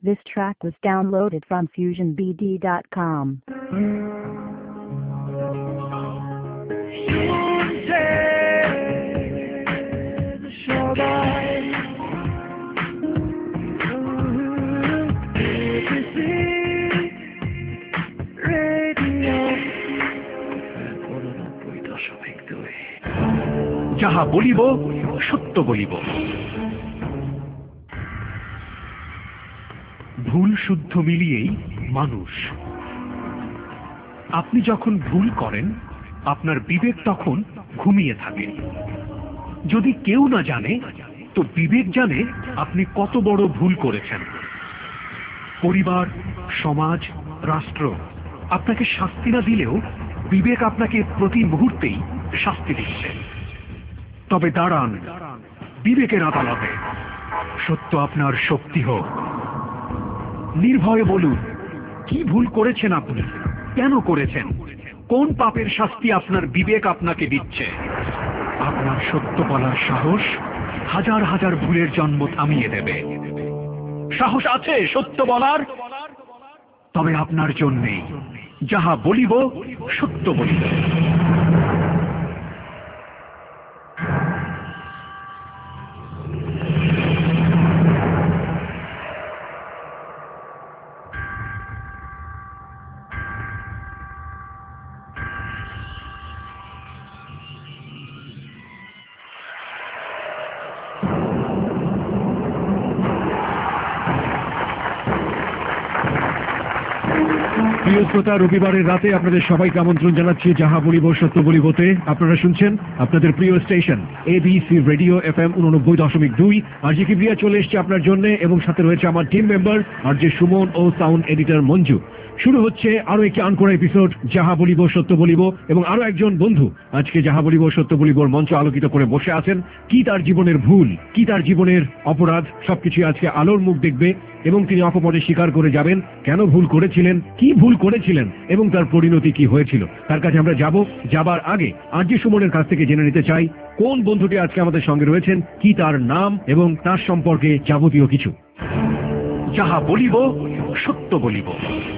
This track was downloaded from FusionBD.com. যাহা বলিব সত্য বলিব। ভুল শুদ্ধ মিলিয়েই মানুষ। আপনি যখন ভুল করেন আপনার বিবেক তখন ঘুমিয়ে থাকে। যদি কেউ না জানে তো বিবেক জানে আপনি কত বড় ভুল করেছেন। পরিবার, সমাজ, রাষ্ট্র আপনাকে শাস্তি না দিলেও বিবেক আপনাকে প্রতি মুহূর্তেই শাস্তি দিচ্ছে। তবে দাঁড়ান বিবেকের আদালতে, সত্য আপনার শক্তি হোক। নির্ভয়ে বলুন কি ভুল করেছেন আপনি, কেন করেছেন, কোন পাপের শাস্তি আপনার বিবেক আপনাকে দিচ্ছে। আপনার সত্য বলার সাহস হাজার হাজার ভুলের জন্ম থামিয়ে দেবে। সাহস আছে সত্য বলার? তবে আপনার জন্যেই যাহা বলিব সত্য বলিব। প্রিয় শ্রোতা, রবিবারের রাতে আপনাদের সবাইকে আমন্ত্রণ জানাচ্ছি যাহা বলিব সত্য বলিবতে। আপনারা শুনছেন আপনাদের প্রিয় station ABC radio FM 89.2। RJ Kibria চলে এসছে আপনার জন্য এবং সাথে রয়েছে আমার টিম মেম্বার আরজে সুমন ও সাউন্ড এডিটর মঞ্জু। শুরু হচ্ছে আরো একটি আনকোরা এপিসোড যাহা বলিব সত্য বলিব, এবং আরো একজন বন্ধু আজকে যাহা বলিব সত্য বলিবর মঞ্চ আলোকিত করে বসে আছেন। কি তার জীবনের ভুল, কি তার জীবনের অপরাধ, সবকিছু আজকে আলোর মুখ দেখবে এবং তিনি অপপদে স্বীকার করে যাবেন কেন ভুল করেছিলেন, কি ভুল করেছিলেন এবং তার পরিণতি কি হয়েছিল। তার কাছে আমরা যাবার আগে আরজি সুমনের কাছ থেকে জেনে নিতে চাই কোন বন্ধুটি আজকে আমাদের সঙ্গে রয়েছেন, কি তার নাম এবং তার সম্পর্কে যাবতীয় কিছু। যাহা বলিব সত্য বলিব।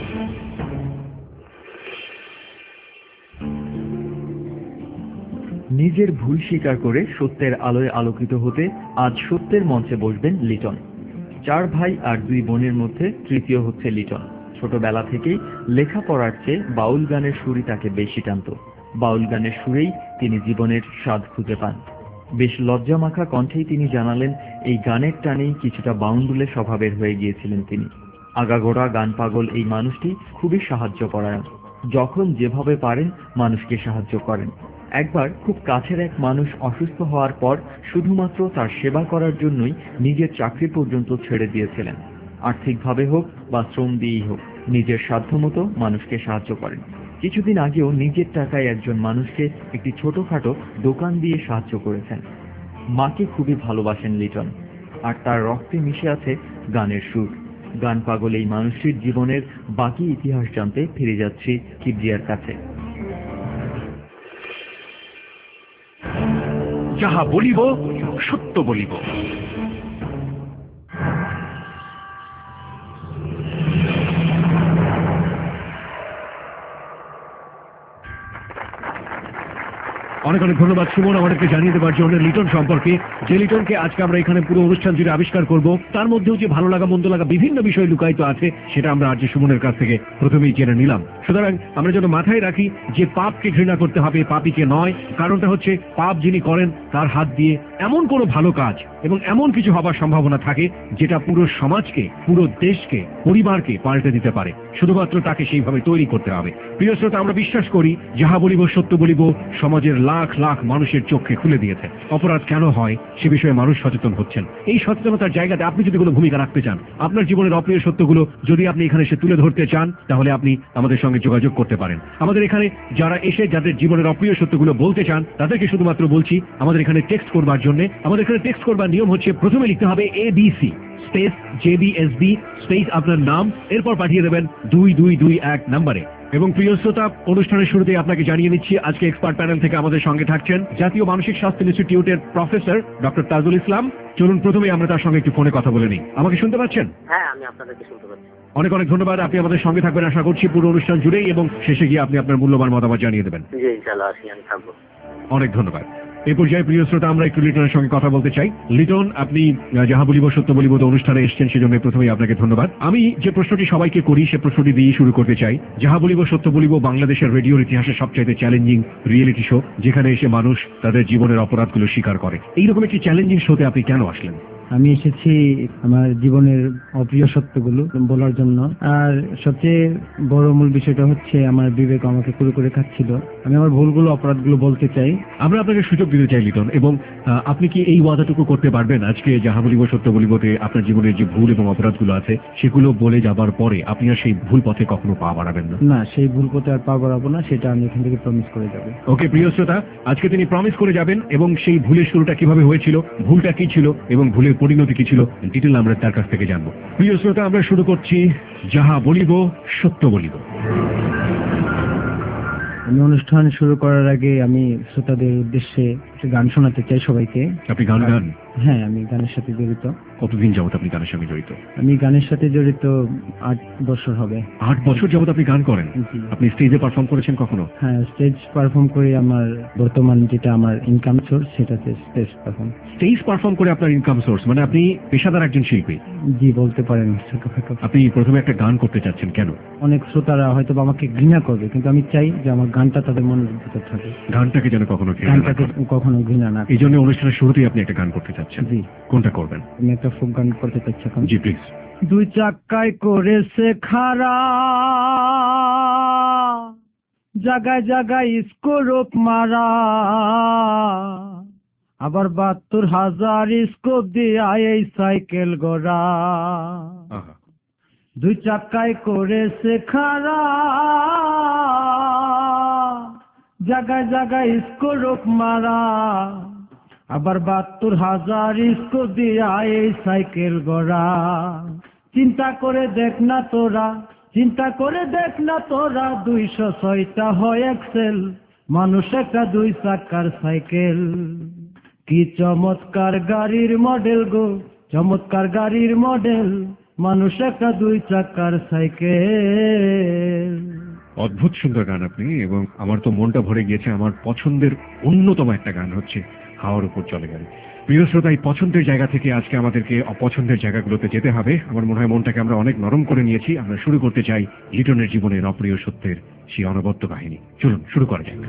নিজের ভুল স্বীকার করে সত্যের আলোয় আলোকিত হতে আজ সত্যের মঞ্চে বসবেন লিটন। 4 ভাই আর 2 বোনের মধ্যে তৃতীয় হচ্ছে লিটন। ছোটবেলা থেকেই লেখাপড়ার চেয়ে বাউল গানের সুরই তাকে বেশি টানত। বাউল গানের সুরেই তিনি জীবনের স্বাদ খুঁজে পান। বেশ লজ্জামাখা কণ্ঠেই তিনি জানালেন এই গানের টানেই কিছুটা বাউন্ডুলে স্বভাবের হয়ে গিয়েছিলেন তিনি। আগাগোড়া গান পাগল এই মানুষটি খুবই সাহায্য পরায়ণ। যখন যেভাবে পারেন মানুষকে সাহায্য করেন। একবার খুব কাছের এক মানুষ অসুস্থ হওয়ার পর শুধুমাত্র তার সেবা করার জন্যই নিজের চাকরি পর্যন্ত ছেড়ে দিয়েছিলেন। আর্থিকভাবে হোক বা শ্রম দিয়েই হোক নিজের সাধ্যমতো মানুষকে সাহায্য করেন। কিছুদিন আগেও নিজের টাকায় একজন মানুষকে একটি ছোটখাটো দোকান দিয়ে সাহায্য করেছেন। মাকে খুবই ভালোবাসেন লিটন, আর তার রক্তে মিশে আছে গানের সুর। গান পাগল এই মানুষটির জীবনের বাকি ইতিহাস জানতে ফিরে যাচ্ছি কিবরিয়ার কাছে। যাহা বলিব সত্য বলিব। অনেক অনেক ধন্যবাদ সুমন আমাদেরকে জানিয়ে দেওয়ার জন্য লিটন সম্পর্কে, যে লিটনকে আজকে আমরা এখানে পুরো অনুষ্ঠান জুড়ে আবিষ্কার করব। তার মধ্যেও যে ভালো লাগা মন্দ লাগা বিভিন্ন বিষয় লুকায়িত আছে সেটা আমরা আজ সুমনের কাছ থেকে প্রথমেই জেনে নিলাম। সুতরাং আমরা যেন মাথায় রাখি যে পাপকে ঘৃণা করতে হবে, পাপীকে নয়। কারণটা হচ্ছে পাপ যিনি করেন তার হাত দিয়ে এমন কোনো ভালো কাজ এবং এমন কিছু হবার সম্ভাবনা থাকে যেটা পুরো সমাজকে, পুরো দেশকে, পরিবারকে পাল্টে দিতে পারে। শুধুমাত্র তাকে সেইভাবে তৈরি করতে হবে। প্রিয় শ্রোতা, আমরা বিশ্বাস করি যাহা বলিব সত্য বলিব সমাজের লাখ লাখ মানুষের চোখে খুলে দিয়েছে। অপরাধ কেন হয় সে বিষয়ে মানুষ সচেতন হচ্ছেন। এই সচেতনতার জায়গাতে আপনি যদি কোনো ভূমিকা রাখতে চান, আপনার জীবনের অপ্রিয় সত্যগুলো যদি আপনি এখানে এসে তুলে ধরতে চান, তাহলে আপনি আমাদের সঙ্গে যোগাযোগ করতে পারেন। আমাদের এখানে যারা এসে যাদের জীবনের অপ্রিয় সত্যগুলো বলতে চান তাদেরকে শুধুমাত্র বলছি আমাদের এখানে টেক্সট করবার জন্য। আমাদের এখানে টেক্সট করবার নিয়ম হচ্ছে প্রথমে লিখতে হবে ABC। স্পেস JBSB স্পেস আপনার নাম, এরপর পাঠিয়ে দেবেন 2221 নম্বরে। এবং প্রিয় শ্রোতা, অনুষ্ঠানের শুরুতে আপনাকে জানিয়ে নিচ্ছি আজকে এক্সপার্ট প্যানেল থেকে আমাদের সঙ্গে থাকছেন জাতীয় মানসিক স্বাস্থ্য ইনস্টিটিউটের প্রফেসর ডক্টর তাজুল ইসলাম। চলুন প্রথমে আমরা তার সঙ্গে একটু ফোনে কথা বলে নিই। আমাকে শুনতে পাচ্ছেন? হ্যাঁ, আমি আপনাদেরকে শুনতে পাচ্ছি। অনেক অনেক ধন্যবাদ। আপনি আমাদের সঙ্গে থাকবেন আশা করছি পুরো অনুষ্ঠান জুড়েই, এবং শেষে গিয়ে আপনি আপনার মূল্যবান মতামত জানিয়ে দেবেন। জি, ইনশাআল্লাহ আমি থাকবো। অনেক ধন্যবাদ। এই পর্যায়ে প্রিয় শ্রোতা, আমরা একটু লিটনের সঙ্গে কথা বলতে চাই। লিটন, আপনি যাহা বলিব সত্য বলিব অনুষ্ঠানে এসেছেন, সেজন্য প্রথমেই আপনাকে ধন্যবাদ। আমি যে প্রশ্নটি সবাইকে করি সে প্রশ্নটি দিয়ে শুরু করতে চাই। যাহা বলিব সত্য বলিব বাংলাদেশের রেডিওর ইতিহাসে সবচাইতে চ্যালেঞ্জিং রিয়েলিটি শো, যেখানে এসে মানুষ তাদের জীবনের অপরাধগুলো স্বীকার করে। এইরকম একটি চ্যালেঞ্জিং শোতে আপনি কেন আসলেন? আমি এসেছি আমার জীবনের অপ্রিয় সত্যগুলো বলার জন্য। আর সবচেয়ে বড় মূল বিষয়টা হচ্ছে আমার বিবেক আমাকে পুরো করে খাচ্ছিল। আমি আমার ভুলগুলো অপরাধগুলো বলতে চাই। আমরা আপনাকে সুযোগ দিতে চাই লিটন, এবং আপনি কি এই ওয়াদাটুকু করতে পারবেন আজকে যাহা বলিব সত্য বলিবতে আপনার জীবনের যে ভুল এবং অপরাধগুলো আছে সেগুলো বলে যাবার পরে আপনি আর সেই ভুল পথে কখনো পা বাড়াবেন না? না, সেই ভুল পথে আর পা বাড়াবো না, সেটা আমি এখান থেকে প্রমিস করে যাবো। ওকে প্রিয় শ্রোতা, আজকে তিনি প্রমিস করে যাবেন, এবং সেই ভুলের শুরুটা কিভাবে হয়েছিল, ভুলটা কি ছিল এবং ভুলের পরিণতি কি ছিল, ডিটেল আমরা তার কাছ থেকে জানবো। প্রিয় শ্রোতা, আমরা শুরু করছি যাহা বলিব সত্য বলিব। আমি অনুষ্ঠান শুরু করার আগে আমি শ্রোতাদের উদ্দেশ্যে একটা গান শোনাতে চাই সবাইকে। আপনি গান গান? হ্যাঁ, আমি গানের সাথে জড়িত। কতদিন যাবত আপনি গানের সঙ্গে জড়িত? আমি গানের সাথে জড়িত 8 বছর হবে। 8 বছর যাবত আপনি গান করেন? জি। আপনি স্টেজে পারফর্ম করেছেন কখনো? হ্যাঁ, স্টেজ পারফর্ম করে আমার বর্তমান যেটা আমার ইনকাম সোর্স, সেটাতে স্টেজ পারফর্ম। স্টেজ পারফর্ম করে আপনার ইনকাম সোর্স, মানে আপনি পেশাদার একজন শিল্পী? জি, বলতে পারেন ছোটখাটো। আপনি প্রথমে একটা গান করতে চাচ্ছেন কেন? অনেক শ্রোতারা হয়তো বা আমাকে ঘৃণা করবে, কিন্তু আমি চাই যে আমার গানটা তাদের মনের ভিতরে থাকে, গানটাকে যেন কখনো ঘৃণা না গানটাকে করে। কখনো ঘৃণা না করে। এই জন্য অনুষ্ঠানের শুরুতেই আপনি একটা গান করতে চাচ্ছেন। জি, কোনটা করবেন? আমি একটা ফোক গান করতে চাচ্ছি এখন। জি প্লিজ। 2 চাকায় করেছে খাড়া, জায়গায় জায়গায় স্কোপ মারা, আবার 72,000 স্কোপ দিয়ে এই সাইকেল গড়া। আহা। 2 চাকায় করেছে খাড়া, জায়গায় জায়গায় স্কোপ মারা, আবার 72,000 স্কোপ দিয়ে এই সাইকেল গড়া। চিন্তা করে দেখ না তোরা, চিন্তা করে দেখ না তোরা, 206টা হয় এক্সেল, মানুষ একটা 2 চাকার সাইকেল। কি চমৎকার গাড়ির মডেল গো, চমৎকার গাড়ির মডেল, মানুষ একটা 2 চাকার সাইকেল। অদ্ভুত সুন্দর গান আপনি, এবং আমার তো মনটা ভরে গিয়েছে। আমার পছন্দের অন্যতম একটা গান হচ্ছে হাওয়ার উপর চলে গাড়ি। প্রিয় শ্রোতা, এই পছন্দের জায়গা থেকে আজকে আমাদেরকে অপছন্দের জায়গাগুলোতে যেতে হবে। আমার মনে হয় মনটাকে আমরা অনেক নরম করে নিয়েছি। আমরা শুরু করতে চাই লিটনের জীবনের অপ্রিয় সত্যের সেই অনবদ্য কাহিনী। চলুন শুরু করা যাক।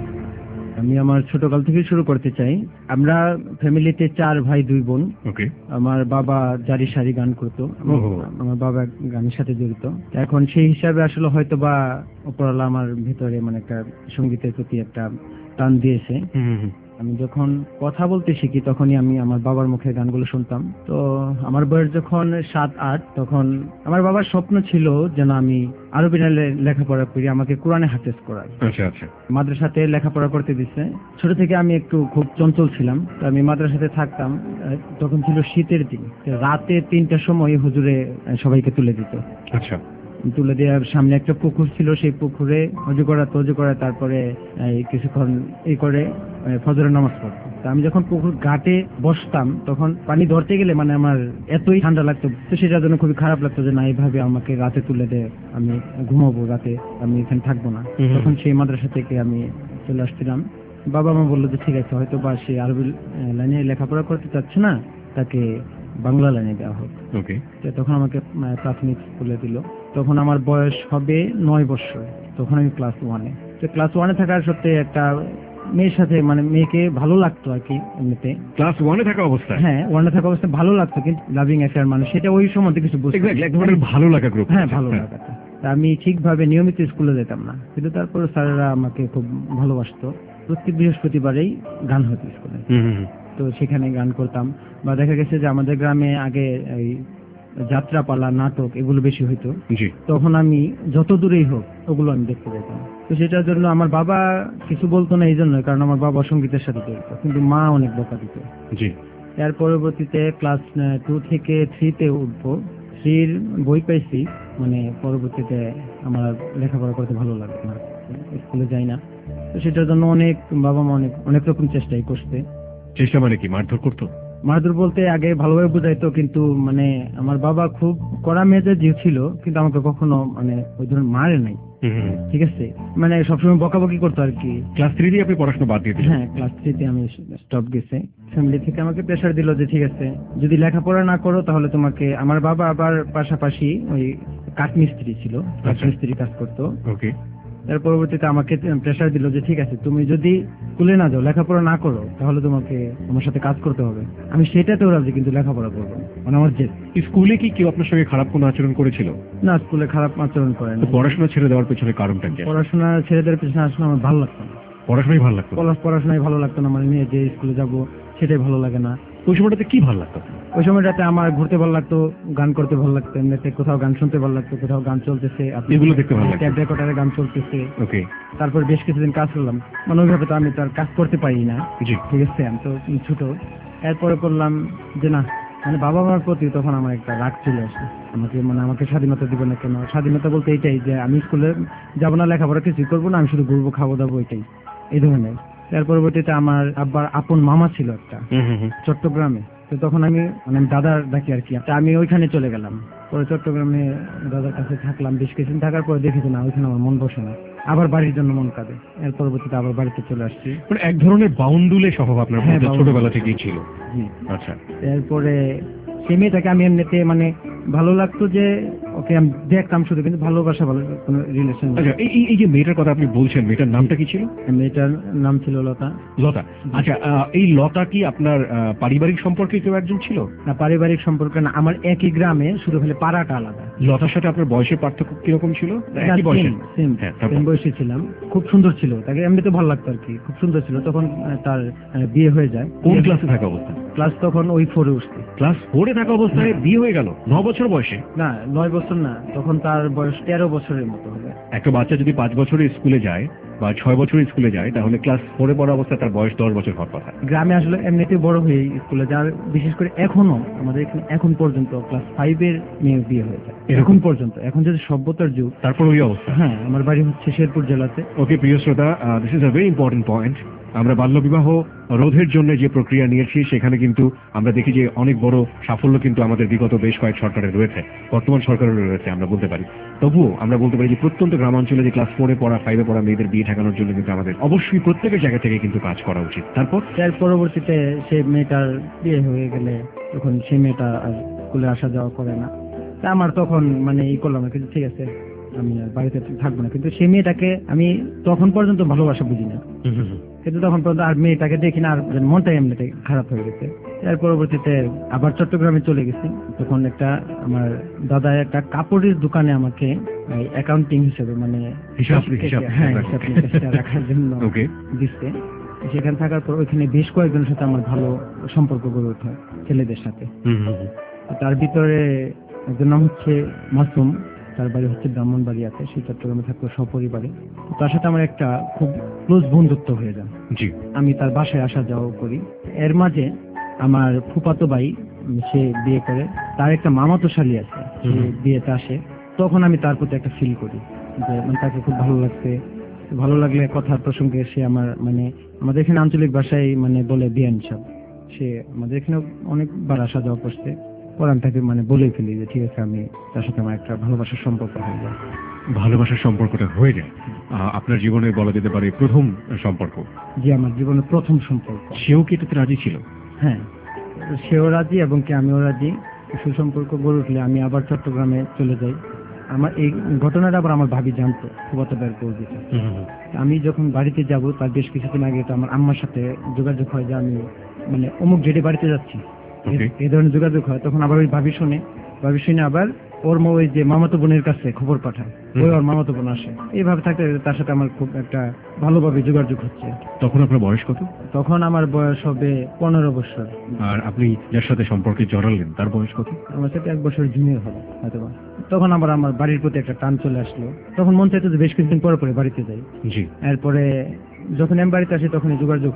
আমি আমার ছোটকাল থেকে শুরু করতে চাই। আমরা ফ্যামিলিতে 4 ভাই 2 বোন। ওকে। আমার বাবা জারি সারি গান করতো। ওহো। আমার বাবা গানের সাথে জড়িত। এখন সেই হিসাবে আসলে হয়তো বা উপরওয়ালা আমার ভিতরে মানে একটা সঙ্গীতের প্রতি একটা টান দিয়েছে। আমি যখন কথা বলতে শিখি তখনই আমি আমার বাবার মুখে গানগুলো শুনতাম। তো আমার বয়স যখন 7-8, তখন আমার বাবার স্বপ্ন ছিল যেন আমি আরবি লেখাপড়া করি, আমাকে কোরআনে হাফেজ করার। আচ্ছা আচ্ছা। মাদ্রাসাতে লেখাপড়া করতে দিচ্ছে। ছোট থেকে আমি একটু খুব চঞ্চল ছিলাম, তো আমি মাদ্রাসাতে থাকতাম। তখন ছিল শীতের দিন, রাতে 3টার সময় হুজুরে সবাইকে তুলে দিত। আচ্ছা। তুলে দেওয়ার সামনে একটা পুকুর ছিল, সেই পুকুরে অজু করা, তারপরে কিছুক্ষণ করে ফজরের নামাজ পড়তো। তো আমি যখন পুকুর ঘাটে বসতাম তখন পানি ধরতে গেলে মানে আমার এতই ঠান্ডা লাগতো, তো সেটার জন্য খুবই খারাপ লাগতো যে না, এইভাবে আমাকে রাতে তুলে দেয়, আমি ঘুমাবো রাতে, আমি এখানে থাকবো না। তখন সেই মাদ্রাসা থেকে আমি চলে আসছিলাম। বাবা মা বললো যে ঠিক আছে, হয়তো বা সে আরবি লাইনে লেখাপড়া করতে চাচ্ছে না, তাকে বাংলা লাইনে দেওয়া হোক। ওকে। তখন আমাকে প্রাথমিক স্কুলে দিল। তখন আমার বয়স হবে 9 বছর। তখন আমি ক্লাস 1-এ। তো ক্লাস 1-এ থাকার সত্ত্বে একটা মেয়ের সাথে মানে মেয়েকে ভালো লাগতো আর কি এমনিতে। ক্লাস 1-এ থাকা অবস্থায়? হ্যাঁ, 1-এ থাকা অবস্থায় ভালো লাগতো, কিন্তু লাভিং অ্যাফেয়ার মানে সেটা ওই সময় কিছু বুঝতে। এক্স্যাক্টলি, এক ধরনের ভালো লাগা গ্রুপ। হ্যাঁ, ভালো লাগাতো। আমি ঠিকভাবে নিয়মিত স্কুলে যেতাম না, কিন্তু তারপর স্যারেরা আমাকে খুব ভালোবাসতো। প্রতি বৃহস্পতিবারেই গান হতো স্কুলে। তো সেখানে গান করতাম। বা দেখা গেছে যে আমাদের গ্রামে আগে এই যাত্রাপালা, নাটক এগুলো বেশি হইতো। তখন আমি যত দূরেই হোক ওগুলো আমি দেখতে যেতাম। তো সেটার জন্য আমার বাবা কিছু বলতো না, এই জন্য কারণ আমার বাবা সঙ্গীতের সাথে জড়িত, কিন্তু মা অনেক বকা দিত। এর পরবর্তীতে ক্লাস 2 থেকে 3-তে উঠবো। 3-র বই পাইছি, মানে পরবর্তীতে আমার লেখাপড়া করতে ভালো লাগে না, স্কুলে যাই না। তো সেটার জন্য অনেক বাবা মা অনেক রকম চেষ্টাই করছে। চেষ্টা মানে কি, মারধর করতো? মারধর বলতে আগে ভালোভাবে বুঝাইতো, কিন্তু মানে আমার বাবা খুব কড়া মেজাজি ছিল, কিন্তু আমাকে কখনো মানে ওই ধরনের মারে নাই, ঠিক আছে, মানে সবসময় বকাবকি করতো আর কি। ক্লাস 3 দিয়ে আপনি পড়াশোনা বাদ দিয়ে দিলেন? হ্যাঁ, ক্লাস 3-তে আমি স্টপ গেছে। ফ্যামিলি থেকে আমাকে প্রেশার দিল যে ঠিক আছে, যদি লেখাপড়া না করো তাহলে তোমাকে, আমার বাবা আবার পাশাপাশি ওই কাঠমিস্ত্রি ছিল, কাঠমিস্ত্রি কাজ করতো। ওকে। তার পরবর্তীতে আমাকে প্রেশার দিল যে ঠিক আছে, তুমি যদি স্কুলে না যাও, লেখাপড়া না করো, তাহলে তোমাকে আমার সাথে কাজ করতে হবে। আমি সেটাতেও রাজি, কিন্তু লেখাপড়া করবো মানে আমার জেদ। স্কুলে কি কেউ আপনার সঙ্গে খারাপ কোনো আচরণ করেছিল? না, স্কুলে খারাপ আচরণ করে না। তো পড়াশোনা ছেড়ে দেওয়ার পেছনে কারণটা কি? পড়াশোনা ছেড়ে দেওয়ার পেছনে আসলে আমার ভালো লাগতো না। পড়াশোনাই ভালো লাগতো? পড়াশোনায় ভালো লাগতো না, মানে নিয়ে যে স্কুলে যাব সেটাই ভালো লাগে না। ওই সময়টাতে কি ভালো লাগতো? ওই সময়টাতে আমার ঘুরতে ভালো লাগতো, গান করতে ভালো লাগতো, এমনিতে কোথাও গান শুনতে ভালো লাগতো, কোথাও গান চলতেছে, এগুলো দেখতে ভালো লাগতো? ট্যাপ রেকর্ডারে গান চলতেছে। ওকে। তারপর বেশ কিছুদিন কাজ করলাম, মানে ওইভাবে তো আমি তো আর কাজ করতে পারি না, জি। ঠিক আছে, আমি তো ছোট। এরপরে করলাম যে না, মানে বাবা মার প্রতি তখন আমার একটা রাগ চলে আসে, আমাকে স্বাধীনতা দিবে না কেন। স্বাধীনতা বলতে এইটাই যে আমি স্কুলে যাবো না, লেখাপড়া কিছুই করবো না, আমি শুধু ঘুরবো, খাবো দাবো, এটাই, এই ধরনের। এর পরবর্তীতে আমার আব্বার আপন মামা ছিল একটা চট্টগ্রামে, তো তখন আমি দাদার ডাকি আর কি, আমি ওইখানে চলে গেলাম। পরে চট্টগ্রামে দাদার কাছে থাকলাম, বেশ কিছুদিন থাকার পরে দেখেছি না, ওইখানে আমার মন বসে না, আবার বাড়ির জন্য মন কাঁদে। এর পরবর্তীতে আবার বাড়িতে চলে আসছি। মানে এক ধরনের বাউন্ডুলে স্বভাব আপনার মধ্যে ছোটবেলা থেকেই ছিল? জি। আচ্ছা। এরপরে সেই মেয়েটাকে আমি এমনিতে মানে ভালো লাগতো যে ওকে আমি দেখতাম শুধু, কিন্তু ভালোবাসা ভালো কোনো রিলেশন। আচ্ছা, এই যে মেয়েটার কথা আপনি বলছেন, মেয়েটার নামটা কি ছিল? মেয়েটার নাম ছিল লতা। লতা। আচ্ছা, এই লতা কি আপনার পারিবারিক সম্পর্কে কেউ একজন ছিল? না, পারিবারিক সম্পর্ক না, আমার একই গ্রামে, শুধু খালি পাড়াটা আলাদা। লতার সাথে আপনার বয়সের পার্থক্য কিরকম ছিল? একই বয়সের? হ্যাঁ, সেম বয়সী ছিলাম। খুব সুন্দর ছিল, তাকে এমনিতে ভালো লাগতো আর কি, খুব সুন্দর ছিল। তখন তার বিয়ে হয়ে যায়। কোন ক্লাসে থাকা অবস্থা? ক্লাস তখন ওই 4-এ উঠছে। ক্লাস 4-এ থাকা অবস্থায় বিয়ে হয়ে গেল 9 বছর বয়সে? না, 9 বছর না, তখন তার বয়স 13 বছরের মতো হবে। একটা বাচ্চা যদি 5 বছরের স্কুলে যায় বা 6 বছরের স্কুলে যায়, তাহলে ক্লাস 4-এ পড়া অবস্থায় তার বয়স 10 বছর হওয়ার কথা। গ্রামে আসলে এমনিতে বড় হয়ে স্কুলে যার, বিশেষ করে এখনো আমাদের এখানে এখন পর্যন্ত ক্লাস 5-এর মেয়ে বিয়ে হয়ে যায় এখন পর্যন্ত। এখন যদি সভ্যতার যুগ, তারপর ওই অবস্থা। হ্যাঁ, আমার বাড়ি হচ্ছে শেরপুর জেলাতে। ওকে, প্রিয় শ্রোতা, this is a very important point. আমরা বাল্যবিবাহ রোধের জন্য যে প্রক্রিয়া নিয়েছি, সেখানে কিন্তু আমরা দেখি যে অনেক বড় সাফল্য কিন্তু আমাদের বিগত বেশ কয়েক সরকারের রয়েছে, বর্তমান সরকারের রয়েছে আমরা বলতে পারি। তবুও আমরা বলতে পারি যে প্রত্যন্ত গ্রামাঞ্চলে যে ক্লাস 4-এ পড়া, 5-এ পড়া মেয়েদের বিয়ে ঠেকানোর জন্য কিন্তু আমাদের অবশ্যই প্রত্যেকের জায়গা থেকে কিন্তু কাজ করা উচিত। তারপর এর পরবর্তীতে সেই মেয়েটার বিয়ে হয়ে গেলে তখন সেই মেয়েটা আর স্কুলে আসা যাওয়া করে না। তা আমার তখন মানে করলাম না, কিন্তু ঠিক আছে আমি আর বাড়িতে থাকবো না। কিন্তু সেই মেয়েটাকে আমি তখন পর্যন্ত ভালোবাসা বুঝি না, কিন্তু তখন পর্যন্ত আর মেয়েটাকে দেখি না, আর মনটাই এমনিতে খারাপ হয়ে গেছে। এর পরবর্তীতে আবার চট্টগ্রামে চলে গেছি। তখন আমার দাদা একটা কাপড়ের দোকানে আমাকে অ্যাকাউন্টিং হিসেবে, মানে হিসাব রাখার জন্য দিচ্ছে। সেখানে থাকার পর ওইখানে বেশ কয়েকজনের সাথে আমার ভালো সম্পর্ক গড়ে ওঠে, ছেলেদের সাথে। তার ভিতরে একজন নাম হচ্ছে মাসুম, তার বাড়ি হচ্ছে ব্রাহ্মণবাড়িয়াতে, সেই চট্টগ্রামে থাকতো সপরিবারে। তার সাথে আমার একটা খুব ক্লোজ বন্ধুত্ব হয়ে যায়। আমি তার বাসায় আসা যাওয়া করি। এর মাঝে আমার ফুফাতো ভাই, সে বিয়ে করে, তার একটা মামাতো শালী আছে, সে বিয়েতে আসে। তখন আমি তার প্রতি একটা ফিল করি যে তাকে খুব ভালো লাগছে। ভালো লাগলে কথার প্রসঙ্গে সে আমাদের এখানে আঞ্চলিক ভাষায় বলে বিয়ান সাহেব, সে আমাদের এখানে অনেকবার আসা যাওয়া করছে। পরে আমি তাকে বলেই ফেলি যে ঠিক আছে, আমি তার সাথে আমার একটা ভালোবাসার সম্পর্ক হয়ে যায়। ভালোবাসার সম্পর্কটা হয়ে যায় আপনার জীবনে বলা যেতে পারে প্রথম সম্পর্ক? জি, আমার জীবনের প্রথম সম্পর্ক। সেও কি এটাতে রাজি ছিল? হ্যাঁ, সেও রাজি এবং আমিও রাজি। সুসম্পর্ক গড়ে উঠলে আমি আবার চট্টগ্রামে চলে যাই। আমার এই ঘটনাটা আবার আমার ভাবি জানতো, ফুফাতো ভাইয়ের পরিচিত। আমি যখন বাড়িতে যাব তার বেশ কিছুদিন আগে তো আমার আম্মার সাথে যোগাযোগ হয় যে আমি অমুক ডেটে বাড়িতে যাচ্ছি, এই ধরনের যোগাযোগ হয়। তখন আবার ওই ভাবি শুনে আবার ওর ওই যে মামাতো বোনের কাছে খবর পাঠায়, ওই ওর মামাতো বোন আসে। এইভাবে থাকতে তার সাথে আমার খুব একটা ভালোভাবে যোগাযোগ হচ্ছে। তখন আপনার বয়স কত? তখন আমার বয়স হবে 15 বছর। আর আপনি যার সাথে সম্পর্কে জড়ালেন তার বয়স কত? আমার সাথে 1 বছর জুনিয়র হবে হয়তো। তখন আবার আমার বাড়ির প্রতি একটা টান চলে আসলো। তখন মন চাইতো যে বেশ কিছুদিন পরে বাড়িতে যাই। জি। এরপরে যখন আমি বাড়িতে আসি তখনই যোগাযোগ হয়।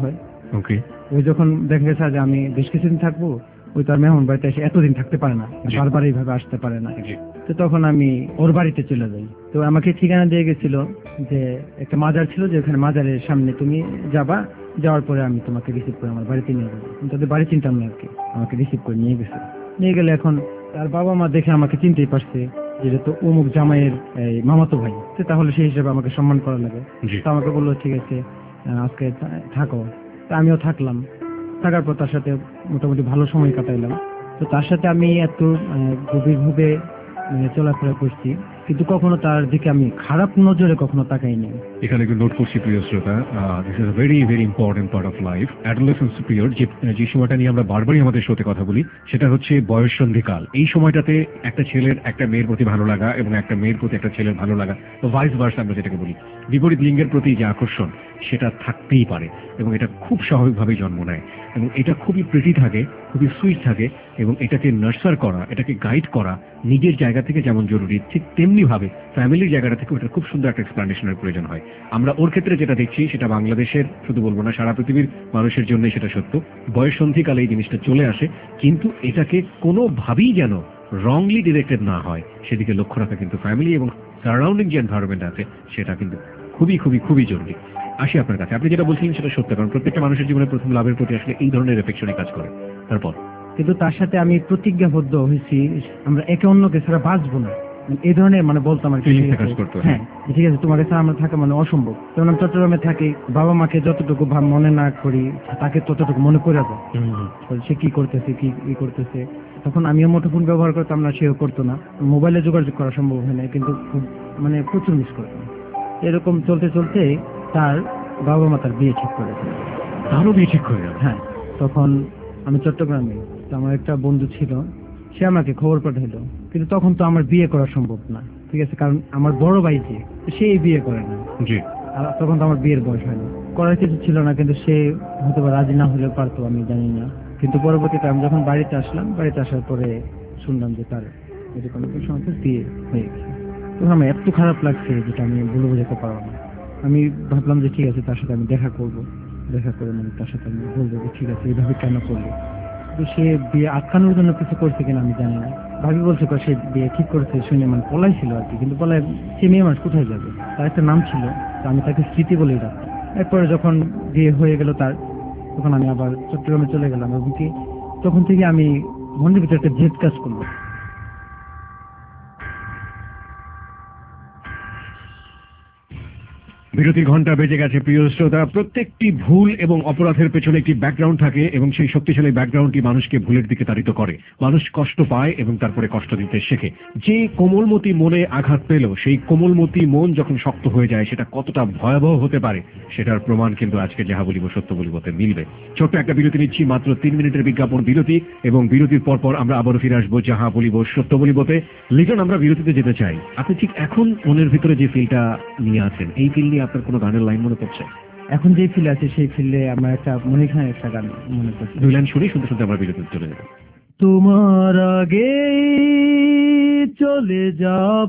ওকে। ওই যখন দেখা গেছে যে আমি বেশ কিছুদিন থাকবো, ওই তার মেহমান বাড়িতে এসে এতদিন থাকতে পারে না, জি। বারবার এইভাবে আসতে পারে না। জি। তো তখন আমি ওর বাড়িতে চলে যাই। তো আমাকে ঠিকানা দিয়ে গেছিল যে একটা মাজার ছিল, যে ওখানে মাজারের সামনে তুমি যাবা, যাওয়ার পরে আমি তোমাকে রিসিভ করে আমার বাড়িতে নিয়ে যাবো। আমি তাদের বাড়ি চিনতাম না আর কি, আমাকে রিসিভ করে নিয়ে গেছে। নিয়ে গেলে এখন তার বাবা মা দেখে আমাকে চিনতেই পারছে, যেটা তো অমুক জামাইয়ের এই মামাতো ভাই, তো তাহলে সেই হিসেবে আমাকে সম্মান করা লাগে। জি। তো আমাকে বললো ঠিক আছে আজকে থাকো। তা আমিও থাকলাম। থাকার পর তার সাথে মোটামুটি ভালো সময় কাটাইলাম। তো তার সাথে আমি এত গভীরভাবে চলাফেরা করছি, কিন্তু কখনো তার দিকে আমি খারাপ নজরে কখনো তাকাইনি। এখানে একটু নোট করছি প্রিয় শ্রোতা, this is a very very important part of life, adolescence period. যে সময়টা নিয়ে আমরা বারবারই আমাদের শোতে কথা বলি, সেটা হচ্ছে বয়ঃসন্ধিকাল। এই সময়টাতে একটা ছেলের একটা মেয়ের প্রতি ভালো লাগা এবং একটা মেয়ের প্রতি একটা ছেলের ভালো লাগা, ভাইস ভার্সা আমরা যেটাকে বলি, বিপরীত লিঙ্গের প্রতি যে আকর্ষণ, সেটা থাকতেই পারে এবং এটা খুব স্বাভাবিকভাবেই জন্ম নেয় এবং এটা খুবই প্রিটি থাকে, খুবই সুইট থাকে এবং এটাকে নার্সার করা, এটাকে গাইড করা নিজের জায়গা থেকে যেমন জরুরি, ঠিক তেমনি ভাবে ফ্যামিলির জায়গাটা থেকে ওটা খুব সুন্দর একটা এক্সপ্লানেশনের প্রয়োজন হয়। আমরা ওর ক্ষেত্রে যেটা দেখছি, সেটা বাংলাদেশের শুধু বলবো না, সারা পৃথিবীর মানুষের জন্য সেটা সত্য। বয়ঃসন্ধিকালে এই জিনিসটা চলে আসে, কিন্তু এটাকে কোনোভাবেই যেন রংলি ডিরেক্টেড না হয় সেদিকে লক্ষ্য রাখা কিন্তু ফ্যামিলি এবং সারাউন্ডিং যে এনভায়রনমেন্ট আছে সেটা কিন্তু খুবই খুবই খুবই জরুরি। আসি আপনার কাছে, আপনি যেটা বলছিলেন সেটা সত্য, কারণ প্রত্যেকটা মানুষের জীবনে প্রথম লাভের প্রতি আসলে এই ধরনের এফেকশনই কাজ করে। তারপর কিন্তু তার সাথে আমি প্রতিজ্ঞাবদ্ধ হয়েছি, আমরা একে অন্যকে ছাড়া বাঁচবো না, এই ধরনের বলতাম আর কি। Feelings-টা কাজ করতো। হ্যাঁ, ঠিক আছে, তোমাকে ছাড়া আমরা থাকা অসম্ভব। যেমন আমি চট্টগ্রামে থাকি, বাবা মাকে যতটুকু মনে না করি, তাকে ততটুকু মনে করে যাবো সে কি করতেছে কি করতেছে। তখন আমিও মুঠোফোন ব্যবহার করতাম না, সেও করতো না, মোবাইলে যোগাযোগ করা সম্ভব হয় না, কিন্তু খুব প্রচুর মিস করতাম। এরকম চলতে চলতে তার বাবা মা তার বিয়ে ঠিক করেছে। তারও বিয়ে ঠিক করে গেল? হ্যাঁ, তখন আমি চট্টগ্রামে, তো আমার একটা বন্ধু ছিল, সে আমাকে খবর পাঠাইলো, কিন্তু তখন তো আমার বিয়ে করা সম্ভব না, ঠিক আছে, কারণ আমার বড় ভাই যে, সে বিয়ে করে না। জি। আর তখন তো আমার বিয়ের বয়স হয়নি, করার কিছু ছিল না, কিন্তু সে হয়তো বা রাজি না হলেও পারতো, আমি জানি না। কিন্তু পরবর্তীতে আমি যখন বাড়িতে আসলাম, বাড়িতে আসার পরে শুনলাম যে তার এরকম সময় বিয়ে হয়ে গেছে। তখন আমার এত খারাপ লাগছে যেটা আমি বলে বোঝাতে পারবো না। আমি ভাবলাম যে ঠিক আছে, তার সাথে আমি দেখা করবো, দেখা করে তার সাথে আমি বলবো যে ঠিক আছে এইভাবে কেন করলো। কিন্তু সে বিয়ে আটকানোর জন্য কিছু করছে কিনা আমি জানি না। ভাবি বলছে সে বিয়ে ঠিক করেছে শুনে পলাই ছিল আর কি, কিন্তু পলায় সে মেয়ে মানুষ কোথায় যাবে, তার একটা নাম ছিল, তো আমি তাকে স্মৃতি বলেই রাখতাম। এরপরে যখন বিয়ে হয়ে গেল তার, তখন আমি আবার চট্টগ্রামে চলে গেলাম এবং কি তখন থেকে আমি মনের ভিতরে একটা জেদ কাজ করলো। বিরতির ঘন্টা বেজে গেছে প্রিয় শ্রোতা। প্রত্যেকটি ভুল এবং অপরাধের পেছনে একটি ব্যাকগ্রাউন্ড থাকে এবং সেই শক্তিশালী ব্যাকগ্রাউন্ডটি মানুষকে ভুলের দিকে তাড়িত করে। মানুষ কষ্ট পায় এবং তারপরে কষ্ট দিতে শেখে। যে কোমলমতি মনে আঘাত পেল, সেই কোমলমতি মন যখন শক্ত হয়ে যায়, সেটা কতটা ভয়াবহ হতে পারে সেটার প্রমাণ কিন্তু আজকে যাহা বলিব সত্য বলিবতে মিলবে। ছোট্ট একটা বিরতি নিচ্ছি, মাত্র 3 মিনিটের বিজ্ঞাপন বিরতি, এবং বিরতির পরপর আমরা আবারও ফিরে আসবো যাহা বলিব সত্য বলিবতে। লিটন, আমরা বিরতিতে যেতে চাই। আপনি ঠিক এখন মনের ভিতরে যে ফিলটা নিয়ে আছেন, এই ফিল নিয়ে আপনার কোনো গানের লাইন মনে পড়ছে? এখন যে ফিল আছে সেই ফিলে আমার একটা মনির খানের একটা গান মনে পড়ছে। 2 লাইন শুনে শুনতে শুনতে আমরা বিরতিতে চলে যাব। তোমার আগে চলে যাব,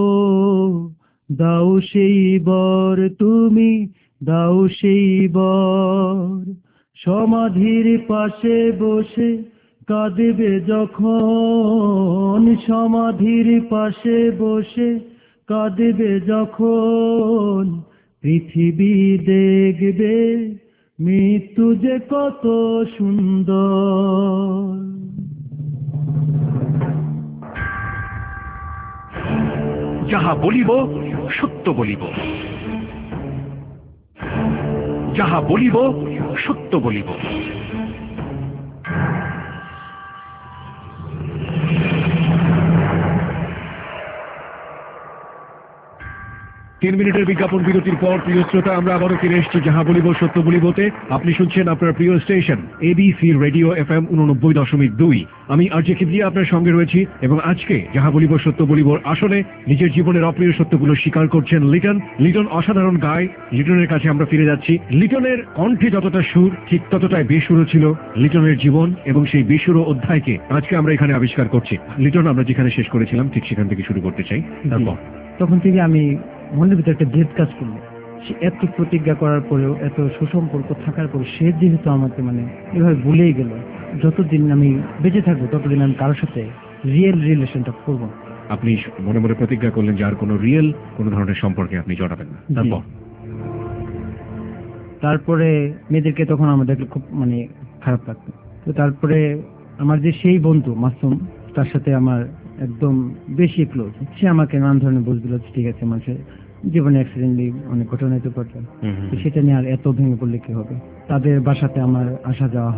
দাও সেই বর তুমি, দাও সেই বর, সমাধির পাশে বসে কাঁদবে যখন, সমাধির পাশে বসে কাঁদবে যখন, পৃথিবী দেখবে মৃত্যু যে কত সুন্দর। যাহা বলিব সত্য বলিব, যাহা বলিব সত্য বলিব। 3 মিনিটের বিজ্ঞাপন বিরতির পর প্রিয় শ্রোতা, আমরা আবারও ফিরে এসেছি যাহা বলিব সত্য বলিবতে। আপনি শুনছেন আপনার প্রিয় স্টেশন এবিসি রেডিও FM 89.2। আমি আরজে কিবরিয়া আপনার সঙ্গে রয়েছি এবং আজকে যাহা বলিব সত্য বলিবর আসলে নিজের জীবনের অপ্রিয় সত্যগুলো স্বীকার করছেন লিটন। লিটন অসাধারণ গায়। লিটনের কাছে আমরা ফিরে যাচ্ছি। লিটনের কণ্ঠে যতটা সুর, ঠিক ততটাই বেসুরো ছিল লিটনের জীবন, এবং সেই বেসুরো অধ্যায়কে আজকে আমরা এখানে আবিষ্কার করছি। লিটন, আমরা যেখানে শেষ করেছিলাম ঠিক সেখান থেকে শুরু করতে চাই। তারপর তখন থেকে আমি মনের ভিতরে একটা জেদ কাজ করলো সে এত প্রতিজ্ঞা করার পরেও, এত সুসম্পর্ক থাকার পর সে যেহেতু আমাকে মানে এভাবে ভুলেই গেল, যতদিন আমি বেঁচে থাকবো ততদিন আমি কারোর সাথে রিয়েল রিলেশনটা করবো না। আপনি মনে মনে প্রতিজ্ঞা করলেন যে আর কোনো রিয়েল কোনো ধরনের সম্পর্কে আপনি জড়াবেন না। তারপর তারপরে মেয়েদেরকে তখন আমাদের খুব মানে খারাপ লাগতো। তো তারপরে আমার যে সেই বন্ধু মাসুম, তার সাথে আমার একদম বেশি ক্লোজ, সে আমাকে নানান ধরনের বুঝ দিল, ঠিক আছে মানুষের জীবনে অ্যাক্সিডেন্টলি অনেক ঘটনা হতে পারত, তো সেটা নিয়ে আর এত ভেঙে পড়লে কি হবে। তাদের বাসাতে আমার আসা যাওয়া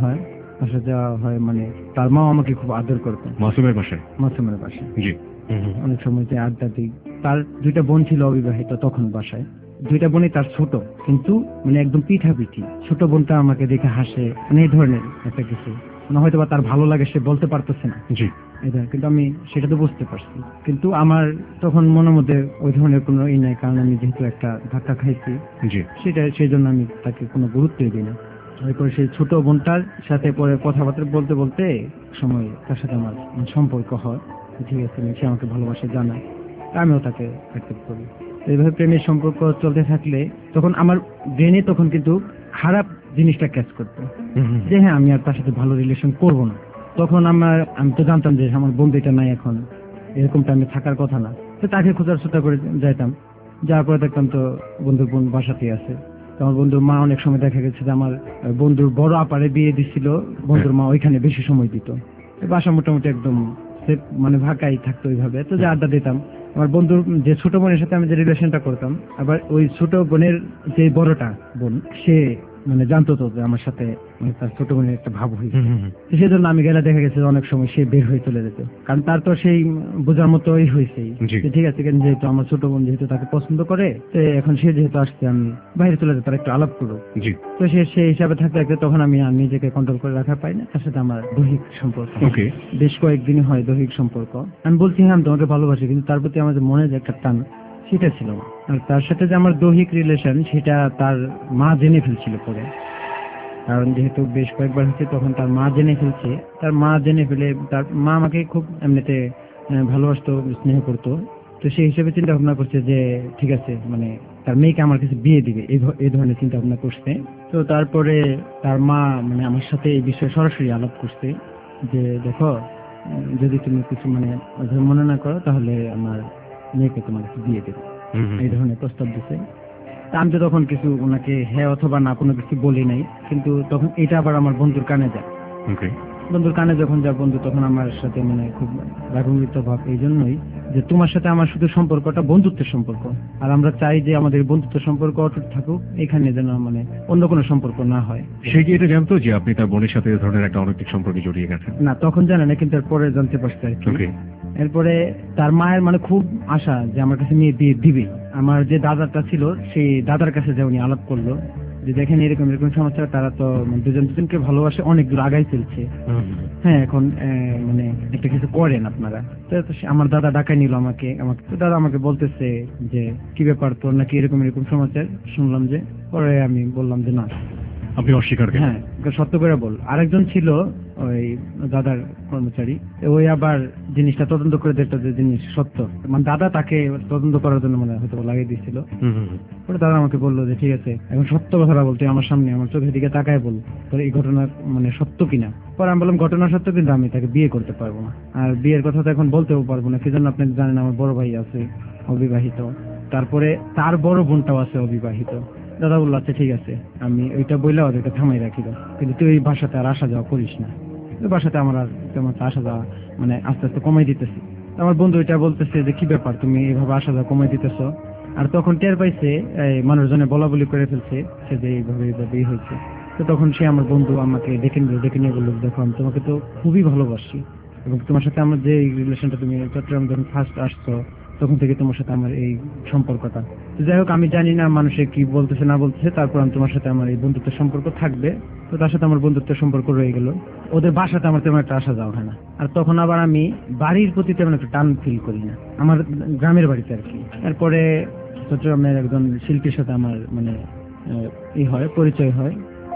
হয়, মানে তার মা আমাকে খুব আদর করতো। মাসুমের বাসায়? মাসুমের বাসায়, জি। অনেক সময় যে আড্ডা দিই। তার 2টা বোন ছিল অবিবাহিত তখন বাসায়, 2টা বোনই তার ছোট, কিন্তু মানে একদম পিঠাপিঠি। ছোট বোনটা আমাকে দেখে হাসে, মানে এই ধরনের একটা কিছু, মানে হয়তো বা তার ভালো লাগে, সে বলতে পারতেছে না, জি, কিন্তু আমি সেটা তো বুঝতে পারছি। কিন্তু আমার তখন মনের মধ্যে ওই ধরনের কোনো নাই, কারণ আমি যেহেতু একটা ধাক্কা খাইছি, জি, সেই জন্য আমি তাকে কোনো গুরুত্বই দিই না। এরপরে সেই ছোট বোনটার সাথে পরে কথাবার্তা বলতে বলতে সময় তার সাথে আমার সম্পর্ক হয়। ঠিক আছে, সে আমাকে ভালোবাসে, জানায়, আমিও তাকে অ্যাকসেপ্ট করি। এইভাবে প্রেমের সম্পর্ক চলতে থাকলে তখন আমার ব্রেনে তখন কিন্তু খারাপ জিনিসটা ক্যাচ করতো, যে হ্যাঁ আমি আর তার সাথে ভালো রিলেশন করবো না। তখন আমি তো জানতাম যে আমার বন্ধুটা নাই এখন, এরকমটা আমি থাকার কথা না। তো তাকে খোঁজার ছুটা করে যাইতাম, যাওয়ার পরে দেখতাম তো বন্ধুর বোন বাসাতেই আছে। তো আমার বন্ধুর মা অনেক সময় দেখা গেছে যে আমার বন্ধুর বড় আপারে বিয়ে দিচ্ছিল, বন্ধুর মা ওইখানে বেশি সময় দিত। বাসা মোটামুটি একদম মানে ভাকাই থাকতো ওইভাবে। তো যে আড্ডা দিতাম, আমার বন্ধুর যে ছোট বোনের সাথে আমি যে রিলেশনটা করতাম, আবার ওই ছোট বোনের যে বড়টা বোন, সে মানে জানতো তো যে আমার সাথে মানে তার ছোট বোনের একটা ভাব হয়েছে। সেজন্য আমি গেলে দেখা গেছে অনেক সময় সে বের হয়ে চলে যেত, কারণ তার তো সেই বোঝার মতোই হয়েছেই, ঠিক আছে, কিন্তু যেহেতু আমার ছোট বোন যেহেতু তাকে পছন্দ করে, তো এখন সে যেহেতু আসছে, আমি বাইরে চলে যেত, তার একটু আলাপ করবো। তো সেই হিসাবে থাকতে থাকতে তখন আমি আর নিজেকে কন্ট্রোল করে রাখা পাই না, তার সাথে আমার দৈহিক সম্পর্ক বেশ কয়েকদিনই হয়। দৈহিক সম্পর্ক আমি বলছি হ্যাঁ আমি তোমাকে ভালোবাসি, কিন্তু তার প্রতি আমাদের মনে যে একটা টান, সেটা ছিল। আর তার সাথে যে আমার দৈহিক রিলেশন, সেটা তার মা জেনে ফেলছিল পরে, কারণ যেহেতু বেশ কয়েকবার হচ্ছে, তখন তার মা জেনে ফেলছে। তার মা জেনে ফেলে তার মা আমাকে খুব এমনিতে ভালোবাসতো, স্নেহ করতো। তো সেই হিসেবে চিন্তা ভাবনা করছে যে ঠিক আছে, মানে তার মেয়েকে আমার কাছে বিয়ে দিবে, এই ধরনের চিন্তা ভাবনা করছে। তো তারপরে তার মা মানে আমার সাথে এই বিষয়ে সরাসরি আলাপ করছে যে দেখো, যদি তুমি কিছু মানে মনে না করো, তাহলে আমার মেয়েকে তোমার কাছে বিয়ে দেবে, এই ধরনের প্রস্তাব দিছে। আমি তো তখন কিছু ওনাকে হ্যাঁ অথবা না কোনো কিছু বলি নাই, কিন্তু তখন এটা আবার আমার বন্ধুর কানে যায়। বন্ধুর কানে যখন যা, বন্ধু তখন আমার সাথে মানে খুব রাগান্বিত ভাব, এই জন্যই যে তোমার সাথে আমার শুধু সম্পর্কটা বন্ধুত্বের সম্পর্ক, আর আমরা চাই যে আমাদের বন্ধুত্ব সম্পর্ক অটুট থাকুক, এখানে যেন মানে অন্য কোনো সম্পর্ক না হয়। সে কি এটা জানতো যে আপনি তার বোনের সাথে এই ধরনের একটা অনৈতিক সম্পর্কে জড়িয়ে গেছেন? না, তখন জানে না, কিন্তু এরপরে জানতে পারছে আর কি। এরপরে তার মায়ের মানে খুব আশা যে আমার কাছে মেয়ে বিয়ে দিবে। আমার যে দাদাটা ছিল, সেই দাদার কাছে যে উনি আলাপ করলো যে দেখেন এরকম এরকম সমস্যা, তারা তো দুজন দুজনকে ভালোবাসে, অনেক দূর আগাই চলছে, হ্যাঁ এখন মানে একটা কিছু করেন আপনারা। তো আমার দাদা ডাকাই নিল আমাকে। তো দাদা আমাকে বলতেছে যে কি ব্যাপার তোর, নাকি এরকম এরকম সমাচার শুনলাম যে। পরে আমি বললাম যে না। আপনি অস্বীকার করেন? হ্যাঁ, সত্য করে বল। আরেকজন ছিল ওই দাদার কর্মচারী, ওই আবার জিনিসটা তদন্ত করে দেখতো যে জিনিস সত্য, মানে দাদা তাকে তদন্ত করার জন্য মানে হয়তো লাগিয়ে দিয়েছিল। পরে দাদা আমাকে বললো যে ঠিক আছে, এখন সত্য কথাটা বলতে আমার সামনে আমার চোখের দিকে তাকায় বল, তোর এই ঘটনা মানে সত্য কিনা। পরে আমি বললাম ঘটনা সত্য, কিন্তু আমি তাকে বিয়ে করতে পারবো না, আর বিয়ের কথা তো এখন বলতেও পারবো না। কি জন্য আপনি জানেন আমার বড় ভাই আছে অবিবাহিত, তারপরে তার বড় বোনটাও আছে অবিবাহিত। দাদা বললো আচ্ছা ঠিক আছে, আমি ওইটা বললে ওদেরকে থামাই রাখি, কিন্তু তুই ওই বাসাতে আর আসা যাওয়া করিস না। ওই বাসাতে আমার আর তেমন আসা যাওয়া মানে আস্তে আস্তে কমাই দিতেছি। আমার বন্ধু ওইটা বলতেছে যে কি ব্যাপার, তুমি এইভাবে আসা যাওয়া কমাই দিতেছো। আর তখন টের পাইছে মানুষজনে বলা বলি করে ফেলছে সে যে এইভাবেই হয়েছে। তো তখন সে আমার বন্ধু আমাকে ডেকে নিয়ে বললো দেখো আমি তোমাকে তো খুবই ভালোবাসি, এবং তোমার সাথে আমার যে রিলেশনটা, তুমি চট্টগ্রাম যখন ফার্স্ট আসছো তখন থেকে তোমার সাথে আমার এই সম্পর্কটা। যাই হোক, আমি জানি না মানুষে কি বলতেছে না বলতেছে, তারপর আমি তোমার সাথে আমার এই বন্ধুত্বের সম্পর্ক থাকবে। তো তার সাথে আমার বন্ধুত্বের সম্পর্ক রয়ে গেল। ওদের বাসাতে আমার তেমন একটা আসা যাওয়া হয় না। আর তখন আবার আমি বাড়ির প্রতি তেমন একটা টান ফিল করি না, আমার গ্রামের বাড়িতে আর কি। এরপরে চট্টগ্রামের একজন শিল্পীর সাথে আমার মানে পরিচয় হয়।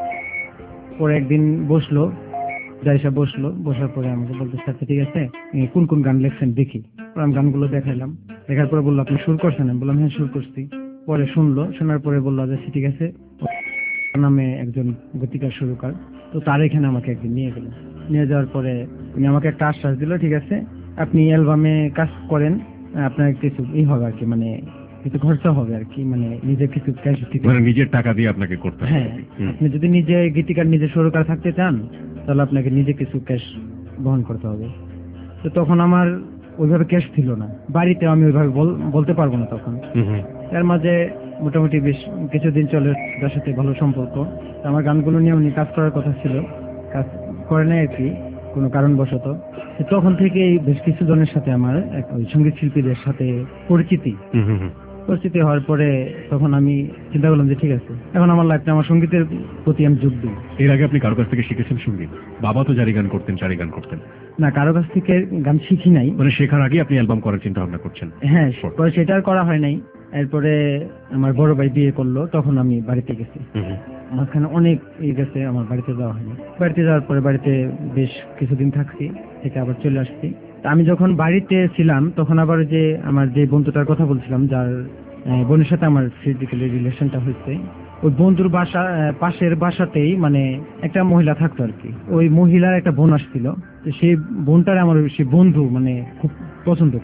পরে একদিন বসলো, জায়সা বসার পরে আমাকে বলতেছে আচ্ছা ঠিক আছে, কোন কোন গান লেখছেন দেখি। আমি গানগুলো দেখাইলাম, দেখার পরে বললো আপনি সুর করছেন? আমি বললাম হ্যাঁ সুর করছি। পরে শুনলো, শোনার পরে বললো যে ঠিক আছে, নামে একজন গীতিকার সুরকার, তো তার এখানে আমাকে একদিন নিয়ে গেল। নিয়ে যাওয়ার পরে উনি আমাকে একটা আশ্বাস দিল, ঠিক আছে আপনি অ্যালবামে কাজ করেন, আপনার কিছু হবে আর কি, মানে কিছু খরচা হবে আর কি, মানে নিজে কিছু ক্যাশ থেকে, মানে নিজের টাকা দিয়ে আপনাকে করতে হবে। হ্যাঁ আপনি যদি নিজে গীতিকার নিজে সুরকার থাকতে চান তাহলে আপনাকে নিজে কিছু ক্যাশ বহন করতে হবে। তো তখন আমার ওইভাবে ক্যাশ ছিল না, বাড়িতে আমি ওইভাবে বলতে পারবো না তখন। এর মাঝে মোটামুটি বেশ কিছুদিন চলে, তার সাথে ভালো সম্পর্ক। তো আমার গানগুলো নিয়ে উনি কাজ করার কথা ছিল, কাজ করে নাই আর কি কোনো কারণবশত। তো তখন থেকেই বেশ কিছু জনের সাথে আমার ওই সঙ্গীত শিল্পীদের সাথে পরিচিতি হওয়ার পরে তখন আমি চিন্তা করলাম যে ঠিক আছে, এখন আমার লাইফটা আমার সঙ্গীতের প্রতি আমি যোগ দিই। এর আগে আপনি কারো কাছ থেকে শিখেছেন সঙ্গীত? বাবা তো জারি গান করতেন, চারি গান করতেন। না, কারো কাছ থেকে গান শিখি নাই। মানে শেখার আগে আপনি অ্যালবাম করার চিন্তা ভাবনা করছেন? হ্যাঁ, পরে সেটা আর করা হয় নাই। এরপরে আমার বড় ভাই বিয়ে করলো, তখন আমি বাড়িতে গেছি। মাঝখানে অনেক গেছে, আমার বাড়িতে যাওয়া হয়নি। বাড়িতে যাওয়ার পরে বাড়িতে বেশ কিছুদিন থাকছি, থেকে আবার চলে আসছি। আমি যখন বাড়িতে ছিলাম তখন আবার যে আমার যে বন্ধুটার কথা বলছিলাম, যার বোনের সাথে আমার ফিজিক্যালি রিলেশনটা হয়েছে, ওই বন্ধুর বাসা পাশের বাসাতেই মানে একটা মহিলা থাকতো আর কি। ওই মহিলার একটা বোন আসছিল, সেই বোনটার আমার সেই বন্ধু মানে খুব পছন্দ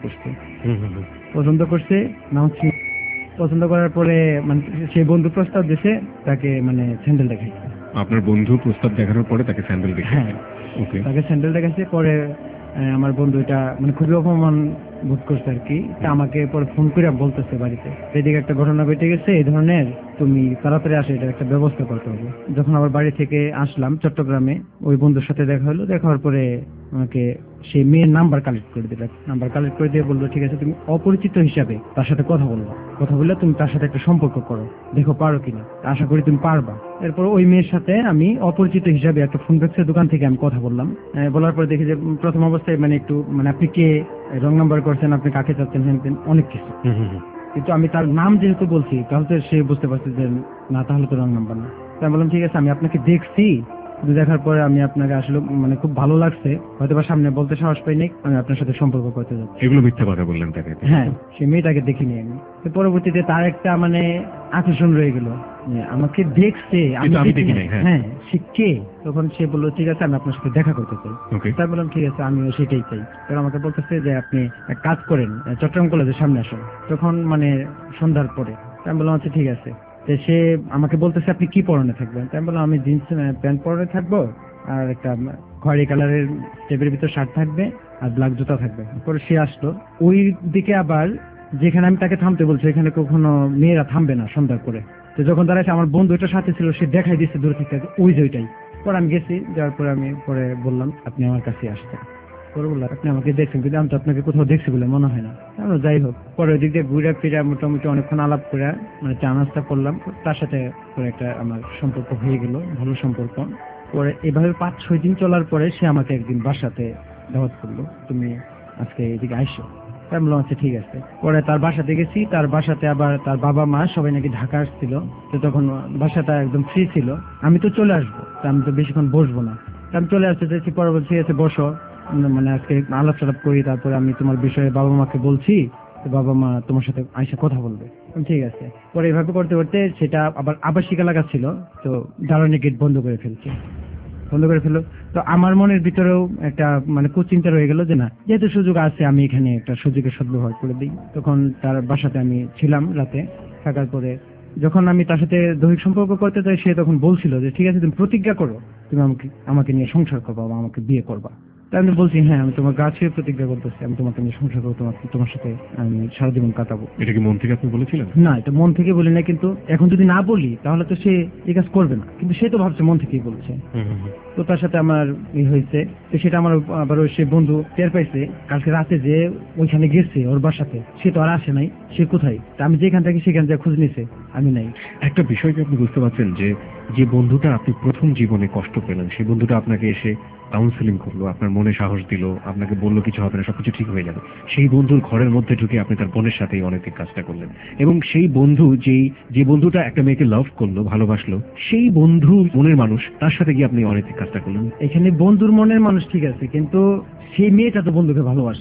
করছে নাম পছন্দ করার পরে মানে সেই বন্ধু প্রস্তাব দিয়েছে তাকে মানে স্যান্ডেল দেখাইছে। আপনার বন্ধু প্রস্তাব দেখানোর পরে তাকে স্যান্ডেল দেখাইছে? হ্যাঁ, তাকে স্যান্ডেল দেখাইছে। পরে আমার বন্ধু এটা মানে খুবই অপমান বোধ করছে আর কি। তা আমাকে পরে ফোন করে বলতেছে বাড়িতে, এদিকে একটা ঘটনা ঘটে গেছে এই ধরনের, তুমি তাড়াতাড়ি আসো, এটা একটা ব্যবস্থা করতে হবে। যখন আবার বাড়ি থেকে আসলাম চট্টগ্রামে, ওই বন্ধুর সাথে দেখা হলো। দেখা হওয়ার পরে আমাকে সেই মেয়ের নাম্বার কালেক্ট করে দিল। নাম্বার কালেক্ট করে দিয়ে বললো ঠিক আছে তুমি অপরিচিত হিসাবে তার সাথে কথা বললে তুমি তার সাথে একটা সম্পর্ক করো, দেখো পারো কিনা, আশা করি তুমি পারবা। এরপর ওই মেয়ের সাথে আমি অপরিচিত হিসাবে একটা ফোন ব্যাক্সের দোকান থেকে আমি কথা বললাম। বলার পরে দেখি যে প্রথম অবস্থায় মানে একটু মানে আপনি কে, রং নাম্বার করছেন, আপনি কাকে চাচ্ছেন, অনেক কিছু। কিন্তু আমি তার নাম যেহেতু বলছি তাহলে তো সে বুঝতে পারছে যে না, তাহলে তো রং নাম্বার না। তাই বললাম ঠিক আছে, আমি আপনাকে দেখছি, দেখার পরে আমি আপনাকে আসলে মানে খুব ভালো লাগছে, হয়তো বা সামনে বলতে সাহস পাইনি, আমি আপনার সাথে সম্পর্ক করতে যাচ্ছি। এগুলো মিথ্যা কথা বললেন তাকে? হ্যাঁ, সেই মেয়েটাকে দেখিনি আমি। পরবর্তীতে তার একটা মানে আকর্ষণ রয়ে গেল, আমাকে দেখছে আমি দেখি নাই। হ্যাঁ, সে কে? তখন সে বললো ঠিক আছে আমি আপনার সাথে দেখা করতে চাই। তাই বললাম ঠিক আছে, আমিও সেটাই চাই। তখন আমাকে বলতেছে যে আপনি এক কাজ করেন, চট্টগ্রাম কলেজের সামনে আসুন। তখন মানে সন্ধ্যার পরে। আমি বললাম আচ্ছা ঠিক আছে। সে আমাকে বলতেছে আপনি কি পরনে থাকবেন? তাই বললাম আমি জিন্স প্যান্ট পরনে থাকবো, আর একটা খয়েরি কালারের টেপের ভিতর শার্ট থাকবে, আর ব্ল্যাক জুতা থাকবে। পরে সে আসলো ওই দিকে, আবার যেখানে আমি তাকে থামতে বলছি এখানে কখনো মেয়েরা থামবে না সন্ধ্যার পরে। তো যখন দাঁড়াইছে আমার বন্ধু ওইটার সাথে ছিল, সে দেখাই দিচ্ছে দূর থেকে ওই যে ওইটাই। পরে আমি গেছি, যাওয়ার পরে আমি পরে বললাম আপনি আমার কাছে আসছেন। পরে বললাম আপনি আমাকে দেখছেন, কিন্তু আমি তো আপনাকে কোথাও দেখছি বলে মনে হয় না। যাই হোক, পরে ওই দিক দিয়ে ঘুরে ফিরে মোটামুটি অনেকক্ষণ আলাপ করে মানে চা নাস্তা করলাম। তার সাথে পরে একটা আমার সম্পর্ক হয়ে গেল, ভালো সম্পর্ক। পরে এভাবে 5-6 দিন চলার পরে সে আমাকে একদিন বাসাতে দাওয়াত করলো, তুমি আজকে এদিকে আইসো। আমি বললাম আচ্ছা ঠিক আছে। পরে তার বাসাতে গেছি, তার বাসাতে আবার তার বাবা মা সবাই নাকি ঢাকা আসছিল। তো তখন বাসাটা একদম ফ্রি ছিল, আমি তো চলে আসবো, আমি তো বেশিক্ষণ বসবো না। আমি চলে আসতে চাইছি, পরে বলছি আছে বসো, মানে আজকে আলাপ সালাপ করি, তারপরে আমি তোমার বিষয়ে বাবা মাকে বলছি, বাবা মা তোমার সাথে আইসা কথা বলবে। ঠিক আছে। পরে এভাবে করতে করতে সেটা আবার আবাসিক এলাকা ছিল, তো জ্বালানি গেট বন্ধ করে ফেললো। তো আমার মনের ভিতরেও একটা মানে কুচিন্তা রয়ে গেল যে না, যেহেতু সুযোগ আছে আমি এখানে একটা সুযোগের সদ্ব্যবহার করে দিই। তখন তার বাসাতে আমি ছিলাম রাতে, থাকার পরে যখন আমি তার সাথে দৈহিক সম্পর্ক করতে চাই, সে তখন বলছিল যে ঠিক আছে তুমি প্রতিজ্ঞা করো, তুমি আমাকে নিয়ে সংসার করবা বা আমাকে বিয়ে করবা। তাই আমি বলছি হ্যাঁ, আমি তোমার গাছে প্রতিজ্ঞা করতেছি, আমি তোমাকে নিয়ে সংসার করবো, তোমার সাথে আমি সারা জীবন কাটাবো। এটা কি মন থেকে আপনি বলেছিলেন? না, এটা মন থেকে বলি না, কিন্তু এখন যদি না বলি তাহলে তো সে এই কাজ করবে না, কিন্তু সে তো ভাবছে মন থেকেই বলছে। তো তার সাথে আমার হয়েছে, তো সেটা আমার আবার সে বন্ধু টের পাইছে। কালকে রাতে যে ওইখানে গেছে ওর বাসাতে, সে তো আর আসে নাই, সে কোথায়? তা আমি যেখান থেকে সেখান থেকে খোঁজ নিছে, আমি নাই। একটা বিষয় কি আপনি বুঝতে পারছেন যে বন্ধুটা আপনি প্রথম জীবনে কষ্ট পেলেন, সেই বন্ধুটা আপনাকে এসে কাউন্সেলিং করলো, আপনার মনে সাহস দিল, আপনাকে বললো কিছু হবে না, সবকিছু ঠিক হয়ে যাবে, সেই বন্ধুর ঘরের মধ্যে ঢুকে আপনি তার বোনের সাথে অনৈতিক কাজটা করলেন। এবং সেই বন্ধু যে বন্ধুটা একটা মেয়েকে লাভ করলো, ভালোবাসলো, সেই বন্ধু মনের মানুষ, তার সাথে গিয়ে আপনি অনৈতিক কাজটা করলেন। এখানে বন্ধুর মনের মানুষ ঠিক আছে, কিন্তু সেই মেয়েটা তো বন্ধুকে ভালোবাসে না।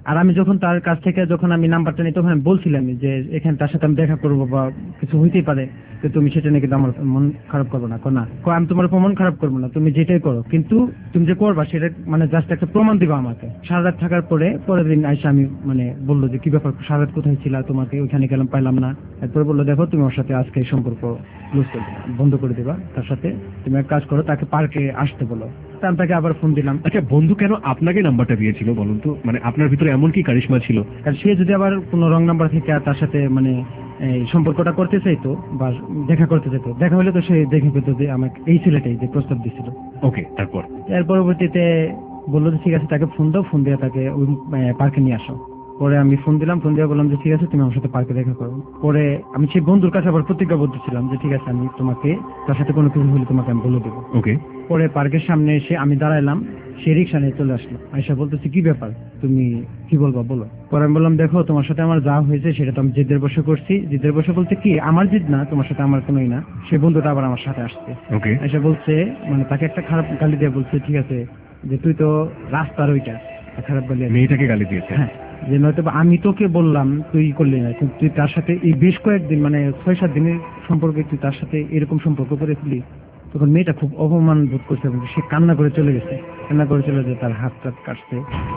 আর আমি যখন তার কাছ থেকে যখন আমি নাম্বারটা নিই তখন আমি বলছিলাম যে এখানে তার সাথে আমি দেখা করবো বা কিছু হইতেই পারে, তো তুমি সেটা নিয়ে কিন্তু আমার মন খারাপ করবো না। না আমি তোমার উপর মন খারাপ করবো না, তুমি যেটাই করো, কিন্তু তুমি যে করবা সেটা মানে জাস্ট একটা প্রমাণ দিবা আমাকে। সারা রাত থাকার পরে পরের দিন আইসা আমি মানে বললো যে কি ব্যাপার, সারা রাত কোথায় ছিল, তোমাকে ওইখানে গেলাম পাইলাম না। এরপরে বললো দেখো তুমি ওর সাথে আজকে এই সম্পর্ক লুজ করে দিবা, বন্ধ করে দিবা, তার সাথে তুমি এক কাজ করো, তাকে পার্কে আসতে বলো। তা আমি তাকে আবার ফোন দিলাম। আচ্ছা, বন্ধু কেন আপনাকে নাম্বারটা দিয়েছিল বলুন তো? মানে আপনার ভিতরে এমন কি কারিশমা ছিল? কারণ সে যদি আবার কোনো রং নাম্বার থেকে তার সাথে মানে এই সম্পর্কটা করতে চাইতো বা দেখা করতে চাইতো, দেখা হলে তো সে দেখে পেত যে আমাকে এই ছেলেটাই যে প্রস্তাব দিছিল। ওকে, তারপর? এর পরবর্তীতে বললো যে ঠিক আছে তাকে ফোন দাও, ফোন দিয়ে তাকে ওই পার্কে নিয়ে আসো। পরে আমি ফোন দিলাম, ফোন দিয়ে বললাম যে ঠিক আছে তুমি আমার সাথে পার্কে দেখা করো। পরে আমি সেই বন্ধুর কাছে আবার প্রতিজ্ঞাবদ্ধ ছিলাম যে ঠিক আছে আমি তোমাকে তার সাথে কোনো কিছু হলে তোমাকে আমি বলে দেবো। ওকে। পরে পার্কের সামনে এসে আমি দাঁড়াইলাম, সে রিক্সা নিয়ে চলে আসলো। আয়সা বলতেছে কি ব্যাপার, তুমি কি বলবা বলো। পরে আমি বললাম দেখো তোমার সাথে আমার যা হয়েছে সেটা তো আমি জিদের বসে করছি। জিদের বসে বলতে কি আমার জিদ না, তোমার সাথে আমার কোনোই না। সে বন্ধুটা আবার আমার সাথে আসছে। ওকে। আয়সা বলছে মানে তাকে একটা খারাপ গালি দিয়ে বলছে ঠিক আছে যে তুই তো রাস্তার ওইটা, খারাপ গালি। মেয়েটাকে গালি দিয়েছে? হ্যাঁ, যে নয়তো আমি তোকে বললাম তুই করলি না, কিন্তু তুই তার সাথে এই বেশ কয়েকদিন মানে 6-7 দিনের সম্পর্কে তুই তার সাথে এরকম সম্পর্ক করেছিলি। তখন মেয়েটা খুব অপমান বোধ করছে এবং সে কান্না করে চলে গেছে। কান্না করে চলে যায়, তার হাত টাত কাটছে।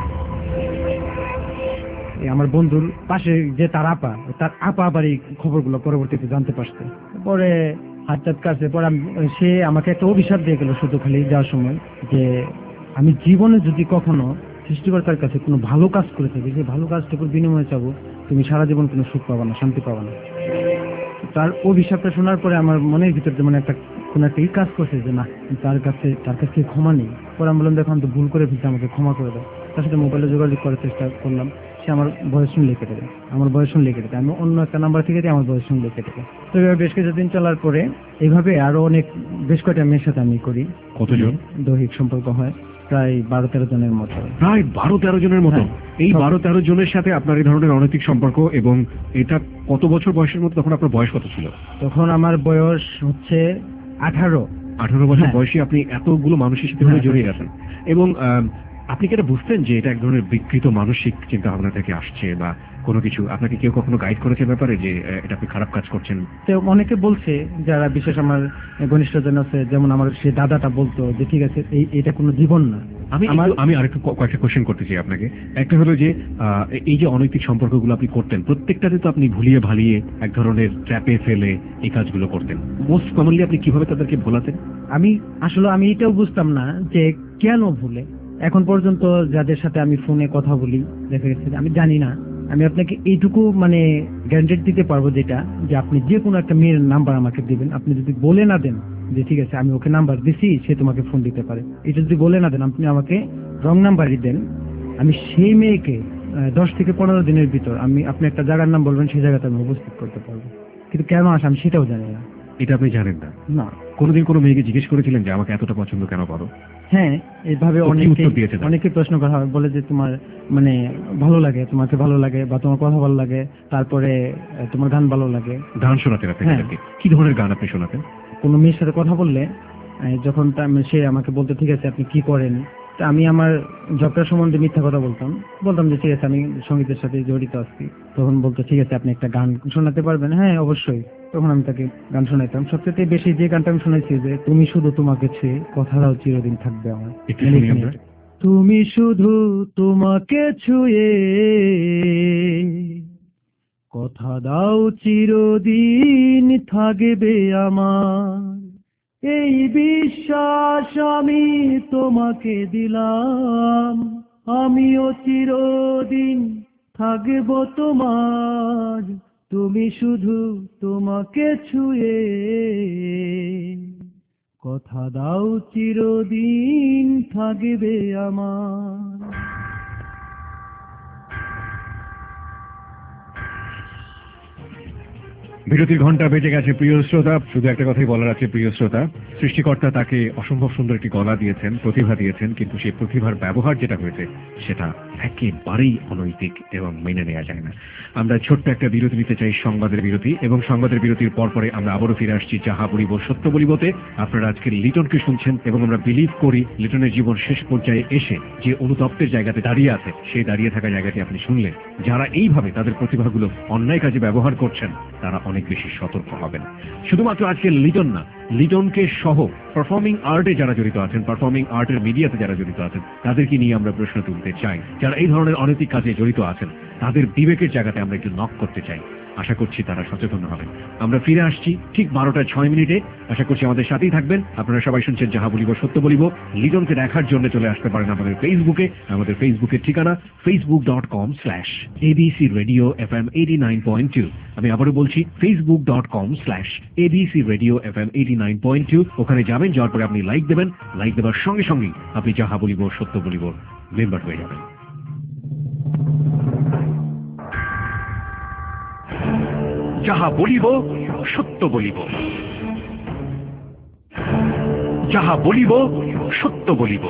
আমার বন্ধুর পাশে যে তার আপা আবার এই খবরগুলো পরবর্তীতে জানতে পারছে। পরে হাত টাত কাটছে। পরে সে আমাকে একটা অভিশাপ দিয়ে গেল শুধু খালি যাওয়ার সময়, যে আমি জীবনে যদি কখনো সৃষ্টিকর্তার কাছে কোনো ভালো কাজ করে থাকি, সেই ভালো কাজটুকুর বিনিময়ে চাবো, তুমি সারা জীবন কোনো সুখ পাবা না, শান্তি পাবা না। তার অভিশাপটা শোনার পরে আমার মনের ভিতরে যেমন একটা কোন একটা কাজ করছে যে না তার কাছে ক্ষমা নেই। পরে আমি বললাম দেখো আমি তো ভুল করে ফেলছি, আমাকে ক্ষমা করে দাও। তার সাথে মোবাইলে যোগাযোগ করার চেষ্টা করলাম, সে আমার বয়স শুনলে কেটে দেয়, আমি অন্য একটা নাম্বার থেকে দিয়ে আমার বয়স শুনলে কেটে দেয়। তো এভাবে বেশ কিছুদিন চলার পরে এইভাবে আরো বেশ কয়েকটা মেয়ের সাথে আমি করি। কতজন? দৈহিক সম্পর্ক হয় প্রায় 12-13 জনের মতো। প্রায় 12-13 জনের মতো? এই 12-13 জনের সাথে আপনার এই ধরনের অনৈতিক সম্পর্ক, এবং এটা কত বছর বয়সের মতো? তখন আপনার বয়স কত ছিল? তখন আমার বয়স হচ্ছে 18। 18 বছর বয়সে আপনি এতগুলো মানুষের সাথে জড়িয়ে আছেন, এবং আপনি কি এটা বুঝতেন যে এটা এক ধরনের বিকৃত মানসিক চিন্তা ভাবনা থেকে আসছে, বা কোনো কিছু আপনাকে কেউ কখনো গাইড করেছে ব্যাপারে যে এটা আপনি খারাপ কাজ করছেন? তো অনেকে বলছে, যারা বিশেষ আমার ঘনিষ্ঠজন আছে, যেমন আমার সে দাদাটা বলতো যে ঠিক আছে এটা কোনো জীবন না। আমি আরেকটু কয়েকটা কোশ্চেন করতে চাই আপনাকে। একটা হলো যে এই যে অনৈতিক সম্পর্কগুলো আপনি করতেন, প্রত্যেকটাতে তো আপনি ভুলিয়ে ভালিয়ে এক ধরনের ট্র্যাপে ফেলে এই কাজগুলো করতেন। মোস্ট কমনলি আপনি কিভাবে তাদেরকে ভোলাতেন? আমি এটাও বুঝতাম না যে কেন ভুলে। এখন পর্যন্ত যাদের সাথে আমি ফোনে কথা বলি দেখা গেছে আমি জানি না। আমি আপনাকে এইটুকু মানে গ্যারান্টি দিতে পারবো যেটা, যে আপনি যে কোনো একটা মেয়ের নাম্বার আমাকে দিবেন, আপনি যদি বলে না দেন যে ঠিক আছে আমি ওকে নাম্বার দিছি সে তোমাকে ফোন দিতে পারে, এটা যদি বলে না দেন, আপনি আমাকে রং নাম্বারই দেন, আমি সেই মেয়েকে 10 থেকে 15 দিনের ভিতর আপনি একটা জায়গার নাম বলবেন, সেই জায়গাতে আমি উপস্থিত করতে পারবো। কিন্তু কেন আসে আমি সেটাও জানি না। এটা আপনি জানেন না? না। কোনোদিন কোনো মেয়েকে জিজ্ঞেস করেছিলেন যে আমাকে এতটা পছন্দ কেন করো? হ্যাঁ, এইভাবে অনেকে প্রশ্ন করা হয়, বলে যে তোমার মানে ভালো লাগে, তোমাকে ভালো লাগে, বা তোমার কথা ভালো লাগে, তারপরে তোমার গান ভালো লাগে। গান শোনাতেন আপনি তাদেরকে? কি ধরনের গান আপনি শোনাতেন? কোনো মেয়ের সাথে কথা বললে যখন সে আমাকে বলতো ঠিক আছে আপনি কি করেন, তা আমি আমার জবটার সম্বন্ধে মিথ্যা কথা বলতাম যে ঠিক আছে আমি সঙ্গীতের সাথে জড়িত আছি। তখন বলতো ঠিক আছে আপনি একটা গান শোনাতে পারবেন? হ্যাঁ অবশ্যই। তখন আমি তাকে গান শোনাইতাম। সবচেয়ে বেশি যে গানটা আমি শোনাইছি যে তুমি শুধু তোমাকে ছুঁয়ে কথা দাও চিরদিন থাকবে আমার। তুমি শুধু তোমাকে ছুঁয়ে কথা দাও চিরদিন থাকবে আমার, এই বিশ্বাস আমি তোমাকে দিলাম, আমিও চিরদিন থাকব তোমার, তুমি শুধু তোমাকে ছুঁয়ে কথা দাও চিরদিন থাকবে আমার। বিরতির ঘন্টা বেজে গেছে প্রিয় শ্রোতা। শুধু একটা কথাই বলার আছে প্রিয় শ্রোতা, সৃষ্টিকর্তা তাকে অসম্ভব সুন্দর একটি গলা দিয়েছেন, প্রতিভা দিয়েছেন, কিন্তু সেই প্রতিভার ব্যবহার যেটা হয়েছে সেটা একেবারেই অনৈতিক এবং মেনে নেওয়া যায় না। আমরা ছোট্ট একটা বিরতি নিতে চাই, সংবাদের বিরতি, এবং সংবাদের বিরতির পরে আমরা আবারও ফিরে আসছি যাহা বলিব সত্য বলিবতে। আপনারা আজকে লিটনকে শুনছেন এবং আমরা বিলিভ করি লিটনের জীবন শেষ পর্যায়ে এসে যে অনুতপ্তের জায়গাতে দাঁড়িয়ে আছে, সেই দাঁড়িয়ে থাকা জায়গাটি আপনি শুনলেন। যারা এইভাবে তাদের প্রতিভাগুলো অন্যায় কাজে ব্যবহার করছেন তারা অনেক বেশি সতর্ক হবেন। শুধুমাত্র আজকে লিটন না, লিটনকে সহ পারফর্মিং আর্টে যারা জড়িত আছেন, পারফর্মিং আর্টের মিডিয়াতে যারা জড়িত আছেন, তাদেরকে নিয়ে আমরা প্রশ্ন তুলতে চাই। যারা এই ধরনের অনৈতিক কাজে জড়িত আছেন তাদের বিবেকের জায়গাতে আমরা একটু নক করতে চাই। আশা করছি তারা সচেতন হবেন। আমরা ফিরে আসছি ঠিক 12:06। আশা করছি আমাদের সাথেই থাকবেন। আপনারা সবাই শুনছেন যাহা বলিব সত্য বলিব। লিটনকে দেখার জন্য চলে আসতে পারেন আমাদের ফেসবুকে। আমাদের ফেসবুকের ঠিকানা facebook.com/ABC Radio FM 89.2। আমি আবারও বলছি facebook.com/ABC Radio FM 89.2। ওখানে যাবেন, যাওয়ার পরে আপনি লাইক দেবেন। লাইক দেওয়ার সঙ্গে সঙ্গেই আপনি যাহা বলিব সত্য বলিব মেম্বার হয়ে যাবেন। যাহা বলিব সত্য বলিব, যাহা বলিব সত্য বলিব।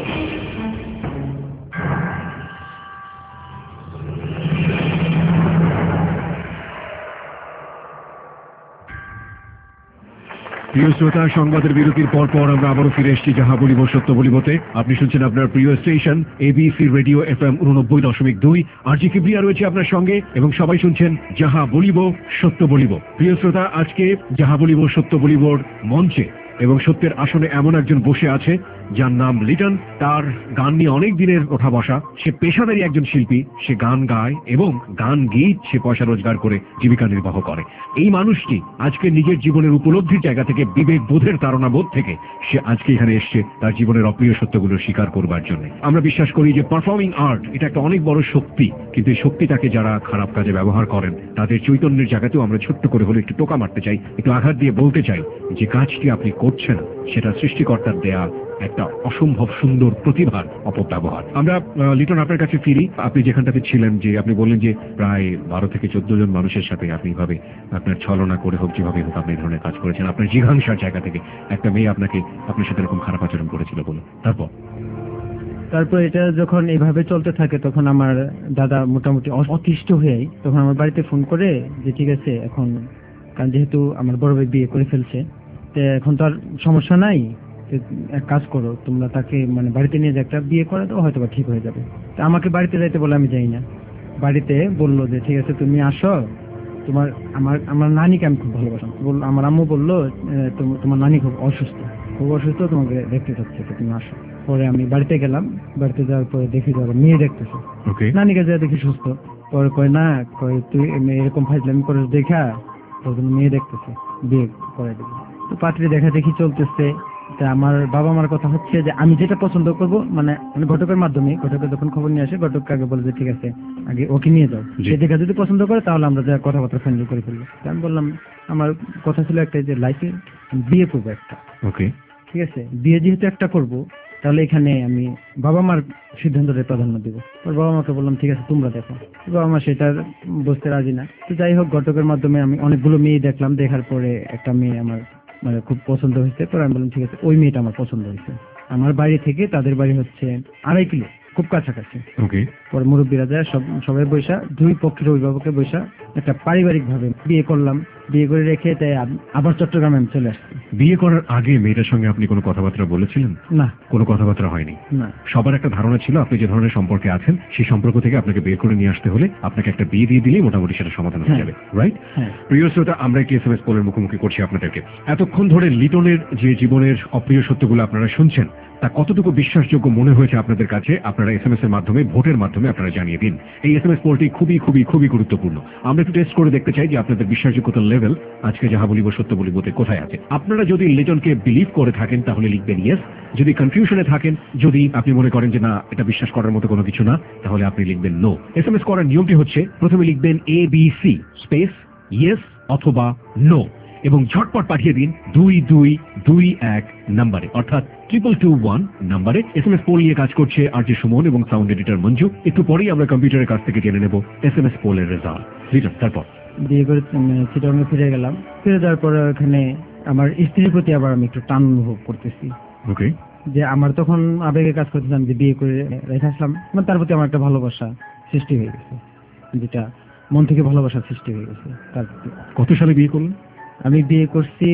প্রিয় শ্রোতা, সংবাদের বিরতির পর আমরা আবারও ফিরে এসেছি যাহা বলিব সত্য বলিবতে। আপনি শুনছেন আপনার প্রিয় station ABC radio FM 89.2। RJ Kibria রয়েছে আপনার সঙ্গে এবং সবাই শুনছেন যাহা বলিব সত্য বলিব। প্রিয় শ্রোতা, আজকে যাহা বলিব সত্য বলিবর মঞ্চে এবং সত্যের আসনে এমন একজন বসে আছে যার নাম লিটন। তার গান নিয়ে অনেক দিনের ওঠা বসা। সে পেশাদারী একজন শিল্পী, সে গান গায় এবং গান গীত সে পয়সা রোজগার করে জীবিকা নির্বাহ করে। এই মানুষটি আজকে নিজের জীবনের উপলব্ধির জায়গা থেকে, বিবেক বোধের তাড়নাবোধ থেকে সে আজকে এখানে এসছে তার জীবনের অপ্রিয় সত্যগুলো স্বীকার করবার জন্য। আমরা বিশ্বাস করি যে পারফর্মিং আর্ট এটা একটা অনেক বড় শক্তি, কিন্তু এই শক্তিটাকে যারা খারাপ কাজে ব্যবহার করেন তাদের চৈতন্যের জায়গাতেও আমরা ছোট্ট করে হলে একটু টোকা মারতে চাই, একটু আঘাত দিয়ে বলতে চাই যে কাজটি আপনি করছেন সেটা সৃষ্টিকর্তার দেয়া একটা অসম্ভব সুন্দর প্রতিভার অপব্যবহার। আমরা লিটন আপনার কাছে ফিরি। আপনি যেখানটাতে ছিলেন, যে আপনি বললেন যে প্রায় 12 থেকে 14 জন মানুষের সাথে আপনি এইভাবে আপনার ছলনা করে হোক, যেভাবে হোক আপনি এই ধরনের কাজ করেছেন। আপনার জিঘাংসার জায়গা থেকে একটা মেয়ে আপনার সাথে এরকম খারাপ আচরণ করেছিল বলে। তারপর এটা যখন এইভাবে চলতে থাকে তখন আমার দাদা মোটামুটি অতিষ্ঠ হয়ে তখন আমার বাড়িতে ফোন করে যে ঠিক আছে এখন, কারণ যেহেতু আমার বড় ভাই বিয়ে করে ফেলছে, এখন তো আর সমস্যা নাই, এক কাজ করো তোমরা তাকে মানে বাড়িতে নিয়ে যে একটা বিয়ে করে দাও, হয়তো বা ঠিক হয়ে যাবে। তা আমাকে বাড়িতে যাইতে বলে আমি যাই না। বাড়িতে বললো যে ঠিক আছে তুমি আসো, আমার নানিকে আমি খুব ভালোবাসতাম। আমার আম্মু বললো তোমার নানি খুব অসুস্থ, তোমাকে দেখতে চাচ্ছে, তুমি আসো। পরে আমি বাড়িতে গেলাম। বাড়িতে যাওয়ার পরে দেখি যাবো মেয়ে দেখতেছে, নানিকে যা দেখি সুস্থ। পরে কয় না, কয় তুই এরকম ফাইজলামি করে দেখা তোর জন্য মেয়ে দেখতেছে, বিয়ে করে দিবি। তো পাত্রী দেখা দেখি চলতেছে। তা আমার বাবা মার কথা হচ্ছে যে আমি যেটা পছন্দ করবো, মানে ঘটকের মাধ্যমে, ঘটকের যখন খবর নিয়ে আসে ঘটক আগে বলে যে ঠিক আছে আগে ওকে নিয়ে যাও, সে দেখা যদি পছন্দ করে তাহলে আমরা যা কথাবার্তা ফাইনাল করে ফেলবো। আমি বললাম আমার কথা ছিল একটা যে লাইফে বিয়ে করবো একটা, ঠিক আছে, বিয়ে যেহেতু একটা করবো তাহলে এখানে আমি বাবা মার সিদ্ধান্তটা প্রাধান্য দেবো। ওর বাবা মাকে বললাম ঠিক আছে তোমরা দেখো। বাবা মা সেটা বুঝতে রাজি না। তো যাই হোক, ঘটকের মাধ্যমে আমি অনেকগুলো মেয়ে দেখলাম। দেখার পরে একটা মেয়ে আমার মানে খুব পছন্দ হয়েছে। পরে আমি বললাম ঠিক আছে ওই মেয়েটা আমার পছন্দ হয়েছে। আমার বাড়ি থেকে তাদের বাড়ি হচ্ছে 2.5 কিলো, খুব কাছাকাছি। পরে মুরব্বীরা যায় সবাই বৈশা, দুই পক্ষের অভিভাবকের বৈশা একটা পারিবারিক ভাবে বিয়ে করলাম। বিয়ে করে রেখে তাই আবার চট্টগ্রামে আমি চলে আসছি। বিয়ে করার আগে মেয়েটার সঙ্গে আপনি কোনো কথাবার্তা বলেছিলেন? না, কোনো কথাবার্তা হয়নি। না, সবার একটা ধারণা ছিল আপনি যে ধরনের সম্পর্কে আছেন সেই সম্পর্ক থেকে আপনাকে বিয়ে করে নিয়ে আসতে হলে আপনাকে একটা বিয়ে দিয়ে দিলেই মোটামুটি সেটা সমাধান হয়ে যাবে, রাইট? প্রিয় শ্রোতা, আমরা একটি SMS পোলের মুখোমুখি করছি আপনাদেরকে। এতক্ষণ ধরে লিটনের যে জীবনের অপ্রিয় সত্যগুলো আপনারা শুনছেন তা কতটুকু বিশ্বাসযোগ্য মনে হয়েছে আপনাদের কাছে, আপনারা SMS এর মাধ্যমে, ভোটের মাধ্যমে আপনারা জানিয়ে দিন। এই SMS পোলটি খুবই খুবই খুবই গুরুত্বপূর্ণ। আমরা একটু টেস্ট করে দেখতে চাই যে আপনাদের বিশ্বাসযোগ্যতার লেভেল আজকে যাহা বলিব সত্য বলিবতে কোথায় আছে। আপনারা যদি লিটনকে বিলিভ করে থাকেন তাহলে লিখবেন ইয়েস। যদি কনফিউশনে থাকেন, যদি আপনি মনে করেন যে না এটা বিশ্বাস করার মতো কোনো কিছু না, তাহলে আপনি লিখবেন নো। SMS করার নিয়মটি হচ্ছে প্রথমে লিখবেন ABC স্পেস ইয়েস অথবা নো এবং ঝটপট পাঠিয়ে দিন 2221 নম্বরে, অর্থাৎ 2221 নম্বরে। SMS পোল নিয়ে কাজ করছে আরজে সুমন এবং সাউন্ড এডিটর মঞ্জু। একটু পরেই আমরা কম্পিউটারের কাছ থেকে জেনে নেব SMS পোলের রেজাল্ট। তারপর বিয়ে করে চিটাগাঙে ফিরে গেলাম। ফিরে যাওয়ার পরে ওখানে আমার স্ত্রীর প্রতি আবার আমি একটু টান অনুভব করতেছি, ওকে। যে আমার তখন আবেগে কাজ করতেছিলাম যে বিয়ে করে রেখে আসলাম, মানে তার প্রতি আমার একটা ভালোবাসা সৃষ্টি হয়ে গেছে, যেটা মন থেকে ভালোবাসা সৃষ্টি হয়ে গেছে তার প্রতি। কত সালে বিয়ে করলেন? আমি বিয়ে করছি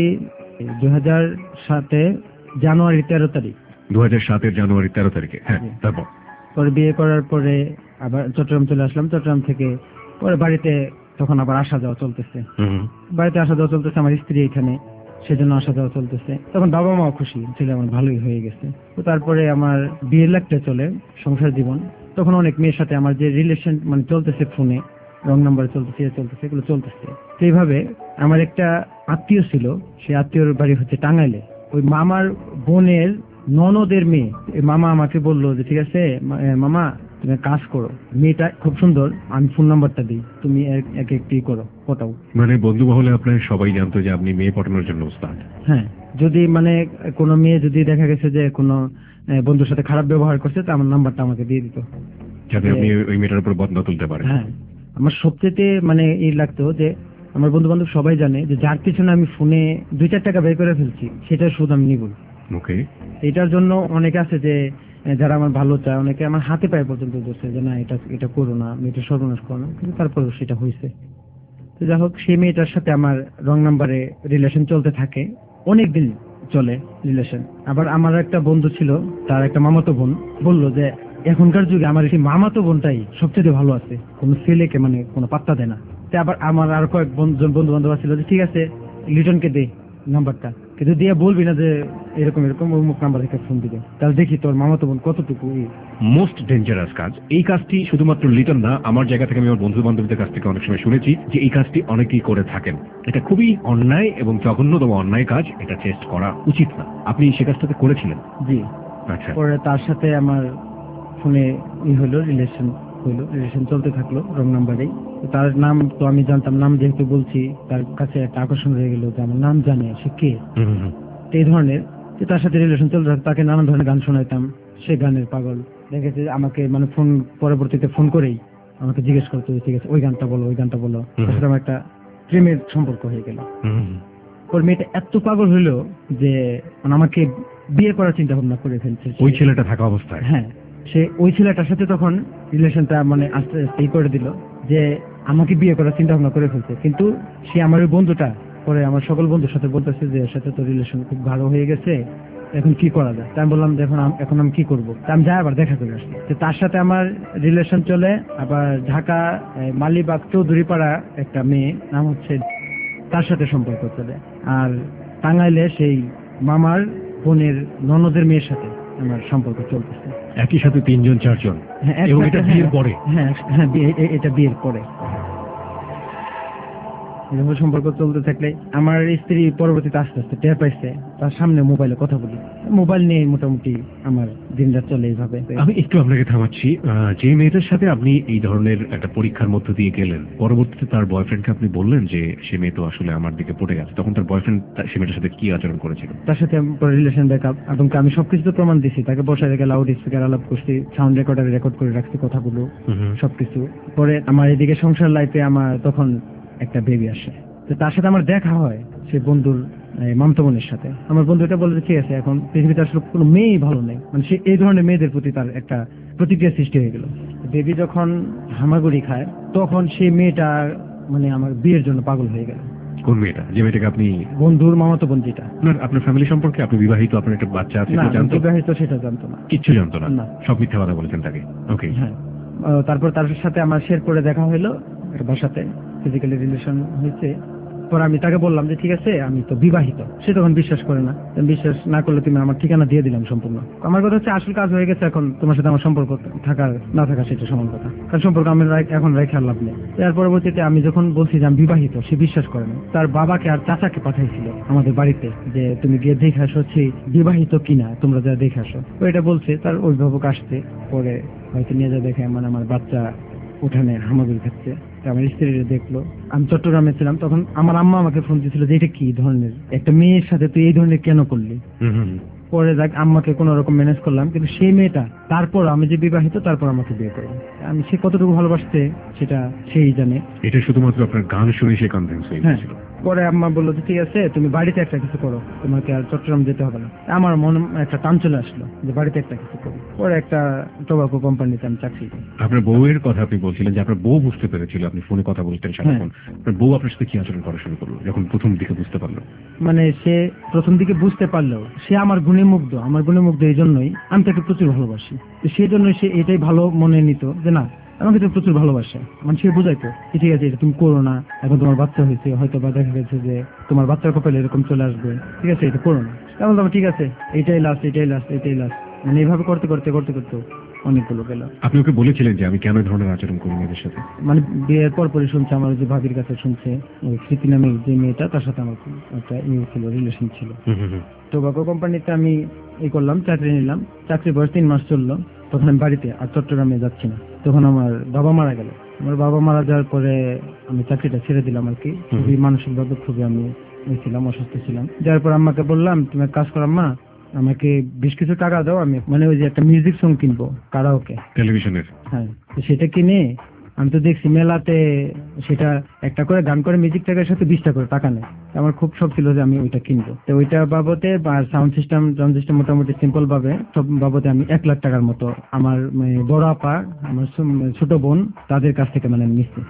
2007 জানুয়ারি 13 তারিখ। 2007 জানুয়ারি 13 তারিখে। হ্যাঁ, জি। তারপর? পরে বিয়ে করার পরে আবার চট্টগ্রাম চলে আসলাম। চট্টগ্রাম থেকে পরে বাড়িতে তখন আবার আসা যাওয়া চলতেছে, বাড়িতে আসা যাওয়া চলতেছে, আমার স্ত্রী এখানে, সেজন্য আসা যাওয়া চলতেছে। তখন বাবা মাও খুশি ছিল, আমার ভালোই হয়ে গেছে। তো তারপরে আমার বিয়ের লাগতে চলে সংসার জীবন। তখন অনেক মেয়ের সাথে আমার যে রিলেশন মানে চলতেছে, ফোনে রং নাম্বারে চলতেছে, এগুলো চলতেছে। সেইভাবে আমার একটা আত্মীয় ছিল, সেই আত্মীয়র বাড়ি হচ্ছে টাঙ্গাইলে। ওই মামার বোনের ননদের মেয়ে। এই মামা আমাকে বললো যে ঠিক আছে মামা, তুমি এক কাজ করো, মেয়েটা খুব সুন্দর, আমি ফোন নাম্বারটা দিই, তুমি এক একটি করো, পটাও। মানে বন্ধু মহলে আপনার সবাই জানতো যে আপনি মেয়ে পটানোর জন্য উস্তাদ? হ্যাঁ, যদি মানে কোনো মেয়ে যদি দেখা গেছে যে কোনো বন্ধুর সাথে খারাপ ব্যবহার করছে, তো আমার নাম্বারটা আমাকে দিয়ে দিত, যাতে আপনি ওই মেয়েটার উপর বদনা তুলতে পারেন। হ্যাঁ, আমার সবচেয়ে মানে এই লাগতো যে আমার বন্ধু বান্ধব সবাই জানে যে যার পিছনে আমি ফোনে 2-4 টাকা বের করে ফেলছি, সেটা শুধু আমি নিব। ওকে। এটার জন্য অনেকে আছে যে যারা আমার ভালো চায়, অনেকে আমার হাতে পায়ে পর্যন্ত বলছে যে না, এটা করো না, এটা সর্বনাশ করো না, কিন্তু তারপরেও সেটা হয়েছে। তো যাই হোক, সেই মেয়েটার সাথে আমার রং নাম্বারে রিলেশন চলতে থাকে, অনেকদিন চলে রিলেশন। আবার আমার একটা বন্ধু ছিল, তার একটা মামাতো বোন বললো যে এখনকার যুগে আমার এই মামাতো বোনটাই সবচেয়ে ভালো আছে, কোনো ছেলেকে মানে কোনো পাত্তা দেয় না। তো আবার আমার আর কয়েকজন বন্ধু বান্ধব ছিল যে ঠিক আছে লিটনকে দে নাম্বারটা, কিন্তু দিয়ে বলবি না যে এরকম এরকম অমুক নাম্বার থেকে ফোন দিবে, তাহলে দেখি তোর মামাতো বোন কতটুকু। মোস্ট ডেঞ্জারাস কাজ এই কাজটি শুধুমাত্র লিটন না, আমার জায়গা থেকে আমি আমার বন্ধু বান্ধবদের কাছ থেকে অনেক সময় শুনেছি যে এই কাজটি অনেকেই করে থাকেন। এটা খুবই অন্যায় এবং জঘন্যতম অন্যায় কাজ, এটা চেষ্টা করা উচিত না। আপনি সে কাজটাতে করেছিলেন? জি। আচ্ছা। পরে তার সাথে আমার ফোনে রিলেশন চলতে থাকলো রং নাম্বারেই। তার নাম তো আমি জানতাম, নাম যেহেতু বলছি তার কাছে একটা আকর্ষণ রয়ে গেল যে আমার নাম জানে, সে কে। তো এই ধরনের যে তার সাথে রিলেশন চলতে থাকতো, তাকে নানান ধরনের গান শোনাইতাম, সে গানের পাগল। দেখেছে আমাকে মানে ফোন পরবর্তীতে ফোন করেই আমাকে জিজ্ঞেস করতো ঠিক আছে ওই গানটা বলো, ওই গানটা বলো। তার সাথে আমার একটা প্রেমের সম্পর্ক হয়ে গেল। ওর মেয়েটা এত পাগল হইলো যে মানে আমাকে বিয়ে করার চিন্তা ভাবনা করে ফেলছে ওই ছেলেটা থাকা অবস্থায়। হ্যাঁ, সে ওই ছেলেটার সাথে তখন রিলেশনটা মানে আস্তে আস্তে করে দিল যে আমাকে বিয়ে করার চিন্তা ভাবনা করে ফেলছে। কিন্তু সে আমার ওই বন্ধুটা পরে আমার সকল বন্ধুর সাথে বলতেছে যে এর সাথে তো রিলেশন খুব গাঢ় হয়ে গেছে, এখন কি করা যায়। তাই আমি বললাম যে এখন আমি কি করবো। তা আমি যাই আবার দেখা করে আসি। তো তার সাথে আমার রিলেশন চলে। আবার ঢাকা মালিবাগ চৌধুরীপাড়া একটা মেয়ে নাম হচ্ছে, তার সাথে সম্পর্ক চলে। আর টাঙ্গাইলে সেই মামার বোনের ননদের মেয়ের সাথে আমার সম্পর্ক চলতেছে। একই সাথে 3-4 জন। হ্যাঁ, এবং এটা বিয়ের পরে? হ্যাঁ, এটা বিয়ের পরে। এরকম সম্পর্ক চলতে থাকলে আমার স্ত্রী পরবর্তীতে আস্তে আস্তে টের পাইছে, তার সামনে মোবাইলে কথা বলি, মোবাইল নিয়ে মোটামুটি আমার দিনরাত চলে এইভাবে। আমি একটু আপনাকে থামাচ্ছি। যে মেয়েটার সাথে আপনি এই ধরনের একটা পরীক্ষার মধ্য দিয়ে গেলেন, পরবর্তীতে তার বয়ফ্রেন্ডকে আপনি বললেন যে সে মেয়ে তো আসলে আমার দিকে পড়ে গেছে, তখন তার বয়ফ্রেন্ড সে মেয়েটার সাথে কি আচরণ করেছিল? তার সাথে রিলেশন ব্রেকআপ, এবং আমি সবকিছু তো প্রমাণ দিছি, তাকে বসায় রেখে লাউড স্পিকার আলাপ করছি, সাউন্ড রেকর্ডারে রেকর্ড করে রাখছি কথাগুলো সবকিছু। পরে আমার এদিকে সংসার লাইফে আমার তখন একটা বেবি আসে। তো তার সাথে আমার দেখা হয় সে বন্ধুর মামতো বোনের সাথে। আমার বন্ধু এটা বলে ঠিক আছে এখন পৃথিবীতে আসলে কোনো মেয়েই ভালো নেই, মানে সে এই ধরনের মেয়েদের প্রতি তার একটা প্রতিক্রিয়া সৃষ্টি হয়ে গেল। বেবি যখন হামাগুড়ি খায় তখন সেই মেয়েটা মানে আমার বিয়ের জন্য পাগল হয়ে গেল। কোন মেয়েটা? যে মেয়েটাকে আপনি বন্ধুর মামাতো বোন যেটা। আপনার ফ্যামিলি সম্পর্কে, আপনি বিবাহিত, আপনার একটা বাচ্চা আছে, না, জানতো? বিবাহিত সেটা জানতো না, কিচ্ছু জানতো না। না। সব মিথ্যা কথা বলেছেন তাকে? ওকে। হ্যাঁ, তারপর তার সাথে আমার শেরপুরে দেখা হলো, বাসাতে ফিজিক্যালি রিলেশন হয়েছে। পর আমি তাকে বললাম যে ঠিক আছে আমি তো বিবাহিত। সে তখন বিশ্বাস করে না। বিশ্বাস না করলে তুমি আমার ঠিকানা দিয়ে দিলাম সম্পূর্ণ। আমার কথা হচ্ছে আসল কাজ হয়ে গেছে, এখন তোমার সাথে আমার সম্পর্ক থাকার না থাকা সেটা সমান কথা, কারণ সম্পর্ক আমি এখন রেখে লাভ নেই। এর পরবর্তীতে আমি যখন বলছি যে আমি বিবাহিত, সে বিশ্বাস করে না। তার বাবাকে আর চাচাকে পাঠাইছিল আমাদের বাড়িতে যে তুমি গিয়ে দেখে আসো বিবাহিত কিনা, তোমরা যা দেখে আসো। তো এটা বলছে, তার অভিভাবক আসছে, পরে হয়তো নিয়ে যা দেখে মানে আমার বাচ্চা উঠানে হামাগুড়ি খাচ্ছে। আমার স্ত্রী দেখলো, আমি চট্টগ্রামে ছিলাম তখন, আমার আম্মা আমাকে ফোন দিয়েছিল যে এটা কি ধরনের একটা মেয়ের সাথে তুই এই ধরনের কেন করলি। পরে যাক আম্মাকে কোনো রকম ম্যানেজ করলাম, কিন্তু সেই মেয়েটা তারপর আমি যে বিবাহিত তারপর আমাকে বিয়ে করলাম। আমি সে কতটুকু ভালোবাসতে সেটা সেই জানে। এটা শুধুমাত্র আপনার গান শুনে সে কনভিন্স হয়ে হ্যাঁ, গেছিল। পরে আম্মা বললো যে ঠিক আছে তুমি বাড়িতে একটা কিছু করো, তোমাকে আর চট্টগ্রাম যেতে হবে না। আমার মনে একটা টান চলে আসলো যে বাড়িতে একটা কিছু করো। পরে একটা টোবাকো কোম্পানিতে আমি চাকরি করি। আপনার বউয়ের কথা আপনি বলছিলেন যে আপনার বউ বুঝতে পেরেছিল, আপনি ফোনে কথা বলতেন সারাক্ষণ। আপনার বউ আপনার সাথে কি আচরণ করা শুরু করলো যখন প্রথম দিকে বুঝতে পারলো? মানে সে প্রথম দিকে বুঝতে পারলেও সে আমার গুণে মুগ্ধ, আমার গুণে মুগ্ধ এই জন্যই আমি তাকে প্রচুর ভালোবাসি। তো সেই জন্যই সে এটাই ভালো মনে নিত যে না আমাকে তো প্রচুর ভালোবাসে। মানে সে বুঝাইতো ঠিক আছে এটা তুমি করো না, এখন তোমার বাচ্চা হয়েছে, হয়তো বা দেখা গেছে যে তোমার বাচ্চার কপালে এরকম চলে আসবে, ঠিক আছে এটা করো না। তেমন তো ঠিক আছে এইটাই লাস্ট, এইটাই লাস্ট, এইটাই লাস্ট, মানে এইভাবে করতে করতে করতে করতে অনেকগুলো গেল। আপনি ওকে বলেছিলেন যে আমি কেন এই ধরনের আচরণ করি মেয়েদের সাথে? মানে বিয়ের পরপরই শুনছে, আমার যে ভাবির কাছে শুনছে ওই স্মৃতি নামের যে মেয়েটা তার সাথে আমার একটা ছিল, রিলেশন ছিল। টোবাকো কোম্পানিতে আমি করলাম, চাকরি নিলাম। চাকরি বয়স 3 মাস চললো, তখন আমি বাড়িতে আর চট্টগ্রামে যাচ্ছি না। তখন আমার বাবা মারা গেল। আমার বাবা মারা যাওয়ার পরে আমি চাকরিটা ছেড়ে দিলাম আর কি। খুবই মানসিকভাবে খুবই আমি ছিলাম, অসুস্থ ছিলাম। যাওয়ার পর আম্মাকে বললাম তুমি এক কাজ করো আম্মা, আমাকে বেশ কিছু টাকা দাও, আমি মানে ওই যে একটা মিউজিক সং কিনবো কারাওকে টেলিভিশনের। হ্যাঁ, তো সেটা কিনে আমি তো দেখছি মেলাতে সেটা একটা করে গান করে মিউজিক টাকার সাথে 20 করে টাকা নেয়। আমার খুব শখ ছিল যে আমি ওইটা কিনবো। তো ওইটা বাবদে সাউন্ড সিস্টেম মোটামুটি সিম্পল ভাবে সব বাবদে আমি 1 লাখ টাকার মতো আমার বড় আপা, আমার ছোট বোন তাদের কাছ থেকে মানে নিচ্ছি।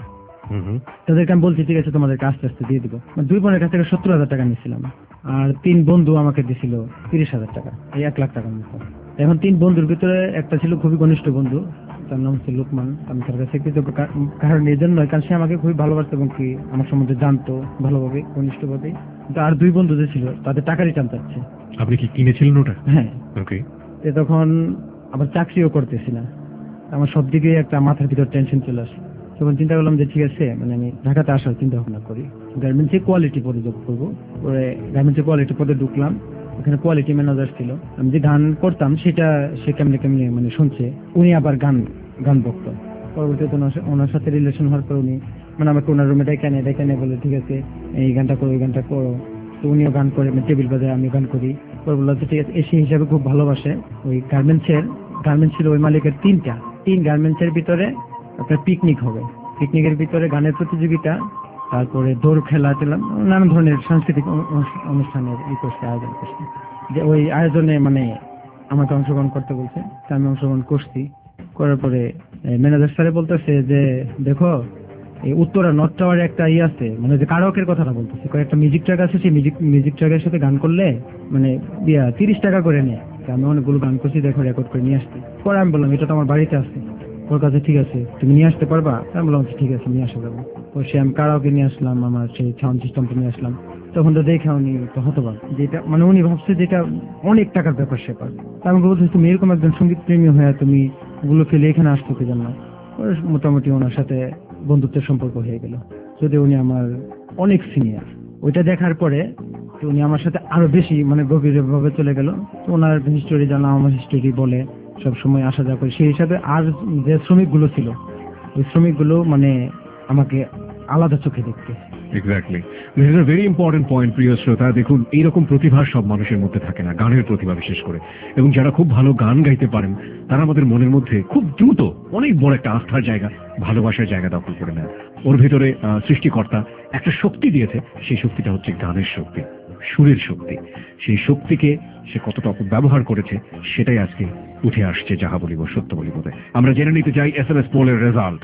তাদেরকে আমি বলছি ঠিক আছে তোমাদেরকে আস্তে আস্তে দিয়ে দিবো। 2 বোনের কাছ থেকে 70,000 টাকা নিয়েছিলাম, আর 3 বন্ধু আমাকে দিছিল 30,000 টাকা, এই 1 লাখ টাকার মতো। এখন 3 বন্ধুর ভিতরে একটা ছিল খুবই ঘনিষ্ঠ বন্ধু, তার নাম হচ্ছে লোকমান। আমি তার কাছে কৃতজ্ঞ, কারণ এই জন্য কারণ সে আমাকে খুবই ভালোবাসতো এবং কি আমার সম্বন্ধে জানতো ভালোভাবে, ঘনিষ্ঠভাবে। কিন্তু আর 2 বন্ধু যে ছিল তাদের টাকা রিটার্ন চাচ্ছে। আপনি কি কিনেছিলেন ওটা? হ্যাঁ। ওকে। তখন আবার চাকরিও করতেছি না, আমার সব দিকে একটা মাথার ভিতর টেনশন চলে আসে। তখন চিন্তা করলাম যে ঠিক আছে মানে আমি ঢাকাতে আসার চিন্তা ভাবনা করি, গার্মেন্টসে কোয়ালিটি পদে যোগ করবো। পরে গার্মেন্টসে কোয়ালিটি পদে ঢুকলাম, ওখানে কোয়ালিটি ম্যানেজার ছিল। আমি যে গান করতাম সেটা সে কেমনে কেমনে মানে শুনছে, উনি আবার গান বকত। পরবর্তীতে ওনার সাথে রিলেশন হওয়ার পর উনি মানে আমাকে ওনার রুমে ডেকে নেয় বলে ঠিক আছে এই গানটা করো, এই গানটা করো। তো উনিও গান করে, টেবিল বাজায়, আমি গান করি। পরে বললো ঠিক আছে, এসে হিসাবে খুব ভালোবাসে। ওই গার্মেন্টস ছিল ওই মালিকের 3 গার্মেন্টসের ভিতরে একটা পিকনিক হবে, পিকনিকের ভিতরে গানের প্রতিযোগিতা, তারপরে দৌড় খেলা টেলাম, নানা ধরনের সাংস্কৃতিক অনুষ্ঠানের আয়োজন করছে। যে ওই আয়োজনে মানে আমাকে অংশগ্রহণ করতে বলছে, তা আমি অংশগ্রহণ করছি। করার পরে ম্যানেজার স্যারে বলতেছে যে দেখো এই উত্তরা নর্থ টাওয়ারে একটা আছে, মানে যে কারাওকের কথাটা বলতেছে, একটা মিউজিক ট্র্যাক আছে, সেই মিউজিক ট্র্যাকের সাথে গান করলে মানে 30 টাকা করে নেয়। আমি অনেকগুলো গান করছি, দেখো রেকর্ড করে নিয়ে আসছি। পরে আমি বললাম এটা তো আমার বাড়িতে আছে। ওর কাছে ঠিক আছে তুমি নিয়ে আসতে পারবা? আমি বললাম ঠিক আছে নিয়ে আসা যাবো। তো সে আমি কারাওকে নিয়ে আসলাম, আমার সেই সাউন্ড সিস্টেমটা নিয়ে আসলাম। তখন তো দেখে উনি তো হতবাক, যেটা মানে উনি ভাবছে যেটা অনেক টাকার ব্যাপার স্যাপার। আমাকে বলছে তুমি এরকম একজন সঙ্গীত প্রেমী হয়ে তুমি ওগুলো ফেলে এখানে আসতে কি জানো? মোটামুটি ওনার সাথে বন্ধুত্বের সম্পর্ক হয়ে গেল, যদি উনি আমার অনেক সিনিয়র। ওইটা দেখার পরে উনি আমার সাথে আরো বেশি মানে গভীরভাবে চলে গেল। ওনার হিস্টোরি জানলাম, আমার হিস্টোরি বলে সব সময় আসা যাওয়া করে। সেই হিসাবে আর যে শ্রমিকগুলো ছিল ওই শ্রমিকগুলো মানে আমাকে আলাদা চোখে দেখতে। Exactly, this is a very important point প্রিয় শ্রোতা। দেখুন এইরকম প্রতিভা সব মানুষের মধ্যে থাকে না, গানের প্রতিভা বিশেষ করে। এবং যারা খুব ভালো গান গাইতে পারেন তারা আমাদের মনের মধ্যে খুব দ্রুত অনেক বড় একটা আস্থার জায়গা, ভালোবাসার জায়গা দখল করে নেয়। ওর ভিতরে সৃষ্টিকর্তা একটা শক্তি দিয়েছে, সেই শক্তিটা হচ্ছে গানের শক্তি, সুরের শক্তি। সেই শক্তিকে সে কতটা ব্যবহার করেছে সেটাই আজকে উঠে আসছে যাহা বলিব সত্য বলিব। আমরা জেনে নিতে চাই SMS পোলের result.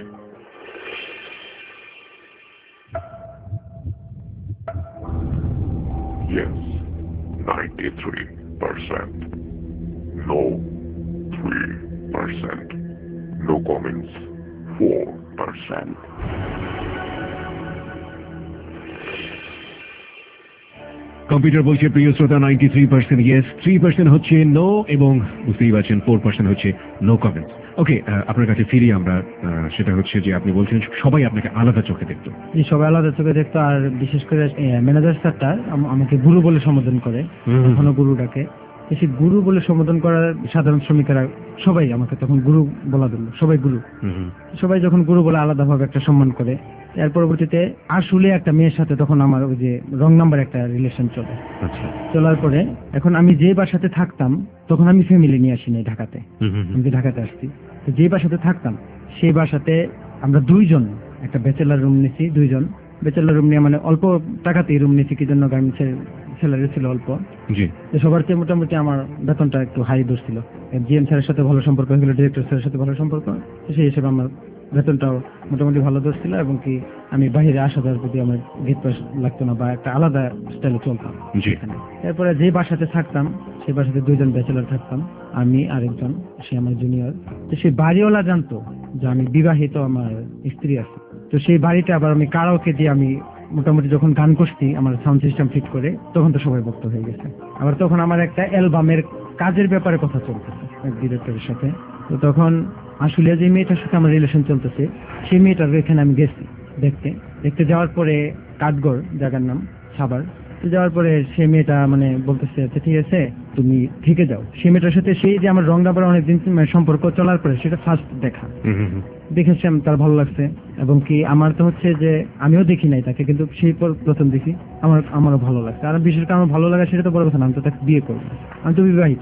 Yes, 93%. No, 3%. No comments, 4%. Computer বলছে প্রিয় শ্রোতা 93% ইয়েস, 3% হচ্ছে নো, এবং বুঝতেই পারছেন 4% হচ্ছে নো কমেন্টস। ওকে, আপনার কাছে ফিরি আমরা। সেটা হচ্ছে যে আপনি বলছেন সবাই আপনাকে আলাদা চোখে দেখতো। এই সবাই আলাদা চোখে দেখতো, আর বিশেষ করে ম্যানেজার স্যারটা আমাকে গুরু বলে সম্বোধন করে, এখনো গুরু ডাকে। এসে গুরু বলে সম্বোধন করার সাধারণ শ্রমিকেরা সবাই আমাকে তখন গুরু বলা দিল, সবাই গুরু। সবাই যখন গুরু বলে আলাদাভাবে একটা সম্মান করে, এর পরবর্তীতে আসলে একটা মেয়ের সাথে তখন আমার ওই যে রং নাম্বার একটা রিলেশন চলে। চলার পরে এখন আমি যে বাসাতে থাকতাম তখন আমি ফ্যামিলি নিয়ে আসিনি ঢাকাতে, আমি যে ঢাকাতে আসছি, তো যে বাসাতে থাকতাম সেই বাসাতে আমরা দুইজন একটা ব্যাচেলার রুম নিয়েছি, দুইজন ব্যাচেলার রুম নিয়ে মানে অল্প টাকাতেই রুম নিয়েছি, কি জন্য গার্মেন্টসের স্যালারি ছিল অল্প। তো সবার চেয়ে মোটামুটি আমার বেতনটা একটু হাই ধরছিল, জিএম স্যারের সাথে ভালো সম্পর্ক হয়েছিল, ডিরেক্টর স্যারের সাথে ভালো সম্পর্ক, সেই হিসেবে আমার বেতনটাও মোটামুটি ভালো ধরছিল এবং কি আমি বাইরে আসা যাওয়ার প্রতি আমার গেট পাস লাগতো না বা একটা আলাদা স্টাইলে চলতাম। এরপরে যে বাসাতে থাকতাম সেই বাসাতে দুইজন ব্যাচেলার থাকতাম, আমি আরেকজন, সে আমার জুনিয়র। তো সেই বাড়িওয়ালা জানতো যে আমি বিবাহিত, আমার স্ত্রী আছে। তো সেই বাড়িটা আবার আমি কারাওকে দিয়ে আমি মোটামুটি যখন গান করছি আমার সাউন্ড সিস্টেম ফিট করে, তখন তো সবাই ভক্ত হয়ে গেছে। আবার তখন আমার একটা অ্যালবামের কাজের ব্যাপারে কথা চলতেছে এক ডিরেক্টরের সাথে। তো তখন আসলে যে মেয়েটার সাথে আমার রিলেশন চলতেছে সেই মেয়েটার এখানে আমি গেছি দেখতে যাওয়ার পরে কাঠগড় জায়গার নাম সাভার। তো যাওয়ার পরে সে মেয়েটা মানে বলতেছে আচ্ছা ঠিক আছে তুমি থেকে যাও। সেই মেয়েটার সাথে সেই যে আমার রং নাম্বার অনেকদিন সম্পর্ক চলার পরে সেটা ফার্স্ট দেখা দেখেছি, আমি তার ভালো লাগছে এবং কি আমার তো হচ্ছে যে আমিও দেখি নাই তাকে, কিন্তু সেই পর প্রথম দেখি আমারও ভালো লাগছে। আর বিশেষ করে আমার ভালো লাগা সেটা তো বড় কথা না, আমি তো তাকে বিয়ে করবো, আমি তো বিবাহিত,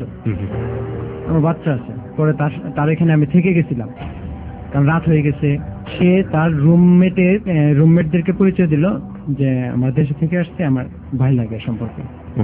আমার বাচ্চা আছে। পরে তার এখানে আমি থেকে গেছিলাম কারণ রাত হয়ে গেছে। সে তার রুমমেটদেরকে পরিচয় দিল যে আমার দেশে থেকে আসছে, আমার ভাই লাগে সম্পর্কে।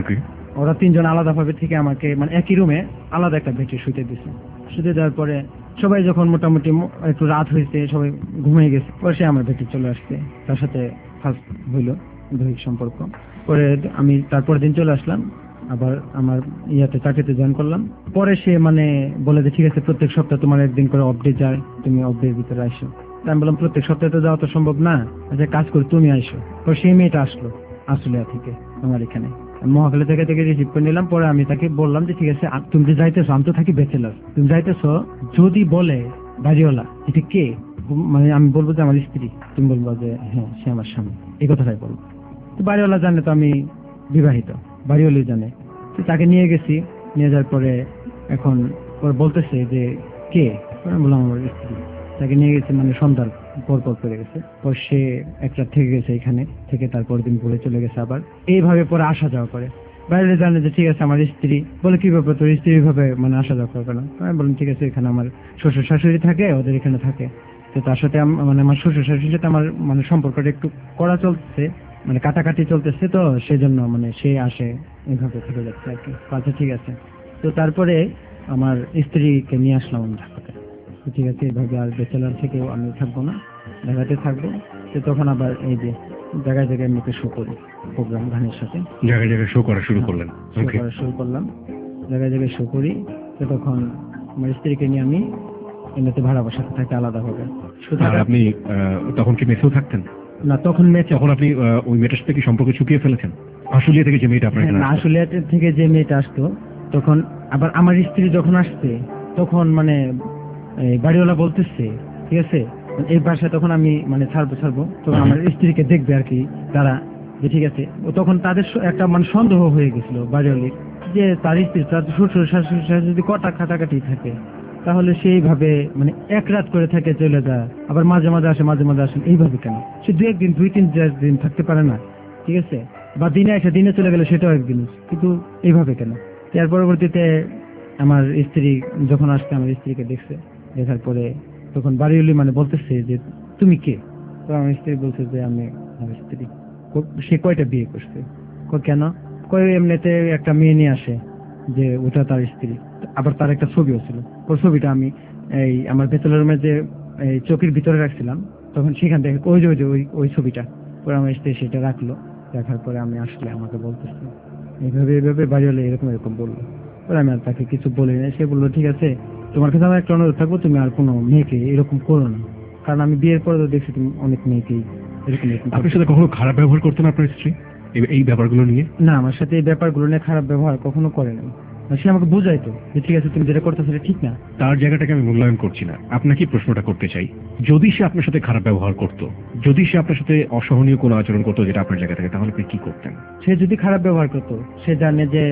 ওরা তিনজন আলাদাভাবে থেকে আমাকে মানে একই রুমে আলাদা একটা বেডে শুতে দিছে। শুতে দেওয়ার পরে সবাই যখন মোটামুটি একটু রাত হয়েছে, সবাই ঘুমিয়ে গেছে, পরে সে আমার বেডে চলে আসছে, তার সাথে ফার্স্ট হইলো দৈহিক সম্পর্ক। পরে আমি তারপরের দিন চলে আসলাম, আবার আমার চাকরিতে জয়েন করলাম। পরে সে মানে বলে যে ঠিক আছে প্রত্যেক সপ্তাহে তোমার একদিন করে অফ ডে যায়, তুমি অফ ডের ভিতরে আসো। আমি বললাম প্রত্যেক সপ্তাহে তো যাওয়া তো সম্ভব না, আচ্ছা কাজ করি তুমি আসো। তো সেই মেয়েটা আসলো আশুলিয়া থেকে আমার এখানে, মহাখালী থেকে রিসিভ করে নিলাম। পরে আমি তাকে বললাম যে ঠিক আছে তুমি যে যাইতেছো, আমি তো থাকি ব্যাচেলার, তুমি যাইতেছো যদি বলে বাড়িওয়ালা এটা কে, মানে আমি বলবো যে আমার স্ত্রী, তুমি বলবো যে হ্যাঁ সে আমার স্বামী, এই কথাটাই বলবো। তো বাড়িওয়ালা জানে তো আমি বিবাহিত, বাড়িওয়ালি জানে। তো তাকে নিয়ে গেছি, নিয়ে যাওয়ার পরে এখন ওরা বলতেছে যে কে, বললাম আমার স্ত্রী। তাকে নিয়ে গেছে মানে সন্ধ্যার পর করে গেছে, পর সে একটা থেকে গেছে এখানে থেকে, তারপর দিন ঘুরে চলে গেছে। আবার এইভাবে পরে আসা যাওয়া করে, বাইরে জানে যে ঠিক আছে আমার স্ত্রী। বলে কি ব্যাপার তোর স্ত্রী ভাবে মানে আসা যাওয়া করবে না? আমি বললাম ঠিক আছে এখানে আমার শ্বশুর শাশুড়ি থাকে, ওদের এখানে থাকে, তো তার সাথে মানে আমার শ্বশুর শাশুড়ির সাথে আমার মানে সম্পর্কটা একটু কড়া চলতেছে, মানে কাটাকাটি চলতেছে, তো সেজন্য মানে সে আসে এইভাবে থেকে যাচ্ছে আর কি। আচ্ছা ঠিক আছে। তো তারপরে আমার স্ত্রীকে নিয়ে আসলাম আমি ঢাকাতে। ঠিক আছে এইভাবে আর ব্যাচেলার থেকেও আমি থাকবো না, ঢাকাতে থাকবো। তো তখন আবার এই যে জায়গায় জায়গায় এমনিতে শো করি, প্রোগ্রাম গানের সাথে জায়গায় জায়গায় শো করা শুরু করলেন। শুরু করলাম, জায়গায় জায়গায় শো করি। তো তখন আমার স্ত্রীকে নিয়ে আমি এমনিতে ভাড়া বাসাতে থাকি আলাদাভাবে। আপনি তখন কি মেসেও থাকতেন? না তখন তখন আপনি ওই মেয়েটার সাথে কি সম্পর্ক চুকিয়ে ফেলেছেন? আশুলিয়া থেকে যে মেয়েটা আপনার এখানে আসতো? আশুলিয়া থেকে যে মেয়েটা আসতো, তখন আবার আমার স্ত্রী যখন আসছে তখন মানে বাড়িওয়ালা বলতেছে ঠিক আছে এই বাসায়, তখন আমি মানে ছাড়বো, তখন আমার স্ত্রীকে দেখবে আর কি তারা, যে ঠিক আছে। তখন তাদের একটা মানে সন্দেহ হয়ে গেছিল বাড়িওয়ালির যে তার স্ত্রী, তার শ্বশুর শাশুড়ি যদি কাটাকাটি থাকে তাহলে সেইভাবে মানে এক রাত করে থাকে চলে যায়, আবার মাঝে মাঝে আসেন, এইভাবে কেন সে দু একদিন 2-3 দিন থাকতে পারে না? ঠিক আছে, বা দিনে এসে দিনে চলে গেলে সেটাও এক জিনিস, কিন্তু এইভাবে কেন? এর পরবর্তীতে আমার স্ত্রী যখন আসছে, আমার স্ত্রীকে দেখছে, দেখার পরে তখন বাড়িওয়ালি মানে বলতেছে যে তুমি কে? তো আমার স্ত্রী বলছে যে আমি আমার স্ত্রী। সে কয়টা বিয়ে করছে? কেন? এমনিতে একটা মেয়ে নিয়ে আসে যে ওটা তার স্ত্রী, আবার তার একটা ছবিও ছিল। ওই ছবিটা আমি এই আমার ব্যাচেলর রুমে যে চোখের ভিতরে রাখছিলাম, তখন সেখান থেকে ওই ছবিটা পরে আমার স্ত্রী সেটা রাখলো। দেখার পরে আমি আসলে আমাকে বলতেছি এইভাবে বাড়িওয়ালা এরকম বললো। পরে আমি আর তাকে কিছু বলি না। সে বললো ঠিক আছে তোমার কাছে আমার একটা অনুরোধ থাকবো, তুমি আর কোনো মেয়েকে এরকম করো না, কারণ আমি বিয়ের পরে তো দেখছি তুমি অনেক মেয়েকেই এরকম। আপনার সাথে কখনো খারাপ ব্যবহার করতেন আপনার স্ত্রী এই ব্যাপারগুলো নিয়ে? না, আমার সাথে এই ব্যাপারগুলো নিয়ে খারাপ ব্যবহার কখনো করে না। সে আমাকে বুঝাইতো যে ঠিক আছে তুমি যেটা করতেছো সেটা ঠিক না। তার জায়গাটাকে আমি মূল্যায়ন করছি না, আপনাকে প্রশ্নটা করতে চাই, যদি সে আপনার সাথে খারাপ ব্যবহার করতো, যদি সে আপনার সাথে অসহনীয় কোনো আচরণ করতো যেটা আপনার জায়গা থেকে, তাহলে আপনি কি করতেন? সে যদি খারাপ ব্যবহার করতো, সে জানে যে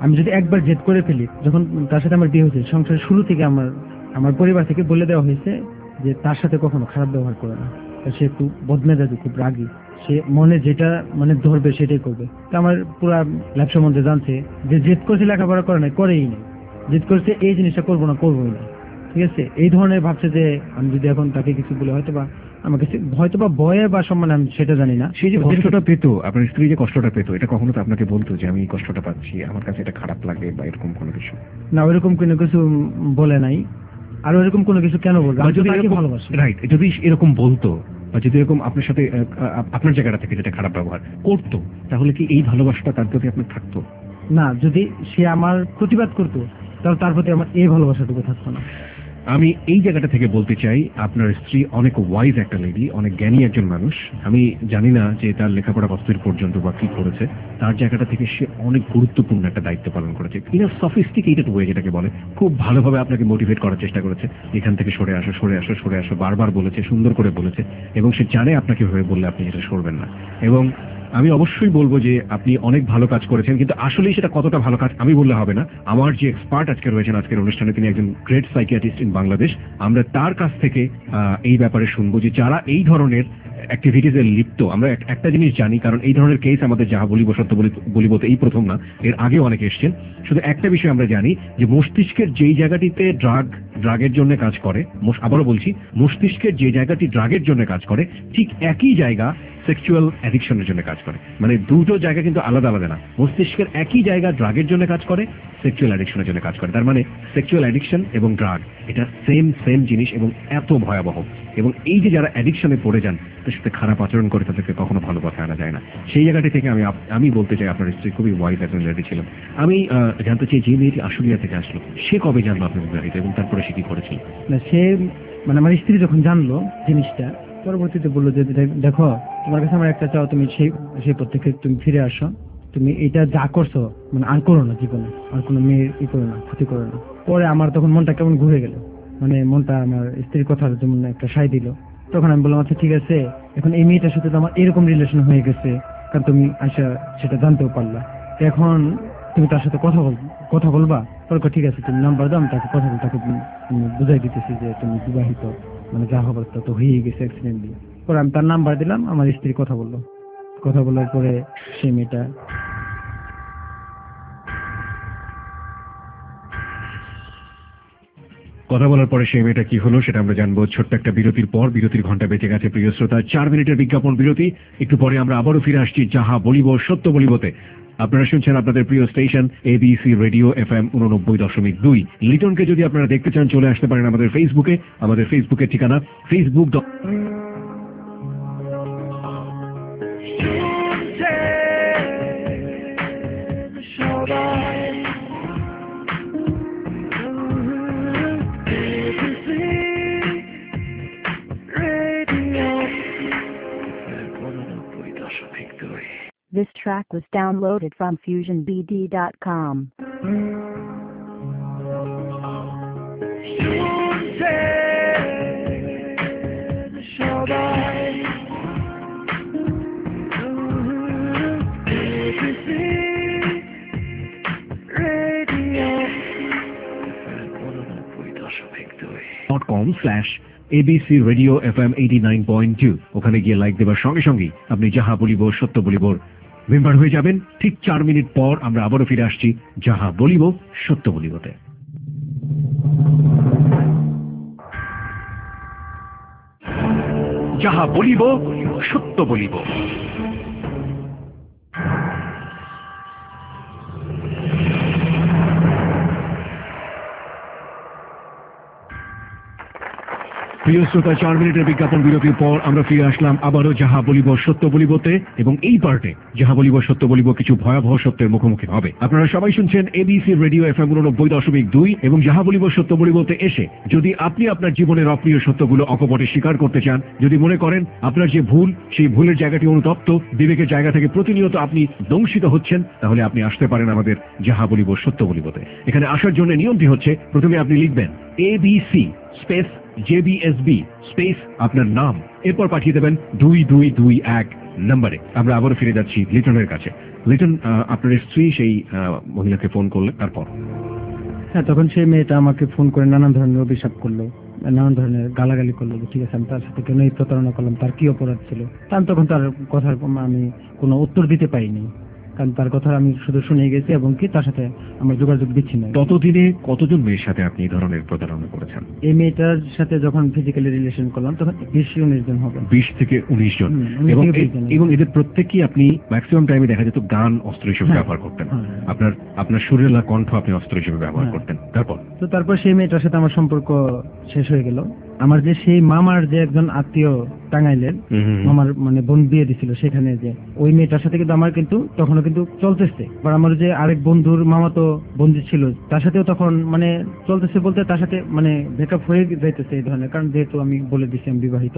আমি যদি একবার জেদ করে ফেলি, যখন তার সাথে আমার বিয়ে হয়েছে, সংসারের শুরু থেকে আমার পরিবার থেকে বলে দেওয়া হয়েছে যে তার সাথে কখনো খারাপ ব্যবহার করে না। সে একটু বদমেজাজি, খুব রাগী, সে মনে যেটা মানে ধরবে সেটাই করবে। তো আমার পুরা লাইফ সম্বন্ধে জানছে যে জেদ করছে লেখাপড়া করে নাই, করেই নাই, জেদ করছে এই জিনিসটা করবো না, করবোই না, ঠিক আছে, এই ধরনের ভাবছে যে আমি যদি এখন তাকে কিছু বলে আমাকে হয়তো বা ভয়ে বা সম্মানে, আমি সেটা জানি না। সেই যে কষ্টটা পেতো, আপনার স্ত্রী যে কষ্টটা পেতো, এটা কখনো তো আপনাকে বলতো যে আমি এই কষ্টটা পাচ্ছি, আমার কাছে এটা খারাপ লাগে বা এরকম কোনো কিছু? না, ওইরকম কোনো কিছু বলে নাই। আর ওইরকম কোনো কিছু কেন বলবো? আমি তো তাকে ভালোবাসি। রাইট, যদি এরকম বলতো বা যদি এরকম আপনার সাথে আপনার জায়গাটা থেকে যেটা খারাপ ব্যবহার করতো, তাহলে কি এই ভালোবাসাটা তার প্রতি আপনার থাকতো? না, যদি সে আমার প্রতিবাদ করতো তাহলে তার প্রতি আমার এই ভালোবাসাটুকু থাকতো না। আমি এই জায়গাটা থেকে বলতে চাই, আপনার স্ত্রী অনেক ওয়াইজ একটা লেডি, অনেক জ্ঞানী একজন মানুষ। আমি জানি না যে তার লেখাপড়া কতদূর পর্যন্ত বা কি করেছে, তার জায়গাটা থেকে সে অনেক গুরুত্বপূর্ণ একটা দায়িত্ব পালন করেছে। ইন সফিস্টিকেটেড ওয়ে যেটাকে বলে, খুব ভালোভাবে আপনাকে মোটিভেট করার চেষ্টা করেছে, এখান থেকে সরে আসো, সরে আসো, সরে আসো, বারবার বলেছে, সুন্দর করে বলেছে, এবং সে জানে আপনাকে হয়ে বললে আপনি এটা সরবেন না। এবং আমি অবশ্যই বলবো যে আপনি অনেক ভালো কাজ করেছেন, কিন্তু আসলেই সেটা কতটা ভালো কাজ আমি বললে হবে না। আমার যে এক্সপার্ট আজকে রয়েছেন আজকের অনুষ্ঠানে, তিনি একজন গ্রেট সাইকিয়াট্রিস্ট ইন বাংলাদেশ। আমরা তার কাছ থেকে এই ব্যাপারে শুনবো যে যারা এই ধরনের অ্যাক্টিভিটিসে লিপ্ত, আমরা একটা জিনিস জানি, কারণ এই ধরনের কেস আমাদের যাহা বলিব সত্য বলিবতে এই প্রথম না, এর আগে অনেক এসছেন। শুধু একটা বিষয় আমরা জানি যে মস্তিষ্কের যেই জায়গাটিতে ড্রাগের জন্য কাজ করে, আবারও বলছি, মস্তিষ্কের যে জায়গাটি ড্রাগের জন্য কাজ করে, ঠিক একই জায়গা সেক্সুয়াল অ্যাডিকশনের জন্য কাজ করে। মানে দুটো জায়গা কিন্তু আলাদা আলাদা না, মস্তিষ্কের একই জায়গা ড্রাগের জন্য কাজ করে, সেক্সুয়াল অ্যাডিকশনের জন্য কাজ করে। তার মানে সেক্সুয়াল অ্যাডিকশন এবং ড্রাগ এটা সেম জিনিস, এবং এত ভয়াবহ। এবং এই যে যারা অ্যাডিকশনে পড়ে যান, তার সাথে খারাপ আচরণ করে তাদেরকে কখনো ভালো পথে আনা যায় না। সেই জায়গাটি থেকে আমি বলতে চাই আপনার স্ত্রী খুবই ওয়াইজ একজন লেডি ছিলেন। আমি জানতে চাই, যে মেয়েটি আশুলিয়া থেকে আসলো, সে কবে জানলো আপনি বিবাহিত এবং তারপরে সে কি করেছিল? না, সে মানে আমার স্ত্রী যখন জানলো জিনিসটা, পরবর্তীতে বললো যে দেখো, তোমার কাছে আমার একটা চাও, তুমি সেই পথ থেকে তুমি ফিরে আসো, তুমি এটা যা করছো মানে আর করো না, জীবনে আর কোনো মেয়ের করো না, ক্ষতি করো না। পরে আমার তখন মনটা কেমন ঘুরে গেল, মানে মনটা আমার স্ত্রীর কথা যেমন একটা সায় দিল। তখন আমি বললাম, আচ্ছা ঠিক আছে, এখন এই মেয়েটার সাথে তো আমার এরকম রিলেশন হয়ে গেছে, কারণ তুমি আসা সেটা জানতেও পারলা, এখন তুমি তার সাথে কথা বলবা? পরে ঠিক আছে, তুমি নাম্বার দাও, তাকে কথা বল, তাকে বুঝাই দিতেছি যে তুমি বিবাহিত, মানে যা হবার তো হয়েই গেছে অ্যাক্সিডেন্টলি। পরে আমি তার নাম্বার দিলাম, আমার স্ত্রী কথা বলার পরে সে মেয়েটা কথা বলার পরে সেই মেয়েটা কি হলো সেটা আমরা জানবো ছোট্ট একটা বিরতির পর। বিরতির ঘন্টা বেঁচে গেছে প্রিয় শ্রোতা, 4 মিনিটের বিজ্ঞাপন বিরতি। একটু পরে আমরা আবারও ফিরে আসছি যাহা বলিব সত্য বলিবতে। আপনারা শুনছেন আপনাদের প্রিয় স্টেশন ABC রেডিও FM 89.2। লিটনকে যদি আপনারা দেখতে চান, চলে আসতে পারেন আমাদের ফেসবুকে। আমাদের ফেসবুকের ঠিকানা Facebook. This track was downloaded from FusionBD.com. ABC Radio FM 89.2। ওখানে গিয়ে লাইক দেবার সঙ্গে সঙ্গেই আপনি যাহা বলিব সত্য বলিবর মেম্বার হয়ে যাবেন। ঠিক 4 মিনিট পর আমরা আবারও ফিরে আসছি যাহা বলিব সত্য বলিবতে। যাহা বলিব সত্য বলিব। প্রিয় শ্রোতা, 4 মিনিটের বিজ্ঞাপন বিরতির পর আমরা ফিরে আসলাম আবারও যাহা বলিব সত্য বলিবতে। এবং এই পার্টে যাহা বলিব সত্য বলিব কিছু ভয়াবহ সত্যের মুখোমুখি হবে। আপনারা সবাই শুনছেন ABC রেডিও FM 89.2 এবং যাহা বলিব সত্য বলিবতে এসে যদি আপনি আপনার জীবনের অপ্রিয় সত্যগুলো অকপটে স্বীকার করতে চান, যদি মনে করেন আপনার যে ভুল, সেই ভুলের জায়গাটি অনুতপ্ত, বিবেকের জায়গা থেকে প্রতিনিয়ত আপনি দংশিত হচ্ছেন, তাহলে আপনি আসতে পারেন আমাদের যাহা বলিব সত্য বলিবতে। এখানে আসার জন্য নিয়মটি হচ্ছে, প্রথমে আপনি লিখবেন ABC স্পেস JBSB স্পেস আপনার নাম, এরপর পাঠিয়ে দেবেন 2221 নাম্বারে। আমরা আবারও ফিরে যাচ্ছি লিটনের কাছে। লিটন, আপনার স্ত্রী সেই মহিলাকে ফোন করলেন, তারপর? হ্যাঁ, তখন সেই মেয়েটা আমাকে ফোন করে নানান ধরনের অভিশাপ করলো, নানান ধরনের গালাগালি করলো যে ঠিক আছে আমি তার সাথে কেন এই প্রতারণা করলাম, তার কি অপরাধ ছিল। তা আমি তখন তার কথার আমি কোনো উত্তর দিতে পারিনি, কারণ তার কথা আমি শুধু শুনে গেছি এবং কি তার সাথে আমার যোগাযোগ বিচ্ছিন্ন। ততদিনে কতজন মেয়ের সাথে আপনি এই ধরনের প্রতারণা করেছেন? এই মেয়েটার সাথে যখন ফিজিক্যালি রিলেশন করলাম তখন 20-19 জন হবে। 20 থেকে 19 জন। 19 থেকে 20 জন। এবং এদের প্রত্যেকই আপনি ম্যাক্সিমাম টাইমে দেখা যেত গান অস্ত্র হিসেবে হ্যাঁ, ব্যবহার করতেন। হ্যাঁ। আপনার সুরেলা কণ্ঠ আপনি অস্ত্র হিসেবে ব্যবহার হ্যাঁ। করতেন। তারপর? তো তারপর সেই মেয়েটার সাথে আমার সম্পর্ক শেষ হয়ে গেল। আমার যে সেই মামার যে একজন আত্মীয় টাঙ্গাইলের মামার মানে বোন বিয়ে দিছিল, সেখানে যে ওই মেয়েটার সাথে কিন্তু আমার কিন্তু তখনও কিন্তু চলতেছে। আবার আমার যে আরেক বন্ধুর মামা তো বন্ধু ছিল, তার সাথেও তখন মানে চলতেছে বলতে তার সাথে মানে ব্রেকআপ হয়ে যাইতেছে এই ধরনের, কারণ যেহেতু আমি বলে দিছি আমি বিবাহিত।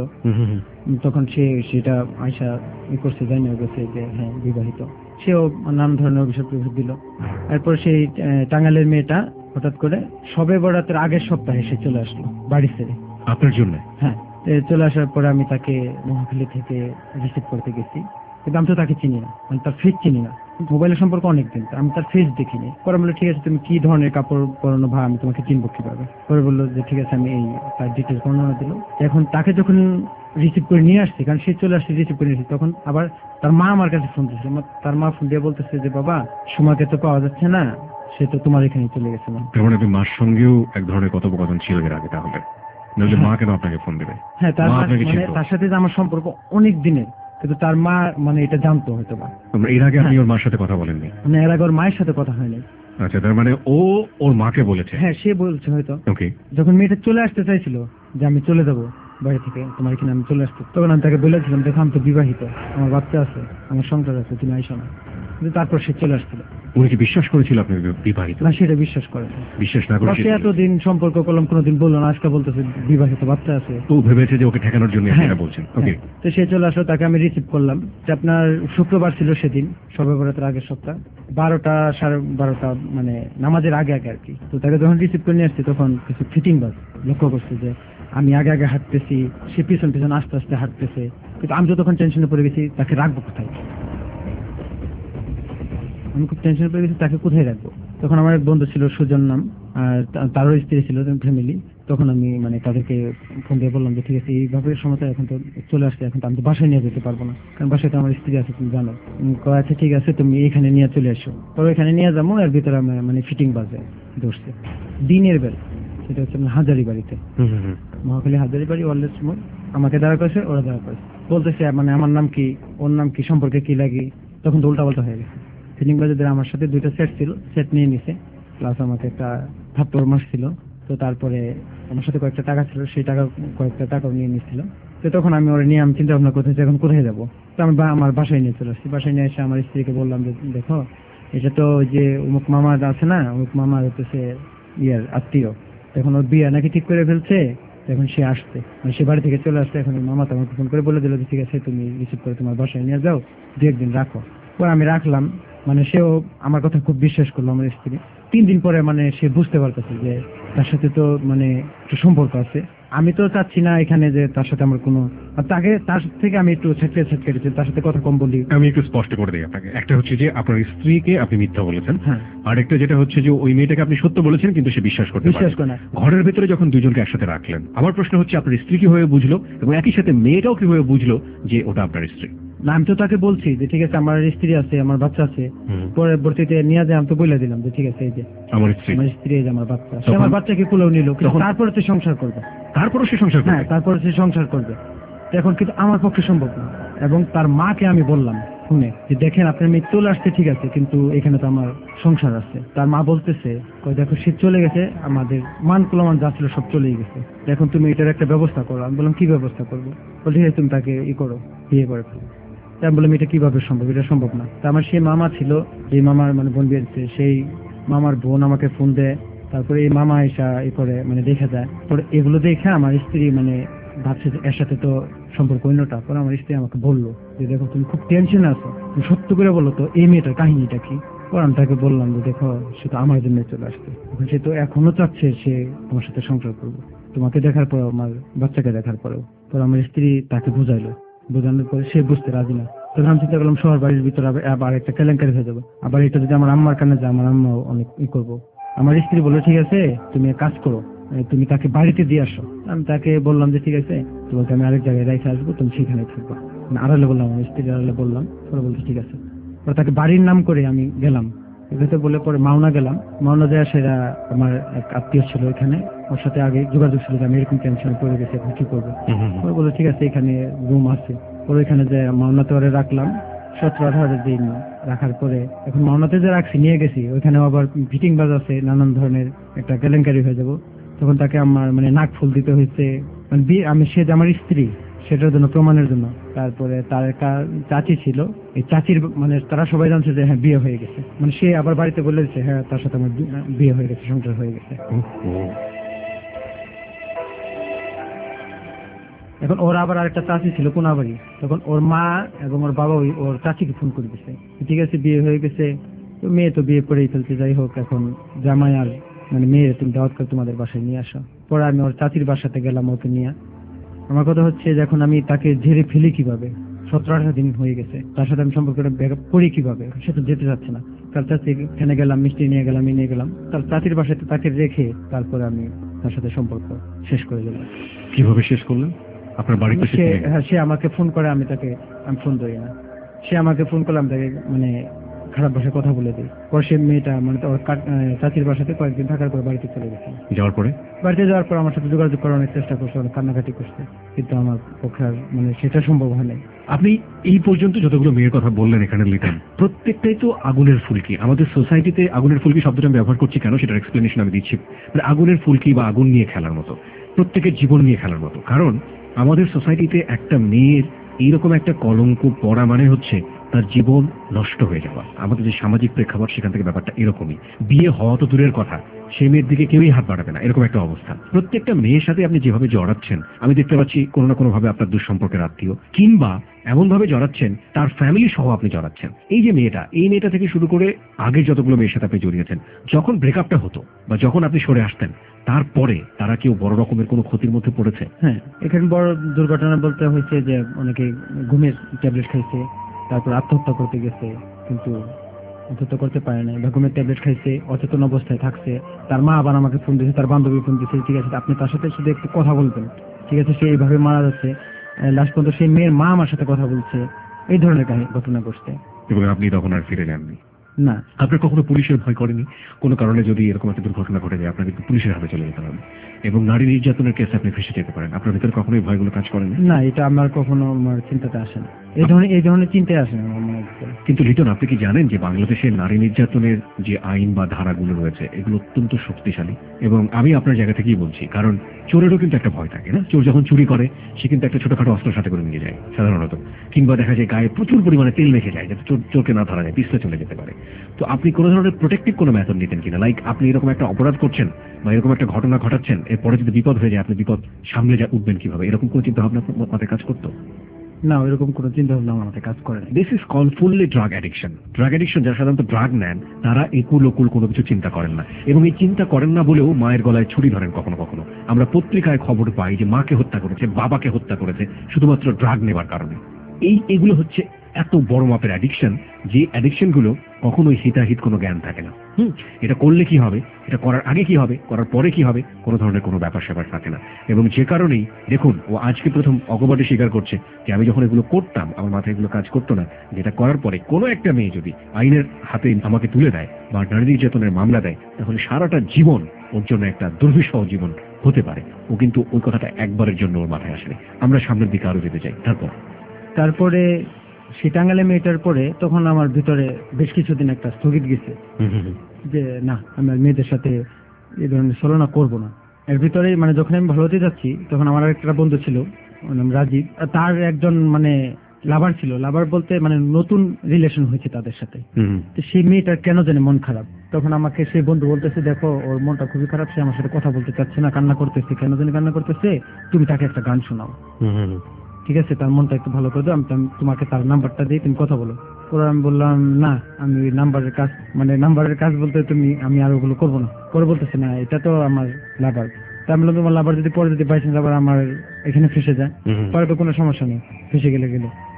তখন সেটা আয়সা করছে, জানি গেছে যে হ্যাঁ বিবাহিত, সেও নানান ধরনের অভিযোগ দিল। এরপর সেই টাঙ্গাইলের মেয়েটা হঠাৎ করে শবে বরাতের আগের সপ্তাহে সে চলে আসলো বাড়ি ছেড়ে। আপনার জন্য? হ্যাঁ, চলে আসার পরে আমি তাকে মহাখালী থেকে রিসিভ করতে গেছি, কিন্তু আমি তো তাকে চিনি না, আমি তার ফেস চিনি না। মোবাইলের সম্পর্ক অনেকদিন, আমি তার ফেস দেখিনি। পরে বললো ঠিক আছে তুমি কি ধরনের কাপড় পরানো ভাই, আমি তোমাকে চিনবো কিভাবে। পরে বললো যে ঠিক আছে, আমি এই তার ডিটেলস বর্ণনা দিল। এখন তাকে যখন রিসিভ করে নিয়ে আসছি, কারণ সে চলে আসছে রিসিভ করে নিয়ে আসছে, তখন আবার তার মা আমার কাছে ফোন দিচ্ছে। তার মা ফোন দিয়ে বলতেছে যে বাবা সুমাকে তো পাওয়া যাচ্ছে না, সে তো তোমার এখানে চলে গেছে। তার মানে আপনি মার সঙ্গেও এক ধরনের কথোপকথন ছিল এর আগে, তাহলে নইলে মা কেন আপনাকে ফোন দেবে? হ্যাঁ, তার মা মানে আপনাকে চিনতো? তার সাথে যে আমার সম্পর্ক অনেক দিনের, কিন্তু তার মা মানে এটা জানতো হয়তো বা। এর আগে আপনি ওর মার সাথে কথা বলেননি? মানে এর আগে ওর মায়ের সাথে কথা হয়নি। আচ্ছা, তার মানে ও ওর মাকে বলেছে? হ্যাঁ, সে বলছে হয়তো। ওকে। যখন মেয়েটা চলে আসতে চাইছিল যে আমি চলে যাবো বাড়ি থেকে, তোমার এখানে আমি চলে আসবো, তখন আমি তাকে বলেছিলাম দেখো আমি তো বিবাহিত, আমার বাচ্চা আছে, আমার সংসার আছে, তুমি আইসো না। কিন্তু তারপর সে চলে আসছিল। উনি কি বিশ্বাস করেছিল আপনি বিবাহিত? না, সেটা বিশ্বাস করে না। বিশ্বাস না করে সে এতদিন সম্পর্ক করলাম, কোনোদিন বললো না, আজকে বলতেছে বিবাহিত, বাচ্চা আছে। ও ভেবেছে যে ওকে ঠেকানোর জন্য হ্যাঁ, এটা বলছেন। ওকে। তো সে চলে আসলো, তাকে আমি রিসিভ করলাম। যে আপনার শুক্রবার ছিল সেদিন, শবে বরাতের আগের সপ্তাহ, 12টা 12:30 মানে নামাজের আগে আগে আর কি। তো তাকে যখন রিসিভ করে নিয়ে আসছি তখন কিছু ফিটিং বাজ লক্ষ্য করছে যে আমি আগে আগে হাঁটতেছি, সে পিছন পিছন আস্তে আস্তে হাঁটতেছে। কিন্তু আমি যতক্ষণ টেনশনে পড়ে গেছি তাকে রাখবো কোথায়, আমি খুব টেনশনে পড়ে গেছি তাকে কোথায় রাখবো। তখন আমার এক বন্ধু ছিল সুজন নাম, আর তারও স্ত্রী ছিল, ফ্যামিলি। তখন আমি মানে তাদেরকে ফোন দিয়ে বললাম যে ঠিক আছে এইভাবে সমস্যা, এখন তো চলে আসছে, এখন তো আমি তো বাসায় নিয়ে যেতে পারবো না, কারণ বাসায় তো আমার স্ত্রী আছে তুমি জানো। আচ্ছা ঠিক আছে তুমি এখানে নিয়ে চলে আসো। পরে এখানে নিয়ে যাবো, এর ভিতরে আমি মানে ফিটিং বাজে ধরছে দিনের বেলা, সেটা হচ্ছে হাজারি বাড়িতে, মহাখালী হাজারি বাড়ি ওয়ার্ল্ডের সময়। আমাকে দাঁড়া করেছে, ওরা দাঁড়া করেছে, বলতেছে মানে আমার নাম কি, ওর নাম কি, সম্পর্কে কি লাগে। তখন তো উল্টা পাল্টা হয়ে গেছে। ফিটিং বাজারদের আমার সাথে 2টা সেট ছিল, সেট নিয়ে নিছে, প্লাস আমাকে একটা থাপ্পড় মারছিল। তো তারপরে আমার সাথে কয়েকটা টাকা ছিল, সেই কয়েকটা টাকাও নিয়ে নিছিল। তো তখন আমি ওরা নিয়ে আমি চিন্তা ভাবনা করতেছি এখন কোথায় যাবো। তো আমি আমার বাসায় নিয়ে চলে আসছি। বাসায় নিয়ে এসে আমার স্ত্রীকে বললাম যে দেখো এটা তো যে অমুক মামা আছে না, অমুক মামা হচ্ছে ইয়ার আত্মীয়, এখন ওর বিয়ে নাকি ঠিক করে ফেলছে, এখন সে আসছে, মানে সে বাড়ি থেকে চলে আসছে। এখন মামা তো আমাকে ফোন করে বলে দিল যে ঠিক আছে তুমি রিসিভ করে তোমার বাসায় নিয়ে যাও, 2 একদিন রাখো। পরে আমি রাখলাম, মানে সেও আমার কথা খুব বিশ্বাস করলো আমার স্ত্রী। 3 দিন পরে মানে সে বুঝতে পারতেছে যে তার সাথে তো মানে একটু সম্পর্ক আছে। আমি তো চাচ্ছি না এখানে যে তার সাথে আমার কোনো, তার থেকে আমি একটু ছেটকে তার সাথে কথা কম বলি। আমি একটু স্পষ্ট করে দিই আপনাকে। একটা হচ্ছে যে আপনার স্ত্রীকে আপনি মিথ্যা বলেছেন, হ্যাঁ। আর একটা যেটা হচ্ছে যে ওই মেয়েটাকে আপনি সত্য বলেছেন কিন্তু সে বিশ্বাস করে না। ঘরের ভেতরে যখন দুজনকে একসাথে রাখলেন, আমার প্রশ্ন হচ্ছে আপনার স্ত্রী কিভাবে বুঝলো এবং একই সাথে মেয়েটাও কিভাবে বুঝলো যে ওটা আপনার স্ত্রী? না, আমি তো তাকে বলছি যে ঠিক আছে আমার স্ত্রী আছে, আমার বাচ্চা আছে। পরবর্তীতে নিয়ে যায় আমি তো বলে দিলাম যে ঠিক আছে এই যে আমার স্ত্রী, এই যে আমার বাচ্চা, সে আমার বাচ্চাকে কুলেও নিল, তারপরে তো সংসার করবে। তারপরে সে সংসার করবে? হ্যাঁ, তারপরে সে সংসার করবে। এখন কিন্তু আমার পক্ষে সম্ভব না। এবং তার মাকে আমি বললাম শুনে যে দেখেন আপনার মেয়ে চলে আসছে ঠিক আছে, কিন্তু এখানে তো আমার সংসার আছে। তার মা বলতেছে দেখো সে চলে গেছে, আমাদের মান কুলমান যা ছিল সব চলেই গেছে, এখন তুমি এটার একটা ব্যবস্থা করো। আমি বললাম কি ব্যবস্থা করবো? বলছি তুমি তাকে করো, বিয়ে করে ফেলো। আমি বললাম এটা কিভাবে সম্ভব, এটা সম্ভব না। তা আমার সেই মামা ছিল, যে মামার মানে বোন বিয়েছে, সেই মামার বোন আমাকে ফোন দেয়। তারপরে এই মামা এসা করে মানে দেখা যায়। পরে এগুলো দেখে আমার স্ত্রী মানে ভাবছে যে এর সাথে তো সম্পর্ক অন্যটা। পরে আমার স্ত্রী আমাকে বললো যে দেখো তুমি খুব টেনশনে আছো, তুমি সত্য করে বলো তো এই মেয়েটার কাহিনীটা কি। পরে আমি তাকে বললাম যে দেখো সে তো আমার জন্য চলে আসছে, সে তো এখনো চাচ্ছে সে তোমার সাথে সংসার করবে, তোমাকে দেখার পর আমার বাচ্চাকে দেখার পরেও। পরে আমার স্ত্রী তাকে বোঝানোর পরে সে বুঝতে রাজি না। তখন আমি চিন্তা করলাম শহর বাড়ির ভিতরে আবার একটা কেলেঙ্কারি হয়ে যাবে, আবার এটা যদি আমার আম্মার কানে যায় আমার আম্মা অনেক করবো। আমার স্ত্রী বললো ঠিক আছে তুমি এক কাজ করো, তুমি তাকে বাড়িতে দিয়ে আসো। আমি তাকে বললাম যে ঠিক আছে তোমাকে আমি আরেক জায়গায় রেখে আসবো, তুমি সেখানে থাকবা। আড়ালে বললাম, আমার স্ত্রীর আড়ালে বললাম, পরে বলতে ঠিক আছে। পরে তাকে বাড়ির নাম করে আমি গেলাম, এটাতে বলে পরে মাওনা গেলাম। মাওনা যায় সেটা আমার এক আত্মীয় ছিল এখানে, ওর সাথে আগে যোগাযোগ ছিল যে আমি এরকম টেনশনে পড়ে গেছি, এখন কি করবো। পরে বললো ঠিক আছে এখানে রুম আছে। পরে ওইখানে যে মাওনাতে ওরে রাখলাম 17-18 দিন রাখার পরে এখন মাওনাতে যে রাখছি নিয়ে গেছি, ওইখানে আবার ফিটিং বাজ আছে, নানান ধরনের একটা কেলেঙ্কারি হয়ে যাব। তখন তাকে আমার মানে নাক ফুল দিতে হয়েছে, মানে আমি সে যে আমার স্ত্রী সেটার জন্য, প্রমাণের জন্য। তারপরে তার একটা চাচি ছিল, এই চাচির মানে তারা সবাই জানছে যে হ্যাঁ বিয়ে হয়ে গেছে, মানে সে আবার বাড়িতে বলে দিচ্ছে হ্যাঁ তার সাথে আমার বিয়ে হয়ে গেছে, সংসার হয়ে গেছে। এখন ওর আবার আরেকটা চাচি ছিল কোনাবাড়ি, তখন ওর মা এবং ওর বাবা ওর চাচিকে ফোন করে দিচ্ছে ঠিক আছে বিয়ে হয়ে গেছে, তো মেয়ে তো বিয়ে করেই ফেলতে, যাই হোক এখন জামাই আর মানে মেয়ে তুমি দাওয়াত করে তোমাদের বাসায় নিয়ে আসো। পরে আমি ওর চাচির বাসাতে গেলাম ওকে নিয়ে। আমার কথা হচ্ছে যে এখন আমি তাকে ঝেড়ে ফেলি কিভাবে, 17-18 দিন হয়ে গেছে, তার সাথে আমি সম্পর্কটা ব্যাকআপ করি কিভাবে, সে তো যেতে যাচ্ছে না। তার চাচি এখানে গেলাম, মিষ্টি নিয়ে গেলাম, নিয়ে গেলাম তার চাচির বাসাতে, তাকে রেখে তারপরে আমি তার সাথে সম্পর্ক শেষ করে দিলাম। কিভাবে শেষ করলেন? আপনার বাড়িতে সে আমাকে ফোন করে, আমি ফোন ধরি না। সে আমাকে ফোন করলে আমি তাকে মানে খারাপ ভাষায় কথা বলে দিই। পরে সে মেয়েটা মানে ওর চাচির বাসাতে কয়েকদিন থাকার পর বাড়িতে চলে গেছে। বাড়িতে যাওয়ার পর আমার সাথে যোগাযোগ করার অনেক চেষ্টা করছে, অনেক কান্নাকাটি করছে, কিন্তু আমার পক্ষে আর মানে সেটা সম্ভব হয় নাই। আপনি এই পর্যন্ত যতগুলো মেয়ের কথা বললেন এখানে লিটন, প্রত্যেকটাই তো আগুনের ফুলকি। আমাদের সোসাইটিতে আগুনের ফুলকি শব্দটা আমি ব্যবহার করছি কেন সেটার এক্সপ্লেনেশন আমি দিচ্ছি। মানে আগুনের ফুলকি বা আগুন নিয়ে খেলার মতো, প্রত্যেকের জীবন নিয়ে খেলার মতো। কারণ আমাদের সোসাইটিতে একটা মেয়ের এইরকম একটা কলঙ্ক পড়া মানে হচ্ছে তার জীবন নষ্ট হয়ে যাওয়া। আমাদের যে সামাজিক প্রেক্ষাপট সেখান থেকে ব্যাপারটা এরকমই। বিয়ে হওয়া তো দূরের কথা, সেই মেয়ের দিকে কেউই হাত বাড়াবে না, এরকম একটা অবস্থা। প্রত্যেকটা মেয়ের সাথে আপনি যেভাবে জড়াচ্ছেন, আমি দেখতে পাচ্ছি কোনো না কোনো ভাবে আপনার দুঃসম্পর্কের আত্মীয়, কিংবা এমন ভাবে জড়াচ্ছেন তার ফ্যামিলি সহ আপনি জড়াচ্ছেন। এই যে মেয়েটা, এই মেয়েটা থেকে শুরু করে আগের যতগুলো মেয়ের সাথে আপনি জড়িয়েছেন, যখন ব্রেকআপটা হতো বা যখন আপনি সরে আসতেন, তারপরে তারা কেউ বড় রকমের কোনো ক্ষতির মধ্যে পড়েছে? হ্যাঁ, এখানে বড় দুর্ঘটনা বলতে হয়েছে যে অনেকে ঘুমের ট্যাবলেট খাইছে, তারপর আত্মহত্যা করতে গেছে, কিন্তু আত্মহত্যা করতে পারে না, বা ঘুমের ট্যাবলেট খাইছে, অচেতন অবস্থায় থাকছে। তার মা আবার আমাকে ফোন দিয়েছে, তার বান্ধবী ফোন দিয়েছে, ঠিক আছে আপনি তার সাথে শুধু একটু কথা বলবেন, ঠিক আছে। সে এইভাবে মারা যাচ্ছে। লাস্ট পর্যন্ত সেই মেয়ের মা আমার সাথে কথা বলছে, এই ধরনের ঘটনা ঘটছে। এবং আপনি তখন আর ফিরে যাননি? না। আপনার কখনো পুলিশের ভয় করেনি? কোনো কারণে যদি এরকম একটা দুর্ঘটনা ঘটে যায়, আপনাকে পুলিশের হাতে চলে যেতে হবে এবং নারী নির্যাতনের কেসে আপনি ফেসে যেতে পারেন, আপনার ভিতরে কখনোই ভয়গুলো কাজ করেনি? না, এটা আমার কখনো আমার চিন্তাতে আসে না, এই ধরনের চিন্তায় আসে না আমার মনে হচ্ছে। কিন্তু লিটন, আপনি কি জানেন যে বাংলাদেশের নারী নির্যাতনের যে আইন বা ধারাগুলো রয়েছে এগুলো অত্যন্ত শক্তিশালী? এবং আমি আপনার জায়গা থেকেই বলছি, কারণ চোরেরও কিন্তু একটা ভয় থাকে না। চোর যখন চুরি করে সে কিন্তু একটা ছোটখাটো অস্ত্র সাথে করে নিয়ে যায় সাধারণত, কিংবা দেখা যায় গায়ে প্রচুর পরিমাণে তেল মেখে যায় যাতে চোরকে না ধরা যায়, পিছলে চলে যেতে পারে। তো আপনি কোনো ধরনের প্রোটেক্টিভ কোনো মেথড নিতেন কিনা? লাইক আপনি এরকম একটা অপরাধ করছেন বা এরকম একটা ঘটনা ঘটাচ্ছেন, এরপরে যদি বিপদ হয়ে যায় আপনি বিপদ সামলে উঠবেন কিভাবে, এরকম কোনো চিন্তা ভাবনা মাথায় কাজ করতো? না, ওইরকম কোনো চিন্তা ভাবনা আমার মাথায় কাজ করে না। This is call fully drug addiction. Drug addiction, যারা সাধারণত ড্রাগ নেন তারা একুল ওকুল কোনো কিছু চিন্তা করেন না, এবং এই চিন্তা করেন না বলেও মায়ের গলায় ছুরি ধরেন কখনো কখনো। আমরা পত্রিকায় খবর পাই যে মাকে হত্যা করেছে, বাবাকে হত্যা করেছে শুধুমাত্র ড্রাগ নেবার কারণে। এগুলো হচ্ছে এত বড় মাপের অ্যাডিকশন, যে অ্যাডিকশন গুলো কখনোই হিতাহিত কোনো জ্ঞান থাকে না। এটা করলে কি হবে, এটা করার আগে কি হবে, করার পরে কি হবে, কোনো ধরনের কোনো ব্যাপার স্যাপার থাকে না। এবং যে কারণেই দেখুন, ও আজকে প্রথম অকপটে স্বীকার করছে যে আমি যখন এগুলো করতাম আমার মাথায় এগুলো কাজ করতো না। যেটা করার পরে কোনো একটা মেয়ে যদি আইনের হাতে আমাকে তুলে দেয় বা নারী নির্যাতনের মামলা দেয়, তাহলে সারাটা জীবন ওর জন্য একটা দুর্বিষহ জীবন হতে পারে। ও কিন্তু ওই কথাটা একবারের জন্য ওর মাথায় আসেনি। আমরা সামনের দিকে আরো যেতে চাই। তারপরে সেই টাঙ্গালে মেয়েটার পরে তখন আমার ভিতরে বেশ কিছুদিন একটা স্থগিত গেছে যে না, আমি মেয়েদের সাথে এই ধরনের ছলনা করবো না। এর ভিতরে মানে যখন আমি ভালো হতে যাচ্ছি তখন আমার একটা বন্ধু ছিল রাজীব, তার একজন মানে লাভার ছিল। লাভার বলতে মানে নতুন রিলেশন হয়েছে তাদের সাথে। তো সেই মেয়েটার কেন জানে মন খারাপ। তখন আমাকে সেই বন্ধু বলতেছে, দেখো ওর মনটা খুবই খারাপ, সে আমার সাথে কথা বলতে চাচ্ছে না, কান্না করতেছে, কেন জানি কান্না করতেছে, তুমি তাকে একটা গান শোনাও, ঠিক আছে, তার মনটা একটু ভালো করে দাও, আমি তোমাকে তার নাম্বারটা দিই, তুমি কথা বলো। পরে আমি বললাম না, আমি নাম্বারের কাজ বলতে আমি আর ওগুলো করবো না। পরে বলতেছে না, এটা তো আমার লাভার। তা আমি বললাম, তোমার লাভার যদি পরে যদি বাইচান্স আবার আমার এখানে ফেসে যায়, পরে তো কোনো সমস্যা নেই, ফেসে গেলে।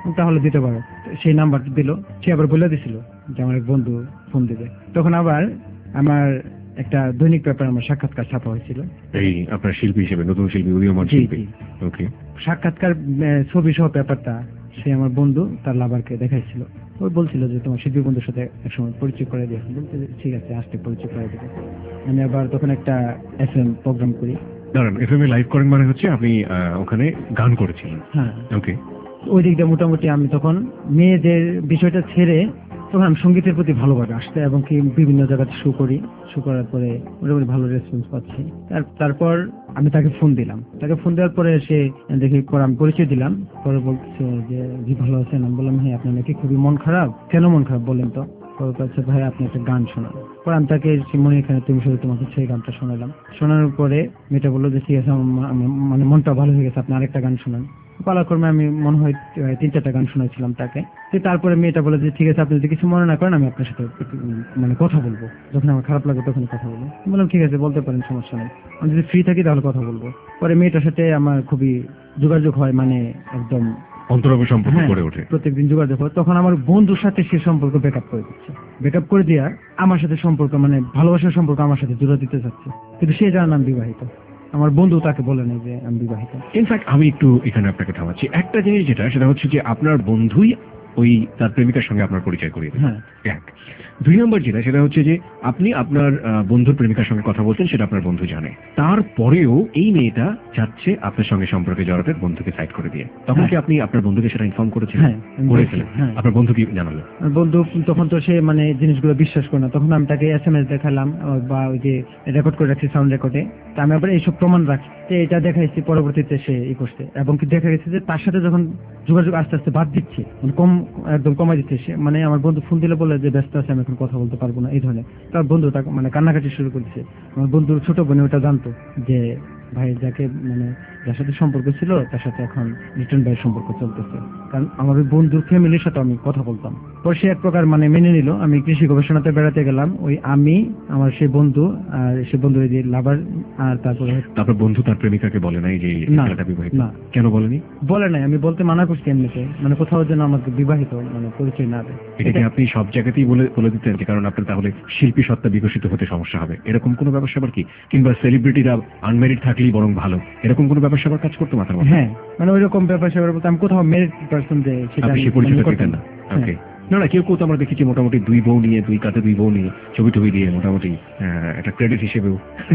তাহলে দিতে পারো। তো সেই নাম্বারটা দিল, সে আবার বলে দিছিল যে আমার এক বন্ধু ফোন দিবে। তখন আবার আমার একটা দৈনিক পেপার আমার সাক্ষাৎকার ছাপা হয়েছিল। এই আপনার শিল্পী হিসেবে, নতুন শিল্পী, উদীয়মান জি, শিল্পী। জি। ওকে। সাক্ষাৎকার ছবি সহ পেপারটা সে আমার বন্ধু তার লাভারকে দেখাইছিল। ও বলছিল যে তোমার শিল্পী বন্ধুর সাথে একসময় পরিচয় করে দিয়ে, বলতে যে ঠিক আছে আসতে পরিচয় করে দেবে। আমি আবার তখন একটা FM প্রোগ্রাম করি। দাঁড়ান, FM এ লাইভ করেন মানে হচ্ছে আপনি ওখানে গান করেছিলেন? হ্যাঁ, ওকে। ওই দিক দিয়ে মোটামুটি আমি তখন মেয়েদের বিষয়টা ছেড়ে তখন আমি সঙ্গীতের প্রতি ভালোভাবে আসতে এবং কি বিভিন্ন জায়গাতে শো করি। শো করার পরে মোটামুটি ভালো রেসপন্স পাচ্ছি। তারপর আমি তাকে ফোন দিলাম। তাকে ফোন দেওয়ার পরে সে দেখি পরে আমি পরিচয় দিলাম। পরে বলছে যে জি ভালো আছেন। আমি বললাম হ্যাঁ, আপনার নাকি খুবই মন খারাপ। কেন মন খারাপ বলেন তো? পরে বলছে ভাই আপনি একটা গান শোনান। পরে আমি তাকে মনে এখানে তুমি শুধু তোমাকে সেই গানটা শোনালাম। শোনানোর পরে মেয়েটা বললো যে ঠিক আছে আমার মানে মনটা ভালো হয়ে গেছে, আপনি আরেকটা গান শোনান। পালাক্রমে আমি মনে হয় 3-4টা গান শোনাচ্ছিলাম তাকে। তো তারপরে মেয়েটা বলে যে ঠিক আছে আপনি যদি কিছু মনে না করেন আমি আপনার সাথে মানে কথা বলবো, যখন আমার খারাপ লাগে তখন কথা বলবো। আমি বললাম ঠিক আছে বলতে পারেন, সমস্যা নেই, আমি যদি ফ্রি থাকি তাহলে কথা বলবো। পরে মেয়েটার সাথে আমার খুবই যোগাযোগ হয়, মানে একদম অন্তরঙ্গ সম্পর্ক হ্যাঁ, গড়ে ওঠে। প্রত্যেকদিন যোগাযোগ হয়। তখন আমার বন্ধুর সাথে সে সম্পর্ক ব্যাকআপ করে দিচ্ছে। ব্যাকআপ করে দিয়া আমার সাথে সম্পর্ক মানে ভালোবাসার সম্পর্ক আমার সাথে জুড়ে দিতে চাচ্ছে, কিন্তু সে জানে আমি বিবাহিত। আমার বন্ধু তাকে বলে নাই যে আমি বিবাহিত। ইনফ্যাক্ট আমি একটু এখানে আপনাকে থামাচ্ছি। একটা জিনিস যেটা, সেটা হচ্ছে যে আপনার বন্ধুই ওই তার প্রেমিকার সঙ্গে আপনার পরিচয় করিয়ে দেন। হ্যাঁ। এক। 2 নম্বর যেটা, সেটা হচ্ছে যে আপনি আপনার বন্ধুর প্রেমিকার সঙ্গে কথা বলছেন, সেটা আপনার বন্ধু জানে। তারপরেও এই মেয়েটা চাচ্ছে আপনার সঙ্গে সম্পর্কে জড়াতে, বন্ধুকে সাইড করে দিয়ে। তখন কি আপনি আপনার বন্ধুকে সেটা ইনফর্ম করেছিলেন? হ্যাঁ, আমি করেছিলেন। হ্যাঁ। আপনার বন্ধু কি জানালো? আর বন্ধু তখন তো সে মানে জিনিসগুলো বিশ্বাস করে না। তখন আমি তাকে SMS দেখালাম বা ওই যে রেকর্ড করে রাখছি সাউন্ড রেকর্ডে। তা আমি আবার এইসব প্রমাণ রাখছি যে এটা দেখাইছি। পরবর্তীতে সে করছে এবং কি দেখা গেছে যে তার সাথে যখন যোগাযোগ আস্তে আস্তে বাদ দিচ্ছে, মানে একদম কমাই দিচ্ছে সে। মানে আমার বন্ধু ফোন দিলে বলে যে ব্যস্ত আছে, আমি এখন কথা বলতে পারবো না, এই ধরনের। তার বন্ধু তাকে মানে কান্নাকাটি শুরু করেছে। আমার বন্ধুর ছোট বোন ওটা জানতো যে ভাই যাকে মানে যার সাথে সম্পর্ক ছিল তার সাথে এখন লিটন ভাইয়ের সম্পর্ক চলতেছে। কারণ আমার ওই বন্ধুর ফ্যামিলির সাথে আমি কথা বলতাম। পরে সে এক প্রকার মানে মেনে নিল। আমি কৃষি গবেষণাতে বেড়াতে গেলাম, ওই আমি আমার সে বন্ধু আর সে বন্ধুর যে লাভার, আর তারপরে তারপর বন্ধু তার প্রেমিকাকে বলে নাই যে না, ছেলেটা বিবাহিত? না। কেন বলেনি? বলে নাই, আমি বলতে মানা করছি এমনিতে, মানে কোথাও যেন আমাকে বিবাহিত মানে পরিচয় না দেয়। এটা কি আপনি সব জায়গাতেই বলে দিতেন যে কারণ আপনার তাহলে শিল্পী সত্তা বিকশিত হতে সমস্যা হবে, এরকম কোনো ব্যাপার স্যাপার কি? কিংবা সেলিব্রিটিরা আনমেরিড থাকলেই বরং ভালো, এরকম কোনো ব্যাপার স্যাপার কাজ করতো মাথার মধ্যে? হ্যাঁ, মানে ওইরকম ব্যাপার স্যাপার বলতে আমি কোথাও মেরিট পার্সন যে সেটা আপনি আমি সে পরিচয় করতাম দিতেন না? হ্যাঁ। ওকে। না না, কেউ কেউ তো আমরা দেখেছি মোটামুটি 2 বউ নিয়ে, 2 কাতে 2 বউ নিয়ে ছবি টবি দিয়ে মোটামুটি একটা ক্রেডিট হিসেবেও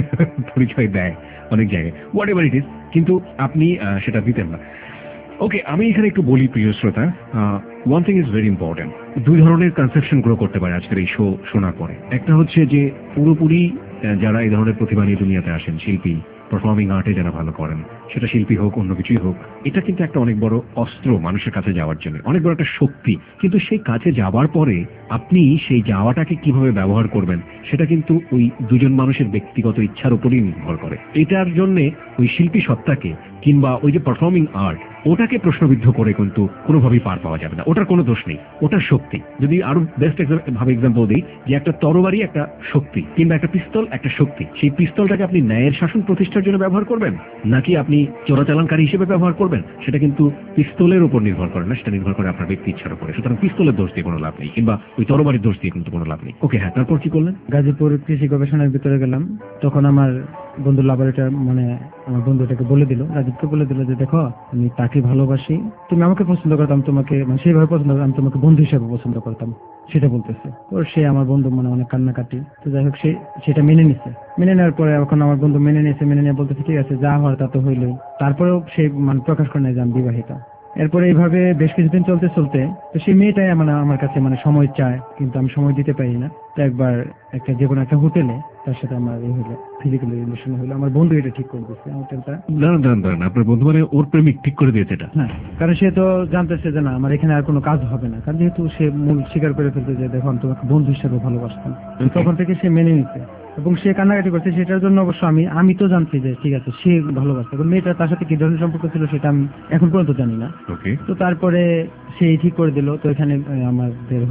পরিচয় দেয় অনেক জায়গায়, হোয়াট এভার ইট ইজ, কিন্তু আপনি সেটা দিতেন না। ওকে, আমি এখানে একটু বলি প্রিয় শ্রোতা, one thing is very important. 2 ধরনের কনসেপশন গ্রো করতে পারে আজকের এই শো শোনার পরে। একটা হচ্ছে যে পুরোপুরি যারা এই ধরনের প্রতিভা নিয়ে দুনিয়াতে আসেন, শিল্পী, পারফর্মিং আর্টে যারা ভালো করেন, সেটা শিল্পী হোক অন্য কিছুই হোক, এটা কিন্তু একটা অনেক বড় অস্ত্র মানুষের কাছে যাওয়ার জন্য, অনেক বড় একটা শক্তি। কিন্তু সেই কাছে যাওয়ার পরে আপনি সেই যাওয়াটাকে কিভাবে ব্যবহার করবেন সেটা কিন্তু ওই দুজন মানুষের ব্যক্তিগত ইচ্ছার উপরই নির্ভর করে। এটার জন্য ওই শিল্পী সত্তাকে কিংবা ওই যে পারফর্মিং আর্ট, ওটাকে প্রশ্নবিদ্ধ করে কিন্তু কোনোভাবেই পার পাওয়া যাবে না। ওটার কোনো দোষ নেই, ওটার শক্তি। যদি আরো বেস্ট ভাবে এক্সাম্পল দিই, যে একটা তরবারি একটা শক্তি, কিংবা একটা পিস্তল একটা শক্তি। সেই পিস্তলটাকে আপনি ন্যায়ের শাসন প্রতিষ্ঠার জন্য ব্যবহার করবেন, নাকি আপনি চোরাচালানকারী হিসেবে ব্যবহার করবেন, সেটা কিন্তু পিস্তলের উপর নির্ভর করে না, সেটা নির্ভর করে আপনার ব্যক্তি ইচ্ছার উপরে। সুতরাং পিস্তলের দোষ দিয়ে কোনো লাভ নেই, কিংবা ওই তরবারির দোষ দিয়ে কিন্তু কোনো লাভ নেই। ওকে, হ্যাঁ, তারপর কি করলেন? গাজীপুর কৃষি গবেষণার ভিতরে গেলাম। তখন আমার বন্ধু লাভারিটা মানে আমার বন্ধুটাকে বলে দিল, রাজীবকে বলে দিল যে দেখো আমি তাকে ভালোবাসি, তুমি আমাকে পছন্দ করতাম, তোমাকে মানে সেইভাবে পছন্দ করতাম, আমি তোমাকে বন্ধু হিসেবে পছন্দ করতাম, সেটা বলতেছে। ওর সে আমার বন্ধু মানে অনেক কান্নাকাটি। তো যাই হোক, সেটা মেনে নিছে। মেনে নেওয়ার পরে এখন আমার বন্ধু মেনে নিয়েছে, মেনে নিয়ে বলতেছে ঠিক আছে যা হওয়ার তা তো হইলো। তারপরেও সে মানে প্রকাশ করে নাই যে আমি বিবাহিত। এরপরে এইভাবে বেশ কিছুদিন চলতে চলতে তো সেই মেয়েটাই মানে আমার কাছে মানে সময় চায়, কিন্তু আমি সময় দিতে পারি না। তো একবার একটা যে কোনো একটা হোটেলে তার সাথে আমার এই হলো ফিজিক্যালি রিলেশন হলো। আমার বন্ধু এটা ঠিক করে দিচ্ছে হোটেলটা। দাঁড়ান, আপনার বন্ধু মানে ওর প্রেমিক ঠিক করে দিয়েছে এটা? হ্যাঁ, কারণ সে তো জানতেছে যে না আমার এখানে আর কোনো কাজ হবে না, কারণ যেহেতু সে মূল স্বীকার করে ফেলতে যে দেখো আমি তোমাকে বন্ধু হিসেবে ভালোবাসতাম। তখন থেকে সে মেনে নিচ্ছে এবং সে কান্নাকাটি করছে। সেটার জন্য অবশ্য আমি তো জানছি যে ঠিক আছে সে ভালোবাসে, এবং মেয়েটা তার সাথে কি ধরনের সম্পর্ক ছিল সেটা আমি এখন পর্যন্ত জানি না। ওকে। তো তারপরে সেই ঠিক করে দিল। তো এখানে আমাদের হইলো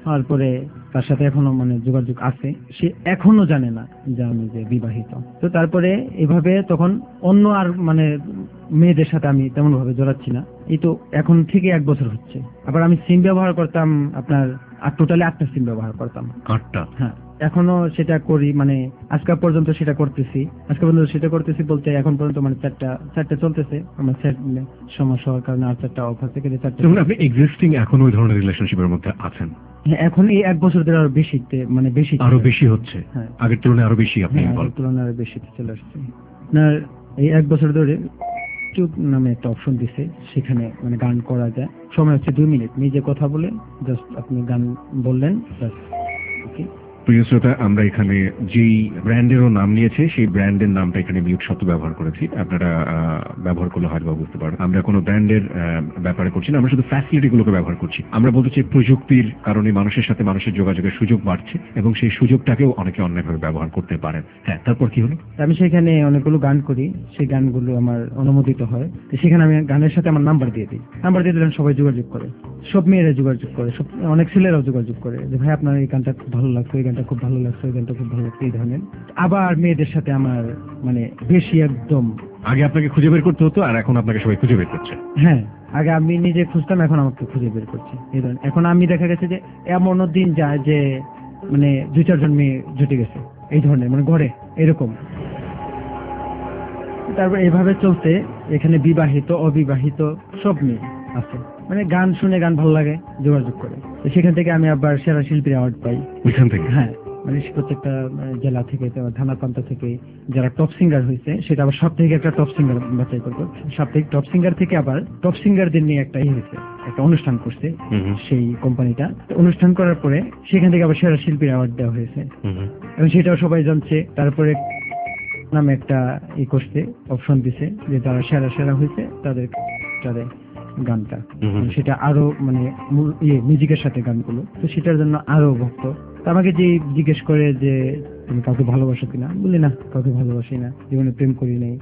তারপরে তার সাথে এখনো মানে যোগাযোগ আছে, সে এখনো জানে না যে আমি যে বিবাহিত। তো তারপরে এভাবে তখন অন্য আর মানে মেয়েদের সাথে আমি তেমন ভাবে জড়াচ্ছি না। এই তো এখন থেকে 1 বছর হচ্ছে। আবার আমি সিম ব্যবহার করতাম আপনার টোটালি 8টা সিম ব্যবহার করতাম। 8টা? হ্যাঁ, এখনো সেটা করি, মানে আজকে পর্যন্ত সেটা করতেছি বলতে এখন পর্যন্ত মানে চারটা চলতেছে। আমার সমস্যা হওয়ার কারণে আর 4টা অফ আছে, কিন্তু 4টা। যেমন আপনি এক্সিস্টিং এখন ওই ধরনের রিলেশনশিপের মধ্যে আছেন? হ্যাঁ, এখন এই 1 বছর ধরে আরো বেশি আরো বেশি হচ্ছে? হ্যাঁ, আগের তুলনায় আরো বেশি আপনি আগের তুলনায় আরো বেশি চলে আসছে। আপনার এই 1 বছর ধরে চুপ নামে একটা অপশন দিছে, সেখানে মানে গান করা যায়। সময় হচ্ছে 2 মিনিট, নিজে কথা বলে জাস্ট আপনি গান বললেন, জাস্ট ওকে। প্রিয় শ্রোতা, আমরা এখানে যেই ব্র্যান্ডেরও নাম নিয়েছে সেই ব্র্যান্ডের নামটা এখানে মিউট শব্দ ব্যবহার করেছি। আপনারা ব্যবহার করলে হয়তো বা বুঝতে পারেন আমরা কোনো ব্র্যান্ডের ব্যাপারে করছি না, আমরা শুধু ফ্যাসিলিটিগুলোকে ব্যবহার করছি। আমরা বলতে চাই প্রযুক্তির কারণে মানুষের সাথে মানুষের যোগাযোগের সুযোগ বাড়ছে এবং সেই সুযোগটাকেও অনেকে অন্যায়ভাবে ব্যবহার করতে পারেন। হ্যাঁ, তারপর কি হলো? আমি সেখানে অনেকগুলো গান করি, সেই গানগুলো আমার অনুমোদিত হয়। তো সেখানে আমি গানের সাথে আমার নাম্বার দিয়ে দিলাম, সবাই যোগাযোগ করে, সব মেয়েরা যোগাযোগ করে, অনেক ছেলেরাও যোগাযোগ করে যে ভাই আপনার এই গানটা খুব ভালো লাগছে, এই গানটা খুব ভালো লাগছে, ওই গানটা খুব ভালো লাগছে, এই ধরনের। আবার মেয়েদের সাথে আমার মানে বেশি একদম। আগে আপনাকে খুঁজে বের করতে হতো আর এখন আপনাকে সবাই খুঁজে বের করছে? হ্যাঁ, আগে আমি নিজে খুঁজতাম, এখন আমাকে খুঁজে বের করছে এই ধরনের। এখন আমি দেখা গেছে যে এমনও দিন যায় যে মানে 2-4 জন মেয়ে জুটে গেছে এই ধরনের, মানে ঘরে এরকম। তারপর এইভাবে চলতে এখানে বিবাহিত অবিবাহিত সব মেয়ে আছে, মানে গান শুনে গান ভালো লাগে যোগাযোগ করে। তো সেখান থেকে আমি আবার সেরা শিল্পীর অ্যাওয়ার্ড পাই ওইখান থেকে? হ্যাঁ, মানে প্রত্যেকটা জেলা থেকে, থানা প্রান্ত থেকে যারা টপ সিঙ্গার হয়েছে, সেটা আবার সব থেকে একটা টপ সিঙ্গার বাছাই করবো। সাপ্তাহিক টপ সিঙ্গার থেকে আবার টপ সিঙ্গারদের নিয়ে একটা হয়েছে, একটা অনুষ্ঠান করছে সেই কোম্পানিটা। অনুষ্ঠান করার পরে সেখান থেকে আবার সেরা শিল্পীর অ্যাওয়ার্ড দেওয়া হয়েছে এবং সেটাও সবাই জানছে। তারপরে নামে একটা করছে, অপশন দিছে যে যারা সেরা হয়েছে তাদের গানটা, সেটা আরো মানে মিউজিকের সাথে গানগুলো, তো সেটার জন্য আরো ভক্ত। আমাকে যে জিজ্ঞেস করে যে তুমি কাউকে ভালোবাসো কিনা, বলি না, কাউকে ভালোবাসি না, জীবনে প্রেম করি নাই,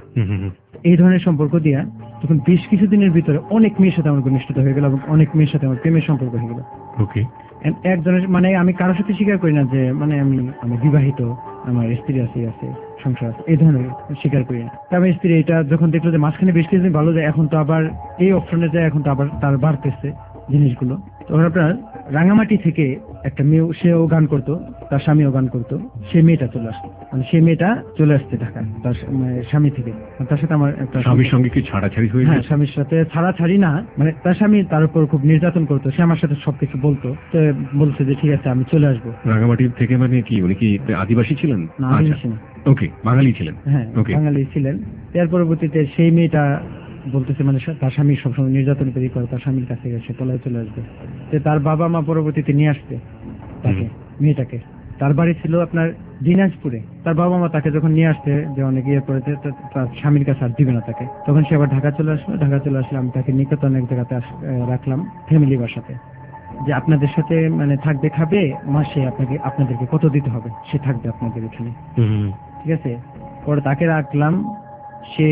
এই ধরনের সম্পর্ক দিয়া তখন বেশ কিছুদিনের ভিতরে অনেক মেয়ের সাথে আমার ঘনিষ্ঠতা হয়ে গেল এবং অনেক মেয়ের সাথে আমার প্রেমের সম্পর্ক হয়ে গেল। ওকে। একজনের মানে আমি কারোর সাথে স্বীকার করি না যে মানে আমি বিবাহিত, আমার স্ত্রী আছে সংসার আছে, এই ধরনের স্বীকার করি না। তবে স্ত্রী এটা যখন দেখলো যে মাঝখানে বেশ কিছুদিন ভালো যায়, এখন তো আবার এই অপশনে যায়, এখন তো আবার তার বাড়তেছে জিনিসগুলো। তখন আপনার রাঙামাটি থেকে একটা মেয়ে, সেও গান করতো, তার স্বামীও গান করতো, সেই মেয়েটা চলে আসতো, মানে সেই মেয়েটা চলে আসছে ঢাকায় তার স্বামী থেকে। তার সাথে আমার একটা স্বামীর সঙ্গে কি ছাড়াছাড়ি হয়ে? হ্যাঁ, স্বামীর সাথে ছাড়াছাড়ি না, মানে তার স্বামী তার উপর খুব নির্যাতন করতো, সে আমার সাথে সবকিছু বলতো, তো বলছে যে ঠিক আছে আমি চলে আসবো। রাঙামাটি থেকে মানে কি উনি কি আদিবাসী ছিলেন? না, আদিবাসী না। ওকে, বাঙালি ছিলেন? হ্যাঁ, বাঙালি ছিলেন। এর পরবর্তীতে সেই মেয়েটা বলতেছে মানে তার স্বামী সবসময় নির্যাতন করে, তার স্বামীর কাছে গেছে, পলায় চলে আসবে। তার বাবা মা পরবর্তীতে নিয়ে আসছে তাকে, মেয়েটাকে। তার বাড়ি ছিল আপনার দিনাজপুরে। তার বাবা মা তাকে যখন নিয়ে আসছে যে অনেক ইয়ে করেছে, তার স্বামীর কাছে আর দিবে না তাকে, তখন সে আবার ঢাকা চলে আসলো। ঢাকা চলে আসলে আমি তাকে নিকটন এক জায়গাতে রাখলাম, ফ্যামিলি বাসাতে, যে আপনাদের সাথে মানে থাকবে, খাবে, মাসে আপনাদেরকে কত দিতে হবে, সে থাকবে আপনাদের এখানে, ঠিক আছে। পরে তাকে রাখলাম, সে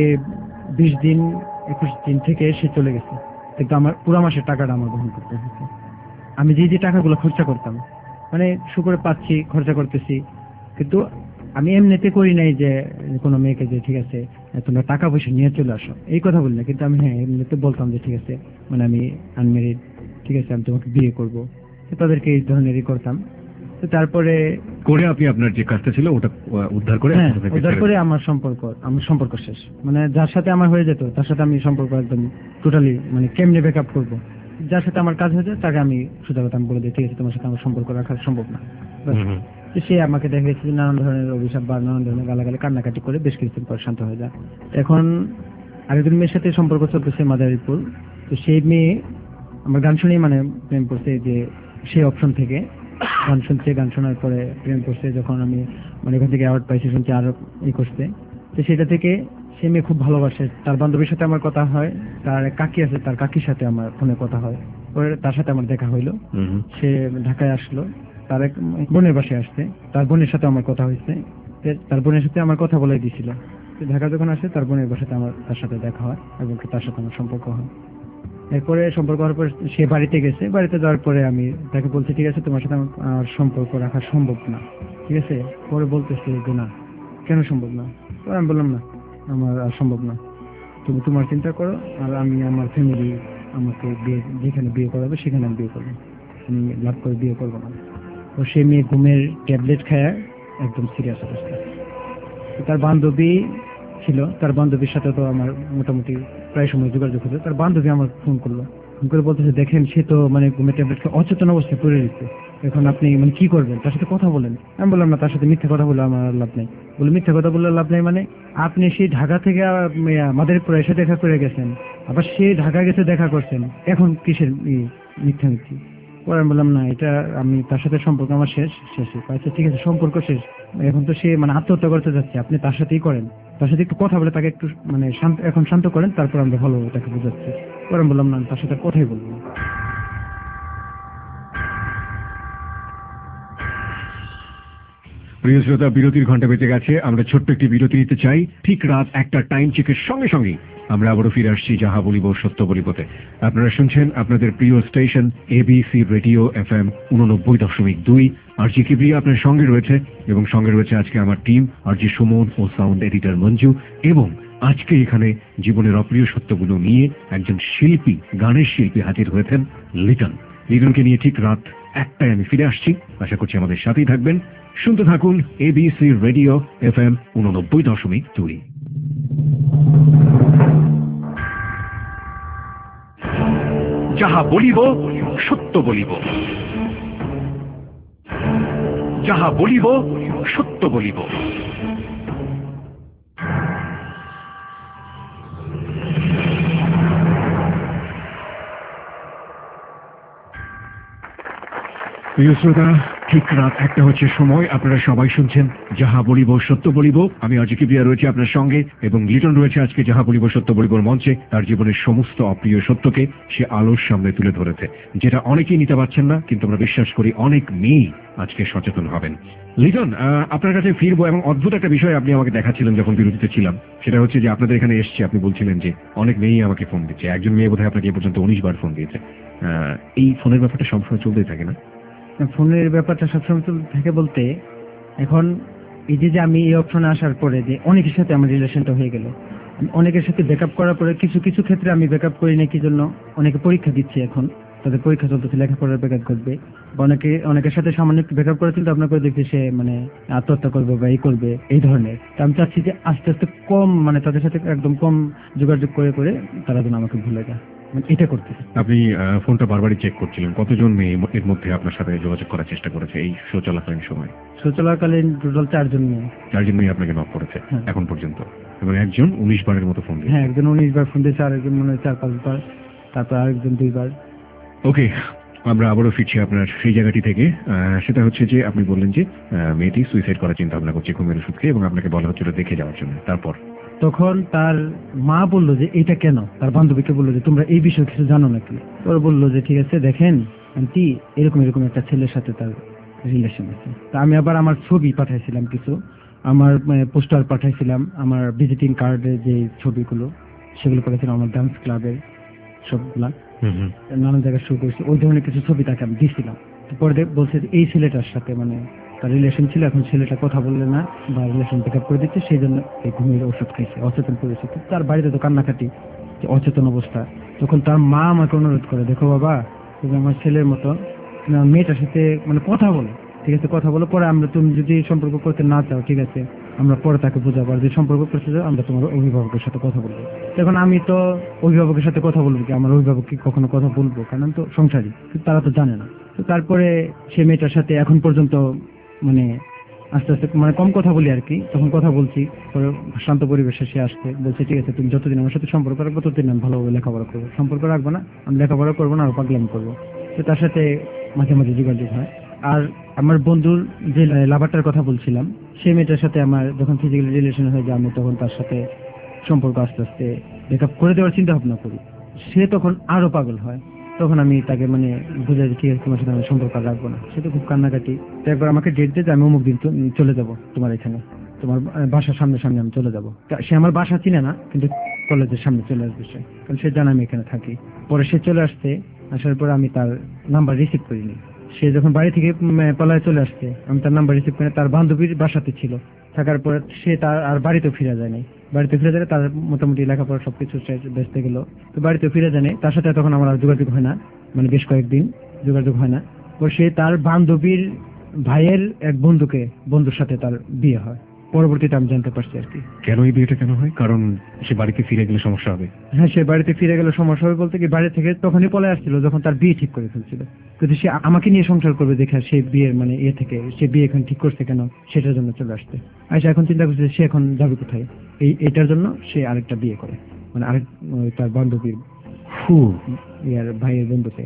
20 দিন 21 দিন থেকে সে চলে গেছে, কিন্তু আমার পুরো মাসের টাকাটা আমার বহন করতে হয়েছে। আমি যে টাকাগুলো খরচা করতাম, মানে শুকরে পাচ্ছি, খরচা করতেছি, কিন্তু আমি এমনিতে করি নাই যে কোনো মেয়েকে যে ঠিক আছে তোমরা টাকা পয়সা নিয়ে চলে আসো, এই কথা বলি না, কিন্তু আমি হ্যাঁ এমনিতে বলতাম যে ঠিক আছে মানে আমি আনমেরিড, ঠিক আছে আমি তোমাকে বিয়ে করবো, তাদেরকে এই ধরনেরই করতাম। তো তারপরে করে আপনি আপনার যে কাজটা ছিল ওটা উদ্ধার করে? হ্যাঁ, উদ্ধার করে আমার সম্পর্ক শেষ। মানে যার সাথে আমার হয়ে যেত তার সাথে আমি সম্পর্ক একদম টোটালি মানে কেমনে ব্যাকআপ করবো, যার সাথে আমার কাজ হয়েছে তাকে আমি সোজা কথা বলে দিই ঠিক আছে তোমার সাথে আমার সম্পর্ক রাখা সম্ভব না। সে আমাকে দেখা গেছে যে নানান ধরনের অভিশাপ বা নানান ধরনের গালাগালি কান্নাকাটি করে বেশ কিছুদিন পর শান্ত হয়ে যায়। এখন আরেকজন মেয়ের সাথে সম্পর্ক চলতেছে মাদারীপুর। তো সেই মেয়ে আমার গান শুনেই মানে প্রেম করছে, যে সেই অপশন থেকে গান শুনছে, গান শোনার পরে প্রেম করছে। যখন আমি মানে ওখান থেকে অ্যাওয়ার্ড পাইছি শুনছি আরো করছে, তো সেটা থেকে সে মেয়ে খুব ভালোবাসে। তার বান্ধবীর সাথে আমার কথা হয়, তার কাকি আছে, তার কাকির সাথে আমার ফোনে কথা হয়, পরে তার সাথে আমার দেখা হইলো। সে ঢাকায় আসলো, তার এক বোনের বাসায় আসছে, তার বোনের সাথে আমার কথা হয়েছে, তার বোনের সাথে আমার কথা বলে দিয়েছিল। ঢাকা যখন আসে তার বোনের বাসাতে তার সাথে দেখা হয় এবং তার সাথে আমার সম্পর্ক হয়। এরপরে সম্পর্ক হওয়ার পর সে বাড়িতে গেছে, বাড়িতে যাওয়ার পরে আমি তাকে বলছি ঠিক আছে তোমার সাথে আমার সম্পর্ক রাখা সম্ভব না, ঠিক আছে। পরে বলতেছে যে না, কেন সম্ভব না? পরে আমি বললাম না, আমার আর সম্ভব না, তুমি তোমার চিন্তা করো, আর আমি আমার ফ্যামিলি আমাকে বিয়ে, যেখানে বিয়ে করাবে সেখানে আমি বিয়ে করবো, আমি লাভ করে বিয়ে করবো না। তো সে মেয়ে ঘুমের ট্যাবলেট খায় একদম সিরিয়াস অবস্থা। তার বান্ধবী ছিল, তার বান্ধবীর সাথে তো আমার মোটামুটি প্রায় সময় যোগাযোগ হতো। তার বান্ধবী আমার ফোন করলো, ফোন করে বলতেছে দেখেন সে তো মানে ঘুমের ট্যাবলেট খেয়ে অচেতন অবস্থায় পড়ে দিচ্ছে, এখন আপনি মানে কি করবেন? তার সাথে কথা বলেন। আমি বললাম না, তার সাথে মিথ্যা কথা বলে আমার লাভ নেই। বলে মিথ্যা কথা বললে লাভ নেই মানে? আপনি সেই ঢাকা থেকে মাদারীপুর এসে দেখা করে গেছেন, আবার সে ঢাকা গেছে দেখা করছেন, এখন কিসের মিথ্যা মিথ্যি? পরে আমি বললাম না, এটা আমি তার সাথে সম্পর্ক আমার শেষ। আচ্ছা ঠিক আছে, সম্পর্ক শেষ, এখন তো সে মানে আত্মহত্যা করতে যাচ্ছে, আপনি তার সাথেই করেন, তার সাথে একটু কথা বলে তাকে একটু মানে এখন শান্ত করেন, তারপর আমরা ভালো তাকে বোঝাচ্ছি। পরে আমি বললাম না, তার সাথে কথাই বলবো না। প্রিয় শ্রোতা, বিরতির ঘন্টা বেজে গেছে, আমরা ছোট্ট একটি বিরতি নিতে চাই। ঠিক রাত একটা টাইম চেকের সঙ্গে সঙ্গেই আমরা আবারও ফিরে আসছি যাহা বলিব সত্য বলিবতে। আপনারা শুনছেন আপনাদের প্রিয় station ABC radio FM 89.2। RJ Kibria আপনার সঙ্গে রয়েছে, এবং সঙ্গে রয়েছে আজকে আমার টিম, আরজি সুমন ও সাউন্ড এডিটর মঞ্জু। এবং আজকে এখানে জীবনের অপ্রিয় সত্যগুলো নিয়ে একজন শিল্পী, গানের শিল্পী হাজির হয়েছেন লিটন। লিটনকে নিয়ে ঠিক রাত একটায় আমি ফিরে আসছি, আশা করছি আমাদের সাথেই থাকবেন। শুনতে থাকুন এবিসি রেডিও FM 89.2। যাহা বলিব সত্য বলিব, যাহা বলিব সত্য বলিব। প্রিয় শ্রোতা, ঠিক রাত একটা হচ্ছে সময়, আপনারা সবাই শুনছেন যাহা বলিব সত্য বলিব। আমি আরজি কিবরিয়া রয়েছে আপনার সঙ্গে, এবং লিটন রয়েছে আজকে যাহা বলিব সত্য বলিবর মঞ্চে। তার জীবনের সমস্ত অপ্রিয় সত্যকে সে আলোর সামনে তুলে ধরেছে, যেটা অনেকেই নিতে পারছেন না, কিন্তু আমরা বিশ্বাস করি অনেক মেয়ে আজকে সচেতন হবেন। লিটন, আপনার কাছে ফিরবো, এবং অদ্ভুত একটা বিষয় আপনি আমাকে দেখাচ্ছিলেন যখন বিরতিতে ছিলাম, সেটা হচ্ছে যে আপনাদের এখানে এসছে, আপনি বলছিলেন যে অনেক মেয়েই আমাকে ফোন দিচ্ছে, একজন মেয়ে বোধহয় আপনাকে এ পর্যন্ত 19 বার ফোন দিয়েছে। এই ফোনের ব্যাপারটা সবসময় চলতেই থাকে না? ফোনের ব্যাপারটা সবসময় চলতে থাকে বলতে, এখন এই যে আমি এই অপশনে আসার পরে যে অনেকের সাথে আমার রিলেশনটা হয়ে গেল, অনেকের সাথে ব্যাকআপ করার পরে কিছু কিছু ক্ষেত্রে আমি ব্যাকআপ করি না, কি জন্য? অনেকে পরীক্ষা দিচ্ছে, এখন তাদের পরীক্ষা চলতেছে, লেখাপড়ার ব্যাকআপ করবে, বা অনেকের সাথে সামান্য একটু ব্যাকআপ করে চিন্তা ভাবনা করে দেখছি সে মানে আত্মহত্যা করবে বা এই করবে, এই ধরনের। আমি চাচ্ছি যে আস্তে আস্তে কম, মানে তাদের সাথে একদম কম যোগাযোগ করে করে তারা যেন আমাকে ভুলে যায়, এটা করতেছে। আপনি ফোনটা বারবারই চেক করছিলেন, কতজন মেয়ে এর মধ্যে আপনার সাথে যোগাযোগ করার চেষ্টা করেছে এই শো চলাকালীন সময়? শো চলাকালীন টোটাল 4 জন মেয়ে। 4 জন মেয়ে আপনাকে নক করেছে এখন পর্যন্ত, এবং একজন 19 বারের মতো ফোন দিয়েছে। হ্যাঁ, একজন 19 বার ফোন দিয়েছে, আর একজন মনে হয় 4-5 বার, তারপর আরেকজন 2 বার। ওকে, আমরা আবারও ফিরছি আপনার সেই জায়গাটি থেকে। সেটা হচ্ছে যে আপনি বললেন যে মেয়েটি সুইসাইড করার চিন্তা ভাবনা করছে ঘুমের ওষুধ খেয়ে, এবং আপনাকে বলা হচ্ছিল দেখে যাওয়ার জন্য। তারপর তখন তার মা বললো যে এটা কেন, তার বান্ধবীকে বললো যে তোমরা এই বিষয়ে কিছু জানো নাকি? ওরা বললো যে ঠিক আছে, দেখেন আন্টি, এরকম এরকম একটা ছেলের সাথে তার রিলেশন আছে। তা আমি আবার আমার ছবি পাঠাইছিলাম, কিছু আমার পোস্টার পাঠাইছিলাম, আমার ভিজিটিং কার্ডের যে ছবিগুলো সেগুলো করেছিলাম, আমার ডান্স ক্লাবের সবগুলা নানান জায়গায় শুরু করেছি, ওই ধরনের কিছু ছবি তাকে আমি দিয়েছিলাম। পরে বলছে যে এই ছেলেটার সাথে মানে তার রিলেশন ছিল, এখন ছেলেটা কথা বললে না বা রিলেশন ব্রেকআপ করে দিচ্ছে, সেই জন্য এই ঘুমের ওষুধ খাইছে, অচেতন করেছে। তার বাড়িতে তো কান্নাকাটি, যে অচেতন অবস্থা। তখন তার মা আমাকে অনুরোধ করে, দেখো বাবা, তুমি আমার ছেলের মতো মেয়েটার সাথে মানে কথা বলো, ঠিক আছে, কথা বলো, পরে আমরা তুমি যদি সম্পর্ক করতে না চাও ঠিক আছে, আমরা পরে তাকে বোঝাবো, আর যদি সম্পর্ক করতে চাও আমরা তোমার অভিভাবকের সাথে কথা বলবো। এখন আমি তো অভিভাবকের সাথে কথা বলবো কি, আমার অভিভাবক কি কখনো কথা বলবো? কারণ তো সংসারী, তারা তো জানে না। তো তারপরে সে মেয়েটার সাথে এখন পর্যন্ত মানে আস্তে আস্তে মানে কম কথা বলি আর কি, তখন কথা বলছি, পরে শান্ত পরিবেশে সে আসছে, বলছে ঠিক আছে তুমি যতদিন আমার সাথে সম্পর্ক রাখবো ততদিন আমি ভালোভাবে লেখাপড়া করবো, সম্পর্ক রাখবো না, আমি লেখাপড়া করবো না, আর পাগলামি করবো। তো তার সাথে মাঝে মাঝে যোগাযোগ হয়। আর আমার বন্ধুর যে লাভারটার কথা বলছিলাম, সেই মেয়েটার সাথে আমার যখন ফিজিক্যাল রিলেশন হয়ে যায়, আমি তখন তার সাথে সম্পর্ক আস্তে আস্তে ব্রেকআপ করে দেওয়ার চিন্তা ভাবনা করি। সে তখন আরো পাগল হয়, তখন আমি তাকে মানে বুঝাই যে ঠিক আছে তোমার সাথে আমি সম্পর্ক রাখবো না। সে তো খুব কান্নাকাটি, তো একবার আমাকে ডেট দিয়ে যে আমি অমুক দিন চলে যাব তোমার এখানে, তোমার বাসার সামনে সামনে আমি চলে যাব। সে আমার বাসা চিনে না, কিন্তু কলেজের সামনে চলে আসবে সে, কারণ সে জানে আমি এখানে থাকি। পরে সে চলে আসছে, আসার পরে আমি তার নাম্বার রিসিভ করিনি। সে যখন বাড়ি থেকে পলায় চলে আসছে, আমি তার নাম্বার রিসিভ করি। তার বান্ধবীর বাসাতে ছিল, থাকার পর সে তার আর বাড়িতেও ফিরে যায় নাই। বাড়িতে ফিরে যায় তার মোটামুটি লেখাপড়া সবকিছু ব্যস্ত গেল, তো বাড়িতে ফিরে যায় নাই। তার সাথে তখন আমার আর যোগাযোগ হয় না, মানে বেশ কয়েকদিন যোগাযোগ হয় না। তো সে তার বান্ধবীর ভাইয়ের এক বন্ধুর সাথে তার বিয়ে হয়। পরবর্তীতে আমি জানতে পারছি আর কি। কেন এই বিয়েটা কেন হয়? কারণ সে বাড়িতে ফিরে গেলে সমস্যা হবে। হ্যাঁ, সে বাড়িতে ফিরে গেলে সমস্যা হবে বলতে কি, বাড়ি থেকে তখনই পলে আসছিল যখন তার বিয়ে ঠিক করে ফেলছিল। কিন্তু সে আমাকে নিয়ে সংসার করবে দেখে সে বিয়ের মানে থেকে সে বিয়ে এখন ঠিক করছে কেন সেটার জন্য চলে আসছে। আচ্ছা, এখন চিন্তা করছে সে এখন যাবে কোথায়, এটার জন্য সে আরেকটা বিয়ে করে, মানে আরেক তার বান্ধবীর ভাইয়ের বন্ধুকে।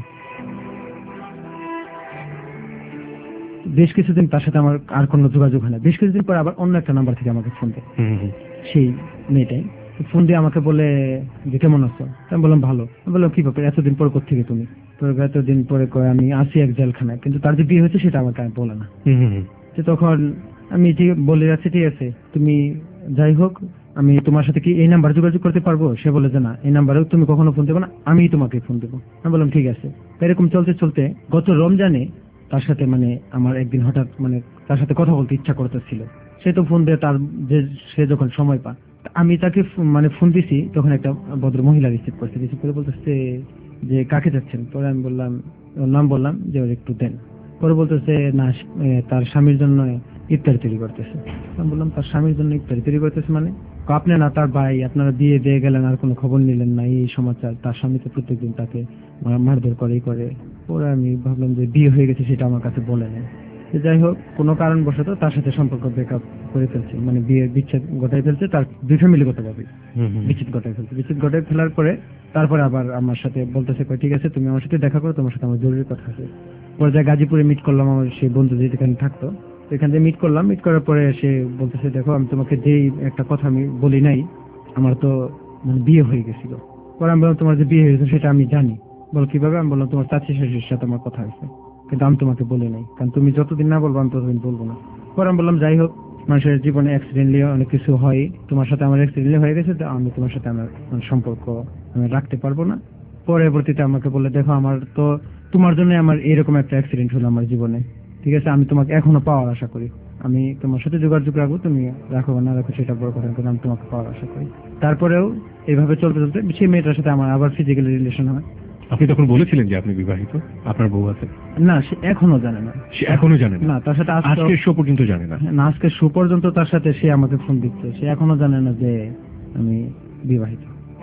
বেশ কিছুদিন তার সাথে আমার আর কোনো যোগাযোগ হয় না। বেশ কিছুদিন পর আবার অন্য একটা নাম্বার থেকে আমাকে ফোন দেয়, সেই মেয়েটাই ফোন দিয়ে আমাকে বলে যে কেমন আছো। আমি বললাম ভালো। আমি বললাম কি ব্যাপার, এতদিন পর কোথেকে তুমি? এতদিন পরে কয় আমি আসি এক জেলখানায়, কিন্তু তার যে বিয়ে হয়েছে সেটা আমাকে বলে না। তো তখন আমি ঠিক বলে যাচ্ছি, ঠিক আছে তুমি যাই হোক, আমি তোমার সাথে কি এই নাম্বার যোগাযোগ করতে পারবো? সে বলে যে না, এই নাম্বারেও তুমি কখনো ফোন দেবো না, আমি তোমাকে ফোন দেবো। আমি বললাম ঠিক আছে। এরকম চলতে চলতে গত রমজানে তার সাথে মানে আমার একদিন হঠাৎ মানে তার সাথে কথা বলতে ইচ্ছা করতেছিল। সে তো ফোন দিয়ে তার যে সে যখন সময় পায়, আমি তাকে মানে ফোন দিছি, তখন একটা ভদ্র মহিলা রিসিভ করছে। রিসিভ করে বলতেছে যে কাকে যাচ্ছেন? পরে আমি বললাম, ওর নাম বললাম যে ওর একটু দেন। পরে বলতেছে না, তার স্বামীর জন্য ইফতারি তৈরি করতেছে। আমি বললাম তার স্বামীর জন্য ইফতারি তৈরি করতেছে মানে? আপনি না তার ভাই, আপনারা বিয়ে দিয়ে গেলেন আর কোনো খবর নিলেন না, এই সমাচার। তার স্বামী তো প্রত্যেকদিন তাকে মারধর করেই করে। পরে আমি ভাবলাম যে বিয়ে হয়ে গেছে সেটা আমার কাছে বলে নেই। যাই হোক, কোনো কারণবশত তার সাথে সম্পর্ক ব্রেকআপ করে ফেলছে, মানে বিয়ে বিচ্ছেদ ঘটাই ফেলছে। তার দুই ফ্যামিলিগত ভাবে বিচ্ছেদ ঘটাই ফেলছে। বিচ্ছেদ ঘটাই ফেলার পরে তারপরে আবার আমার সাথে বলতেছে ঠিক আছে তুমি আমার সাথে দেখা করো, তোমার সাথে আমার জরুরি কথা আছে। পর্যায়ে গাজীপুরে মিট করলাম, আমার সেই বন্ধু যেখানে থাকতো এখান থেকে মিট করলাম। মিট করার পরে সে বলতেছে দেখো, আমি তোমাকে যেই একটা কথা আমি বলি নাই, আমার তো মানে বিয়ে হয়ে গেছিল। পরে আমি বললাম তোমার যে বিয়ে হয়েছে সেটা আমি জানি। বল কিভাবে? আমি বললাম তোমার চাচি শাশুড়ির সাথে আমার কথা হয়েছে, কিন্তু আমি তোমাকে বলি নাই, কারণ তুমি যতদিন না বলবো আমি ততদিন বলবো না। পরে আমি বললাম যাই হোক, মানুষের জীবনে অ্যাক্সিডেন্টলি অনেক কিছু হয়, তোমার সাথে আমার অ্যাক্সিডেন্টলি হয়ে গেছে, আমি তোমার সাথে আমার সম্পর্ক আমি রাখতে পারবো না। পরবর্তীতে আমাকে বলে দেখো, আমার তো তোমার জন্য আমার এরকম একটা অ্যাক্সিডেন্ট হলো আমার জীবনে, ঠিক আছে আমি তোমাকে এখনো পাওয়ার আশা করি, আমি তোমার সাথে যোগাযোগ রাখবো, তুমি রাখো না রাখো সেটা বড় কথা, কিন্তু আমি তোমাকে পাওয়ার আশা করি। তারপরেও এইভাবে চলতে চলতে সেই মেয়েটার সাথে আমার আবার ফিজিক্যালি রিলেশন হয়। আপনি তখন বলেছিলেন যে আপনি বিবাহিত, আপনার বউ আছে? না, সে এখনো জানে না। সে এখনো জানে না, তার সাথে আজকের শো পর্যন্ত জানে না। না, আজকে শো পর্যন্ত তার সাথে সে আমাকে ফোন দিচ্ছে, সে এখনো জানে না যে আমি বিবাহিত।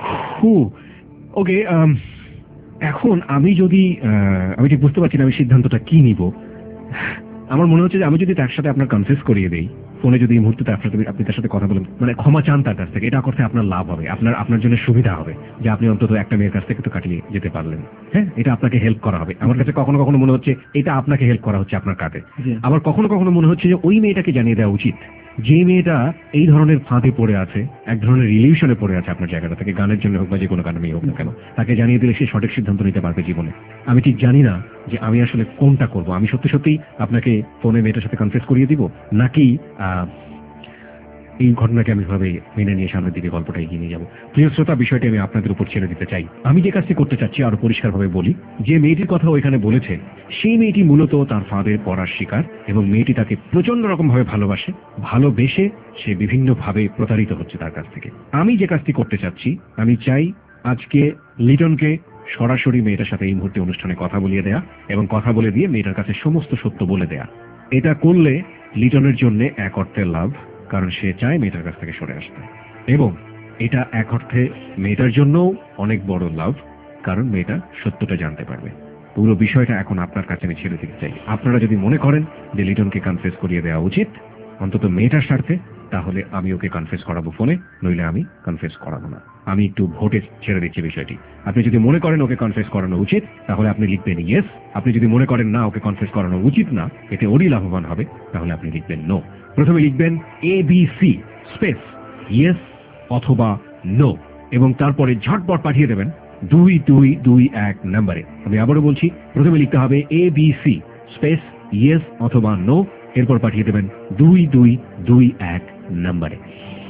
ওকে, এখন আমি যদি আমি ঠিক বুঝতে পারছি না আমি সিদ্ধান্তটা কি নিব। আমার মনে হচ্ছে যে আমি যদি তার সাথে আপনার কনফেস করিয়ে দেই ফোনে, যদি এই মুহূর্তে আপনি তার সাথে কথা বলেন, মানে ক্ষমা চান তার কাছ থেকে, এটা করতে আপনার লাভ হবে, আপনার জন্য সুবিধা হবে যে আপনি অন্তত একটা মেয়ের কাছ থেকে তো কাটিয়ে যেতে পারলেন। হ্যাঁ, এটা আপনাকে হেল্প করা হবে। আমার কাছে কখনো কখনো মনে হচ্ছে এটা আপনাকে হেল্প করা হচ্ছে আপনার কাজে। আবার কখনো কখনো মনে হচ্ছে যে ওই মেয়েটাকে জানিয়ে দেওয়া উচিত, যে মেয়েটা এই ধরনের ফাঁদে পড়ে আছে, এক ধরনের রিলিউশনে পড়ে আছে আপনার জায়গাটা থেকে, গানের জন্য হোক বা যে কোনো কারণে হোক না কেন, তাকে জানিয়ে দিলে সে সঠিক সিদ্ধান্ত নিতে পারবে জীবনে। আমি ঠিক জানি না যে আমি আসলে কোনটা করব। আমি সত্যি সত্যি আপনাকে ফোনে মেয়েটার সাথে কনফেস করিয়ে দিব, নাকি এই ঘটনাকে আমি ভাবে মেনে নিয়ে সামনের দিকে গল্পটা এগিয়ে নিয়ে যাবো। প্রিয় শ্রোতা, বিষয়টি আমি আপনাদের উপর ছেড়ে দিতে চাই। আমি যে কাজটি করতে চাচ্ছি আরো পরিষ্কারভাবে বলি, যে মেয়েটির কথা ওইখানে বলেছে সেই মেয়েটি মূলত তার ফাঁদে পড়ার শিকার, এবং মেয়েটি তাকে প্রচন্ড রকম ভাবে ভালোবেসে সে বিভিন্ন ভাবে প্রতারিত হচ্ছে তার কাছ থেকে। আমি যে কাজটি করতে চাচ্ছি, আমি চাই আজকে লিটনকে সরাসরি মেয়েটার সাথে এই মুহূর্তে অনুষ্ঠানে কথা বলিয়ে দেয়া, এবং কথা বলে দিয়ে মেয়েটার কাছে সমস্ত সত্য বলে দেয়া। এটা করলে লিটনের জন্য এক অর্থে লাভ, কারণ সে চায় মেয়েটার কাছ থেকে সরে আসতে, এবং এটা এক অর্থে মেয়েটার জন্যও অনেক বড় লাভ, কারণ মেয়েটা সত্যটা জানতে পারবে। পুরো বিষয়টা এখন আপনার কাছে আমি ছেড়ে দিতে চাই। আপনারা যদি মনে করেন যে লিটনকে কনফেস করিয়ে দেওয়া উচিত অন্তত মেয়েটার স্বার্থে, তাহলে আমি ওকে কনফেস করাবো ফোনে, নইলে আমি কনফেস করাবো না। আমি একটু ভোটে ছেড়ে দিচ্ছি বিষয়টি। আপনি যদি মনে করেন ওকে কনফেস করানো উচিত, তাহলে আপনি লিখবেন ইয়েস। আপনি যদি মনে করেন না, ওকে কনফেস করানো উচিত না, এতে ওরই লাভবান হবে, তাহলে আপনি লিখবেন নো। প্রথমে লিখবেন ABC স্পেস ইয়েস অথবা নো, এবং তারপরে ঝটপট পাঠিয়ে দেবেন 2221 নম্বরে। আমি আবারও বলছি, প্রথমে লিখতে হবে ABC স্পেস ইয়েস অথবা নো, এরপর পাঠিয়ে দেবেন 2221 নম্বরে।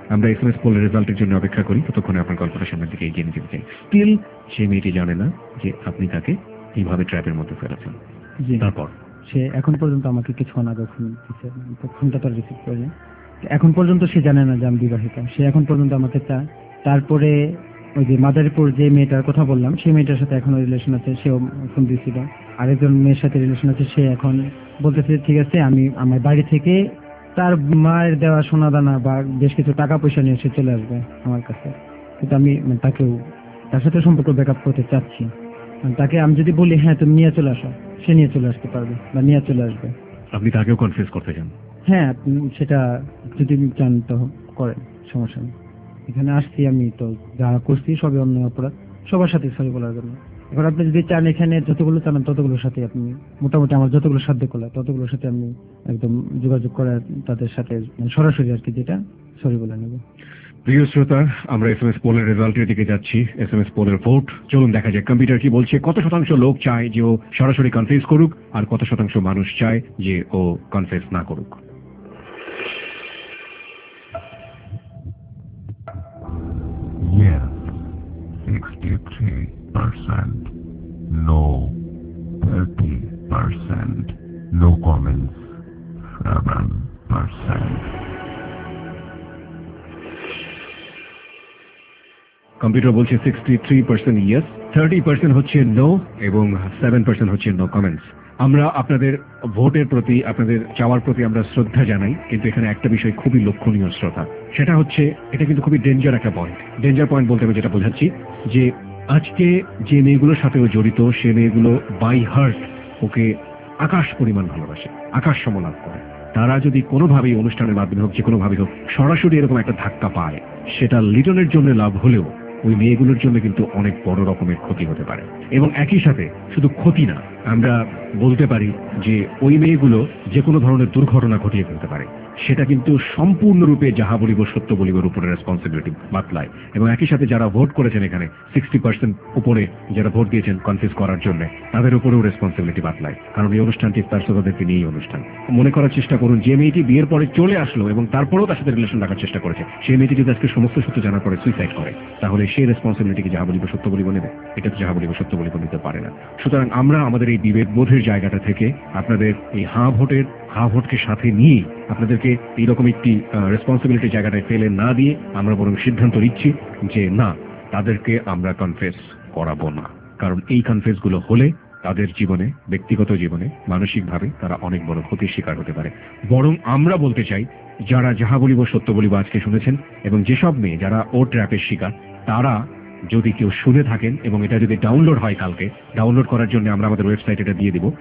আমরা এসএমএস পোলের রেজাল্টের জন্য অপেক্ষা করি, ততক্ষণে আপনার গল্পটা সামনের দিকে এগিয়ে নিয়ে যেতে চাই। স্টিল সেই মেয়েটি জানে না যে আপনি তাকে এইভাবে ট্র্যাপের মধ্যে ফেলেছেন। জি। তারপর সে এখন পর্যন্ত আমাকে কিছুক্ষণ আগে ফোন দিচ্ছে, তো ফোনটা তো রিসিভ করে এখন পর্যন্ত সে জানে না যে আমি বিবাহিত। সে এখন পর্যন্ত আমাকে চায়। তারপরে ওই যে মাদারীপুর যে মেয়েটার কথা বললাম, সেই মেয়েটার সাথে এখনো রিলেশন আছে, সেও ফোন দিয়েছিল। আরেকজন মেয়ের সাথে রিলেশন আছে, সে এখন বলতেছে ঠিক আছে আমি আমার বাড়ি থেকে তার মায়ের দেওয়া সোনা দানা বা বেশ কিছু টাকা পয়সা নিয়ে সে চলে আসবে আমার কাছে। কিন্তু আমি তার সাথে সম্পর্ক ব্যাকআপ করতে চাচ্ছি। তাকে আমি যদি বলি হ্যাঁ তুমি নিয়ে চলে আসো, সে নিয়ে চলে আসতে পারবে বা নিয়ে চলে আসবে। আপনি তাকেও কনফিউজ করতে চান? হ্যাঁ, আপনি সেটা যদি চান তো করেন, সমস্যা নেই। এখানে আসছি আমি তো যা করছি সবই অন্য অপরাধ, সবার সাথে সরি বলার জন্য। এখন আপনি যদি চান এখানে যতগুলো চান ততগুলোর সাথে আপনি মোটামুটি আমার যতগুলো সাধ্য করলে ততগুলোর সাথে আমি একদম যোগাযোগ করে তাদের সাথে সরাসরি আর কি যেটা সরি বলে নেব। প্রিয় শ্রোতা, আমরা এসএমএস পোলের রেজাল্টের দিকে যাচ্ছি। এসএমএস পোলের ভোট চলুন দেখা যাক কম্পিউটার কি বলছে। কত শতাংশ লোক চায় যে ও সরাসরি কনফেস করুক, আর কত শতাংশ মানুষ চায় যে ও কনফেস না করুক। Yes, 63%. No, 30%. No comments, 7%. Computer বলছে 63% ইয়েস, 30% হচ্ছে নো এবং 7% হচ্ছে নো কমেন্টস। আমরা আপনাদের ভোটের প্রতি, আপনাদের চাওয়ার প্রতি আমরা শ্রদ্ধা জানাই, কিন্তু এখানে একটা বিষয় খুবই লক্ষণীয় শ্রোতা, সেটা হচ্ছে এটা কিন্তু খুবই ডেঞ্জার একটা পয়েন্ট। ডেঞ্জার পয়েন্ট বলতে আমি যেটা বোঝাচ্ছি যে আজকে যে মেয়েগুলোর সাথে ও জড়িত, সে মেয়েগুলো বাই হার্ট ওকে আকাশ পরিমাণ ভালোবাসে, আকাশ সমলাভ করে। তারা যদি কোনোভাবেই অনুষ্ঠানের মাধ্যমে হোক, যে কোনোভাবে হোক, সরাসরি এরকম একটা ধাক্কা পায়, সেটা লিটনের জন্য লাভ হলেও ওই মেয়েগুলোর জন্য কিন্তু অনেক বড় রকমের ক্ষতি হতে পারে। এবং একই সাথে শুধু ক্ষতি না, আমরা বলতে পারি যে ওই মেয়েগুলো যে কোনো ধরনের দুর্ঘটনা ঘটিয়ে ফেলতে পারে। সেটা কিন্তু সম্পূর্ণরূপে যাহা বলিব সত্য বলিবের উপরে রেসপন্সিবিলিটি বাতলায়। এবং একই সাথে যারা ভোট করেছেন এখানে 60% উপরে যারা ভোট দিয়েছেন কনফিউজ করার জন্য, তাদের উপরেও রেসপন্সিবিলিটি বাতলায়। কারণ এই অনুষ্ঠানটি তার শ্রোতাদেরকে নিয়েই অনুষ্ঠান। মনে করার চেষ্টা করুন, যে মেয়েটি বিয়ের পরে চলে আসলো এবং তারপরেও তার সাথে রিলেশন রাখার চেষ্টা করেছে, সেই মেয়েটি যদি আজকে সমস্ত সত্য জানার পরে সুইসাইড করে, তাহলে সেই রেসপন্সিবিলিটিকে যাহা বলিব সত্য বলিব নেবে? এটা তো যাহা বলিব সত্য বলিব নিতে পারে না। সুতরাং আমরা আমাদের এই বিবেক বোধের জায়গাটা থেকে আপনাদের এই হা ভোটকে সাথে নিয়ে আপনাদেরকে এইরকম একটি রেসপন্সিবিলিটির জায়গাটায় ফেলে না দিয়ে আমরা বরং সিদ্ধান্ত নিচ্ছি যে না, তাদেরকে আমরা কনফেস করাবো না। কারণ এই কনফেস গুলো হলে তাদের জীবনে, ব্যক্তিগত জীবনে, মানসিকভাবে তারা অনেক বড় ক্ষতির শিকার হতে পারে। বরং আমরা বলতে চাই, যারা যাহা বলিব সত্য বলিব আজকে শুনেছেন, এবং যেসব মেয়ে যারা ও ট্র্যাপের শিকার, তারা যদি কেউ শুনে থাকেন এবং এটা যদি ডাউনলোড হয়, কালকে ডাউনলোড করার জন্য আমরা আমাদের ওয়েবসাইট এটা দিয়ে দিব,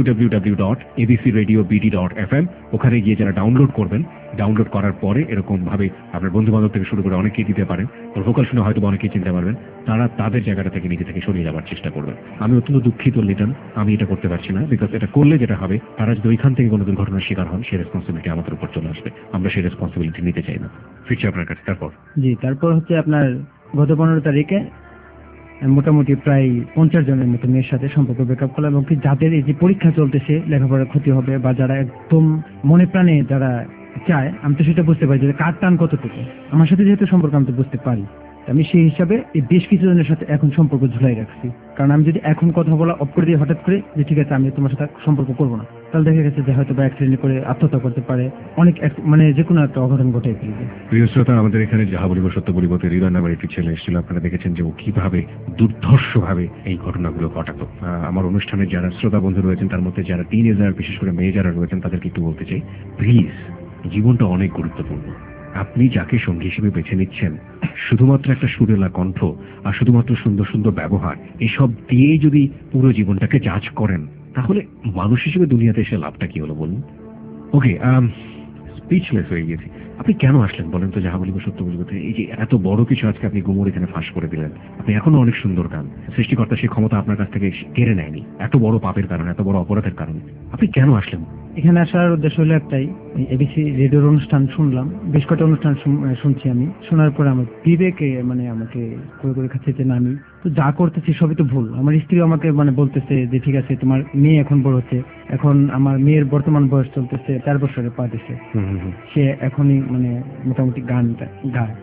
www.abcradiobd.fm। ওখানে গিয়ে যারা ডাউনলোড করবেন, ডাউনলোড করার পরে এরকম ভাবে আপনার বন্ধু বান্ধব থেকে শুরু করে অনেকেই দিতে পারেন, ওর ভোকাল শুনে হয়তো অনেকেই চিনতে পারবেন, তারা তাদের জায়গাটা থেকে নিজে থেকে সরিয়ে যাওয়ার চেষ্টা করবেন। আমি অত্যন্ত দুঃখিত লিটন, আমি এটা করতে পারছি না, বিকজ এটা করলে যেটা হবে, তারা যদি ওইখান থেকে কোনো দুর্ঘটনার শিকার হন, সেই রেসপন্সিবিলিটি আমাদের উপর চলে আসবে। আমরা সেই রেসপন্সিবিলিটি নিতে চাই না। ফিরছি আপনার কাছে। তারপর হচ্ছে আপনার গত 15 তারিখে মোটামুটি প্রায় 50 জনের মতো মেয়ের সাথে সম্পর্ক ব্রেকআপ করলাম, এবং কি যাদের এই যে পরীক্ষা চলতেছে, লেখাপড়ার ক্ষতি হবে, বা যারা একদম মনে প্রাণে যারা চায়, আমি তো সেটা বুঝতে পারি যে কার টান কতটুকু। আমার সাথে যেহেতু সম্পর্ক আমি তো বুঝতে পারি, আমি সেই হিসাবে এই বেশ কিছু জনের সাথে এখন সম্পর্ক ঝুলাই রাখছি। কারণ আমি যদি এখন কথা বলা অফ করে দিই হঠাৎ করে যে ঠিক আছে আমি তোমার সাথে সম্পর্ক করবো না, তাহলে দেখা গেছে যে হয়তো বা অ্যাক্সিডেন্ট করে আত্মহত্যা করতে পারে, অনেক মানে যে কোনো একটা অঘটন ঘটে ফেলবে। প্রিয় শ্রোতা, আমাদের এখানে যাহা বলিব সত্য বলিবতে হৃদয় নামের একটি ছেলে এসেছিল। আপনারা দেখেছেন যে ও কিভাবে দুর্ধর্ষভাবে এই ঘটনাগুলো ঘটাতো। আমার অনুষ্ঠানের যারা শ্রোতা বন্ধু রয়েছেন, তার মধ্যে যারা টিনেজার, বিশেষ করে মেয়ে যারা রয়েছেন, তাদেরকে একটু বলতে চাই, প্লিজ, জীবনটা অনেক গুরুত্বপূর্ণ। আপনি যাকে সঙ্গী হিসেবে বেছে নিচ্ছেন, শুধুমাত্র একটা সুরেলা কণ্ঠ আর শুধুমাত্র সুন্দর সুন্দর ব্যবহার, এসব দিয়েই যদি পুরো জীবনটাকে জাজ করেন, তাহলে মানুষ হিসেবে দুনিয়াতে এসে লাভটা কি হলো বলুন? ওকে, স্পিচলেস হয়ে গেছি। আপনি কেন আসলেন বলেন তো যাহা বলিব সত্য বলিবতে? এই যে এত বড় কিছু আজকে আপনি গুমর এখানে ফাঁস করে দিলেন। আপনি এখনো অনেক সুন্দর গান, সৃষ্টিকর্তা সেই ক্ষমতা আপনার কাছ থেকে কেড়ে নেয়নি এত বড় পাপের কারণে, এত বড় অপরাধের কারণে। আপনি কেন আসলেন এখানে আসার উদ্দেশ্য হলো একটাই, এবিসি রেডিওর অনুষ্ঠান শুনলাম, বেশ কয়েকটা অনুষ্ঠান শুনছি আমি। শোনার পর আমার বিবেকে মানে আমাকে করে খাচ্ছে যে না, আমি তো যা করতেছি সবই তো ভুল। আমার স্ত্রী আমাকে মানে বলতেছে যে ঠিক আছে, তোমার মেয়ে এখন বড় হচ্ছে, এখন আমার মেয়ের বর্তমান বয়স চলতেছে 4 বছরে পা দিছে, সে এখনই মানে মোটামুটি গানটা গায়।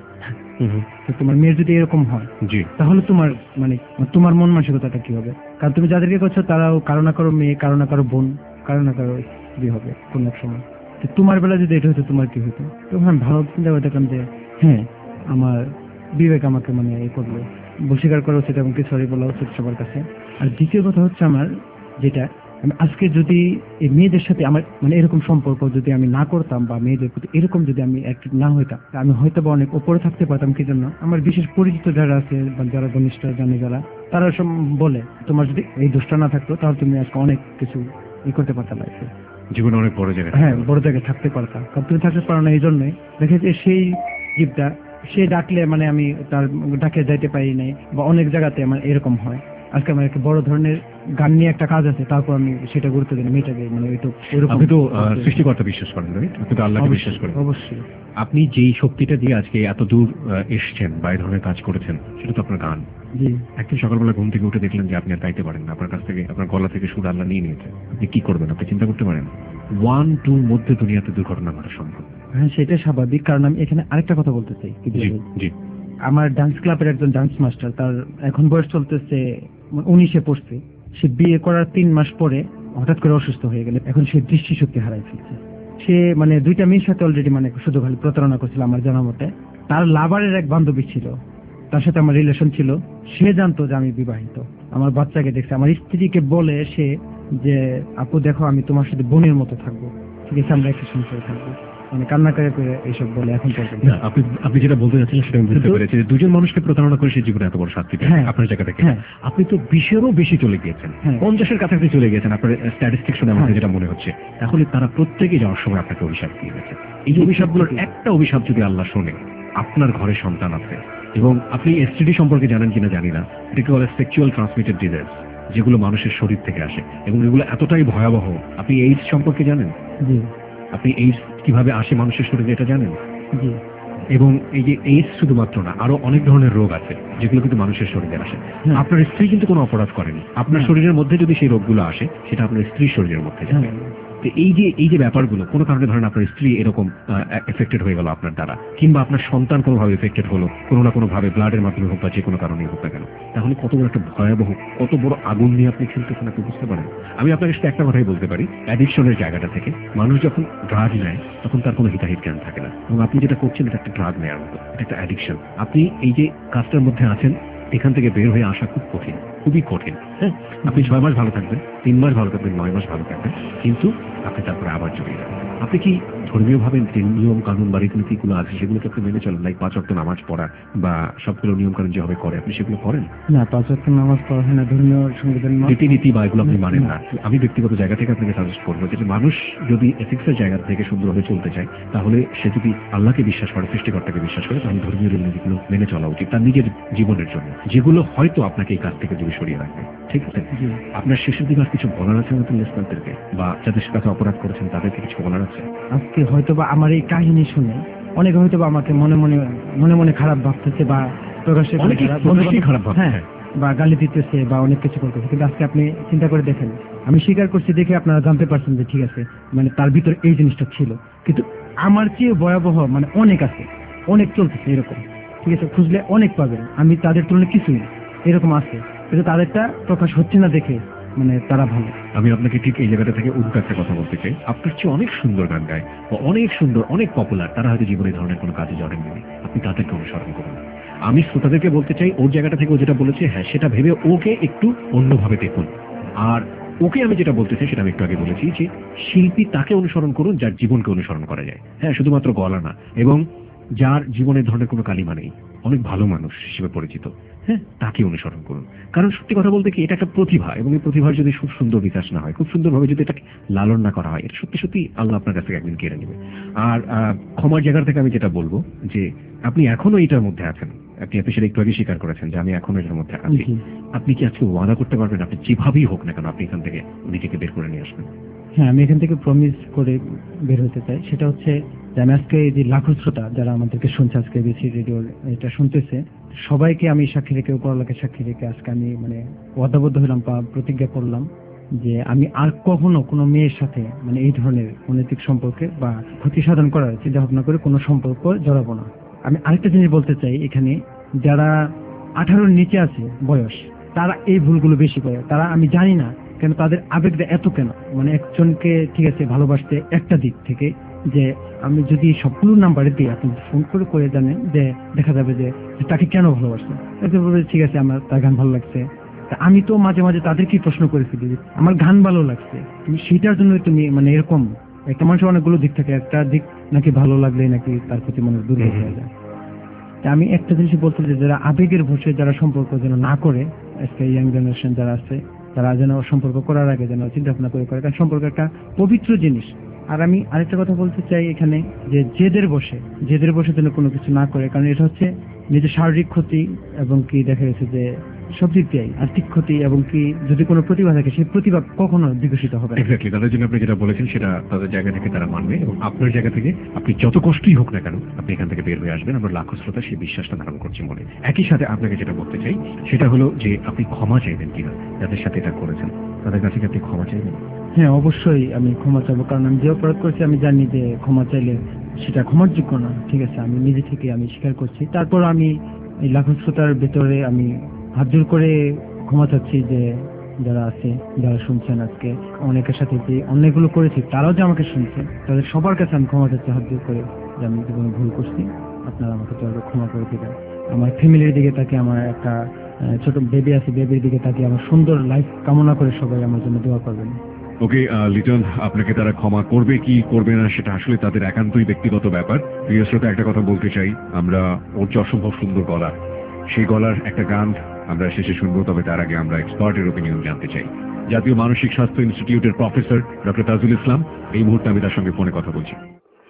তো তোমার মেয়ের যদি এরকম হয় তাহলে তোমার মানে তোমার মন মানসিকতাটা কি হবে? কারণ তুমি যাদেরকে করছো তারাও কারো না কারো মেয়ে, কারো না কারো বোন, কারো না কারো স্ত্রী হবে কোন এক সময়। তো তোমার বেলা যদি এটা হতো তোমার কি হতো? তখন আমি ভালো চিন্তা করে দেখলাম যে হ্যাঁ, আমার বিবেক আমাকে মানে এই করলো, স্বীকার করা উচিত এবং কি সরি বলা উচিত সবার কাছে। আর দ্বিতীয় কথা হচ্ছে আমার যেটা, আমি আজকে যদি এই মেয়েদের সাথে আমার মানে এরকম সম্পর্ক যদি আমি না করতাম বা মেয়েদের প্রতি এরকম যদি আমি অ্যাক্টিভ না হইতাম, আমি হয়তো বা অনেক উপরে থাকতে পারতাম। কি জন্য? আমার বিশেষ পরিচিত যারা আছে বা যারা ঘনিষ্ঠ জানে যারা, তারা সব বলে তোমার যদি এই দোষটা না থাকতো তাহলে তুমি আজকে অনেক কিছু করতে পারতাম, লাইফে জীবনে অনেক বড় জায়গায়। হ্যাঁ, বড় জায়গায় থাকতে পারতাম। কারণ তুমি থাকতে পারো না, এই জন্যই দেখে যে সেই জীবটা সে ডাকলে মানে আমি তার ডাকে যাইতে পারি নাই, বা অনেক জায়গাতে আমার এরকম হয়। আজকে আমার একটা বড় ধরনের গান নিয়ে একটা কাজ আছে, তারপর আমি সেটা গুরুত্ব দিই, মেয়েটাকে মানে আপনি তো সৃষ্টিকর্তা বিশ্বাস করেন, আপনি তো আল্লাহকে বিশ্বাস করেন। অবশ্যই। আপনি যেই শক্তিটা দিয়ে আজকে এত দূর এসছেন বা এই ধরনের কাজ করেছেন, সেটা তো আপনার গান। জি। একদিন সকালবেলা ঘুম থেকে উঠে দেখলেন যে আপনি আর গাইতে পারেন না, আপনার কাছ থেকে আপনার গলা থেকে সুর আল্লাহ নিয়ে নিয়েছে, আপনি কি করবেন? আপনি চিন্তা করতে পারেন 1-2 মধ্যে দুনিয়াতে দুর্ঘটনা ঘটা সম্ভব। হ্যাঁ, সেটা স্বাভাবিক। কারণ আমি এখানে আরেকটা কথা বলতে চাই। জি। আমার ডান্স ক্লাবের একজন ডান্স মাস্টার, তার এখন বয়স চলতেছে 19-এ পড়ছে। সে বিয়ে করার 3 মাস পরে হঠাৎ করে অসুস্থ হয়ে গেল। এখন সে দৃষ্টিশক্তি হারাই ফেলছে। সে মানে 2টা মেয়ের সাথে অলরেডি মানে শুধু খালি প্রতারণা করছিল আমার জানা মতে। তার লাভারের এক বান্ধবী ছিল, তার সাথে আমার রিলেশন ছিল। সে জানতো যে আমি বিবাহিত, আমার বাচ্চাকে দেখছে। আমার স্ত্রীকে বলে সে যে আপু দেখো, আমি তোমার সাথে বোনের মতো থাকবো, ঠিক আছে, আমরা একই সংসারে থাকবো, মানে কান্নাকারি করে এইসব বলে এখন পর্যন্ত। না, আপনি যেটা বলতে চাচ্ছেন সেটা আমি বুঝতে পেরেছি যে দুজন মানুষকে প্রতারণা করে সে জীবনে এত বড় শাস্তি পেয়েছে আপনার জায়গা থেকে। আপনি তো 20-এরও বেশি চলে গিয়েছেন, 50-এর কাছাকাছি চলে গিয়েছেন আপনার স্ট্যাটিস্টিক্স শুনে আমাকে যেটা মনে হচ্ছে। তাহলে তারা প্রত্যেকে যাওয়ার সময় আপনাকে অভিশাপ দিয়ে গেছে। এই অভিশাপগুলোর একটা অভিশাপ যদি আল্লাহ শোনে, আপনার ঘরে সন্তান আছে, এবং আপনি এসটিডি সম্পর্কে জানেন কিনা জানি না, এটাকে বলে সেক্সুয়াল ট্রান্সমিটেড ডিজিজ, যেগুলো মানুষের শরীর থেকে আসে এবং এগুলো এতটাই ভয়াবহ। আপনি এইডস সম্পর্কে জানেন? আপনি এইডস কিভাবে আসে মানুষের শরীরে এটা জানেন? এবং এই যে এইডস শুধুমাত্র না, আরো অনেক ধরনের রোগ আছে যেগুলো কিন্তু মানুষের শরীরে আসে। আপনার স্ত্রী কিন্তু কোনো অপরাধ করেনি, আপনার শরীরের মধ্যে যদি সেই রোগগুলো আসে সেটা আপনার স্ত্রীর শরীরের মধ্যে যাবে। তো এই যে ব্যাপারগুলো কোনো কারণে ধরেন আপনার স্ত্রী এরকম এফেক্টেড হয়ে গেল আপনার দ্বারা, কিংবা আপনার সন্তান কোনোভাবে এফেক্টেড হলো কোনো না কোনো ভাবে, ব্লাডের মাধ্যমে হোক বা যে কোনো কারণে হোক না কেন, তাহলে কত বড় একটা ভয়াবহ, কত বড় আগুন নিয়ে আপনি খেলতেছেন, আপনি বুঝতে পারেন? আমি আপনাকে সাথে একটা কথাই বলতে পারি, অ্যাডিকশনের জায়গাটা থেকে মানুষ যখন ড্রাগ নেয় তখন তার কোনো হিতাহিত জ্ঞান থাকে না, এবং আপনি যেটা করছেন এটা একটা ড্রাগ নেওয়ার মতো, এটা একটা অ্যাডিকশন। আপনি এই যে কাজটার মধ্যে আছেন, এখান থেকে বের হয়ে আসা খুব কঠিন, খুবই কঠিন। হ্যাঁ, আপনি 6 মাস ভালো থাকবেন, 3 মাস ভালো থাকবেন, 9 মাস ভালো থাকবেন, কিন্তু আপনি তারপরে আবার জড়িয়ে যাবেন। আপনি কি ধর্মীয় ভাবে যে নিয়ম কানুন বা রীতিনীতিগুলো আছে সেগুলোকে আপনি মেনে চলেন? লাইক 5 ওয়াক্ত নামাজ পড়া বা সবগুলো নিয়ম কানুন যেভাবে করে আপনি সেগুলো করেন? না, 5 ওয়াক্ত নামাজ পড়া হয় না, ধর্মীয় সংবিধান রীতিনীতি বা এগুলো আপনি মানেন না। আমি ব্যক্তিগত জায়গা থেকে আপনাকে সাজেস্ট করবো যে মানুষ যদি এথিক্সের জায়গা থেকে সুন্দরভাবে চলতে চায়, তাহলে সে যদি আল্লাহকে বিশ্বাস করে, সৃষ্টিকর্তাকে বিশ্বাস করে, তাহলে ধর্মীয় রীতিনীতিগুলো মেনে চলা উচিত তার নিজের জীবনের জন্য, যেগুলো হয়তো আপনাকে এই কাজ থেকে দূরে সরিয়ে রাখবে। ঠিক আছে? আপনার শেষের দিকে আর কিছু বলার আছে নতুন লিসনারদেরকে, বা যাদের কাছে অপরাধ করেছেন তাদেরকে কিছু বলার আছে? আজকে হয়তো বা আমার এই কাহিনী শুনে অনেকে হয়তো বা আমাকে মনে মনে খারাপ ভাবতেছে, বা প্রকাশ্যে খারাপ ভাবছে, বা গালি দিতেছে, বা অনেক কিছু করতেছে। কিন্তু আজকে আপনি চিন্তা করে দেখেন, আমি স্বীকার করছি দেখে আপনারা জানতে পারছেন যে ঠিক আছে, মানে তার ভিতরে এই জিনিসটা ছিল। কিন্তু আমার চেয়ে ভয়াবহ মানে অনেক আছে, অনেক চলতেছে এরকম, ঠিক আছে, খুঁজলে অনেক পাবেন। আমি তাদের তুলনায় কিছুই না, এরকম আছে, কিন্তু তাদেরটা প্রকাশ হচ্ছে না দেখে মানে তারা ভালো। আমি আপনাকে ঠিক এই জায়গাটা থেকে উল্টো একটা কথা বলতে চাই, আপনার চেয়ে অনেক সুন্দর গান গায়, অনেক সুন্দর, অনেক পপুলার, তারা হয়তো জীবনে এই ধরনের কোনো কাজে জড়েননি, আপনি তাদেরকে অনুসরণ করুন। আমি শ্রোতাদেরকে বলতে চাই, ওর জায়গাটা থেকে ও যেটা বলেছে, হ্যাঁ সেটা ভেবে ওকে একটু অন্যভাবে দেখুন। আর ওকে আমি যেটা বলতে চাই সেটা আমি একটু আগে বলেছি, যে শিল্পী তাকে অনুসরণ করুন যার জীবনকে অনুসরণ করা যায়। হ্যাঁ, শুধুমাত্র গলা না, এবং যার জীবনের ধরনের কোনো কালিমা নেই, অনেক ভালো মানুষ হিসেবে পরিচিত, হ্যাঁ, তাকে অনুসরণ করুন। কারণ সত্যি কথা বলতে কি, এটা একটা প্রতিভা, এবং এই প্রতিভার যদি খুব সুন্দর বিকাশ না হয়, খুব সুন্দরভাবে যদি এটাকে লালন না করা হয়, এটা সত্যি সত্যি আল্লাহ আপনার কাছ থেকে একদিন কেড়ে নেবে। আর ক্ষমার জায়গা থেকে আমি যেটা বলবো, যে আপনি এখনো এটার মধ্যে আছেন, আপনি সেটা একটু আগে স্বীকার করেছেন যে আমি এখনো এটার মধ্যে আছি। আপনি কি আজকে ওয়াদা করতে পারবেন আপনি যেভাবেই হোক না কেন আপনি এখান থেকে নিজেকে বের করে নিয়ে আসবেন? হ্যাঁ, আমি এখান থেকে প্রমিস করে বের হতে চাই। সেটা হচ্ছে যে আমি আজকে এই যে লাখো শ্রোতা যারা আমাদেরকে শুনছে, আজকে বিসি রেডিওর এটা শুনতেছে, সবাইকে আমি সাক্ষী রেখে, উপরওয়ালাকে সাক্ষী রেখে আজকে আমি মানে ওয়াদাবদ্ধ হলাম বা প্রতিজ্ঞা করলাম যে আমি আর কখনো কোনো মেয়ের সাথে মানে এই ধরনের অনৈতিক সম্পর্কে বা ক্ষতি সাধন করার চিন্তা ভাবনা করে কোনো সম্পর্ক জড়াবো না। আমি আরেকটা জিনিস বলতে চাই, এখানে যারা 18-র নিচে আছে বয়স, তারা এই ভুলগুলো বেশি করে। তারা, আমি জানি না কেন তাদের আবেগটা এত কেন, মানে একজনকে ঠিক আছে ভালোবাসতে একটা দিক থেকে, যে আমি যদি সবগুলো নাম্বারে দিই, আপনি ফোন করে করে জানেন যে দেখা যাবে যে তাকে কেন ভালোবাসছে, ঠিক আছে আমার তার গান ভালো লাগছে। তা আমি তো মাঝে মাঝে তাদেরকে প্রশ্ন করে ফেলি যে আমার গান ভালো লাগছে, তুমি সেটার জন্য তুমি মানে এরকম, একটা মানুষের অনেকগুলো দিক থাকে, একটা দিক নাকি ভালো লাগলে নাকি তার প্রতি মানুষ দুর্বল হয়ে যায়। তা আমি একটা জিনিস বলতে চাই, যারা আবেগের বসে যারা সম্পর্ক যেন না করে, আজকে ইয়াং জেনারেশন যারা আছে তারা যেন সম্পর্ক করার আগে যেন চিন্তা ভাবনা করে করে, কারণ সম্পর্ক একটা পবিত্র জিনিস। আর আমি আরেকটা কথা বলতে চাই এখানে, যে জেদের বসে যেন কোনো কিছু না করে, কারণ এটা হচ্ছে নিজের শারীরিক ক্ষতি এবং কি দেখা গেছে যে সব দিক দিয়ে আর্থিক ক্ষতি, এবং কি যদি কোনো প্রতিভা থাকে সেই প্রতিভা কখনো বিকশিত হবে না। এক্স্যাক্টলি, তাদের জন্য আপনি যেটা বলেছেন সেটা তাদের জায়গা থেকে তারা মানবে, এবং আপনার জায়গা থেকে আপনি যত কষ্টই হোক না কেন আপনি এখান থেকে বের হয়ে আসবেন। আমরা লাখো শ্রোতা সেই বিশ্বাসটা ধারণ করছি মনে। একই সাথে আপনাকে যেটা বলতে চাই সেটা হলো যে আপনি ক্ষমা চাইবেন কিনা যাদের সাথে এটা করেছেন, তাদের কাছে কি আপনি ক্ষমা চাইবেন? হ্যাঁ, অবশ্যই আমি ক্ষমা চাবো, কারণ আমি যে অপরাধ করেছি আমি জানি যে ক্ষমা চাইলে সেটা ক্ষমার যোগ্য না। ঠিক আছে, আমি নিজে থেকে আমি স্বীকার করছি। তারপর আমি এই লাখো শ্রোতার ভেতরে আমি হাত জোর করে ক্ষমা চাচ্ছি যে যারা আছে, যারা শুনছেন, আজকে অনেকের সাথে যে অন্যায়গুলো করেছি তারাও যে আমাকে শুনছে, তাদের সবার কাছে আমি ক্ষমা চাচ্ছি হাত জোর করে যে আমি জীবনে ভুল করছি, আপনারা আমাকে তো ক্ষমা করে দেবেন। আমার ফ্যামিলির দিকে তাকে, আমার একটা ছোট বেবি আছে, বেবির দিকে তাকে আমার সুন্দর লাইফ কামনা করে সবাই আমার জন্য দোয়া করবেন। ওকে লিটন, আপনাকে তারা ক্ষমা করবে কি করবে না সেটা আসলে তাদের একান্তই ব্যক্তিগত ব্যাপার। প্রিয় শ্রোতা, একটা কথা বলতে চাই, আমরা ওর যে অসম্ভব সুন্দর গলা, সেই গলার একটা গান আমরা শেষে শুনবো, তবে তার আগে আমরা এক্সপার্টের ওপিনিয়ন জানতে চাই। জাতীয় মানসিক স্বাস্থ্য ইনস্টিটিউটের প্রফেসর ডক্টর তাজুল ইসলাম, এই মুহূর্তে আমি তার সঙ্গে ফোনে কথা বলছি।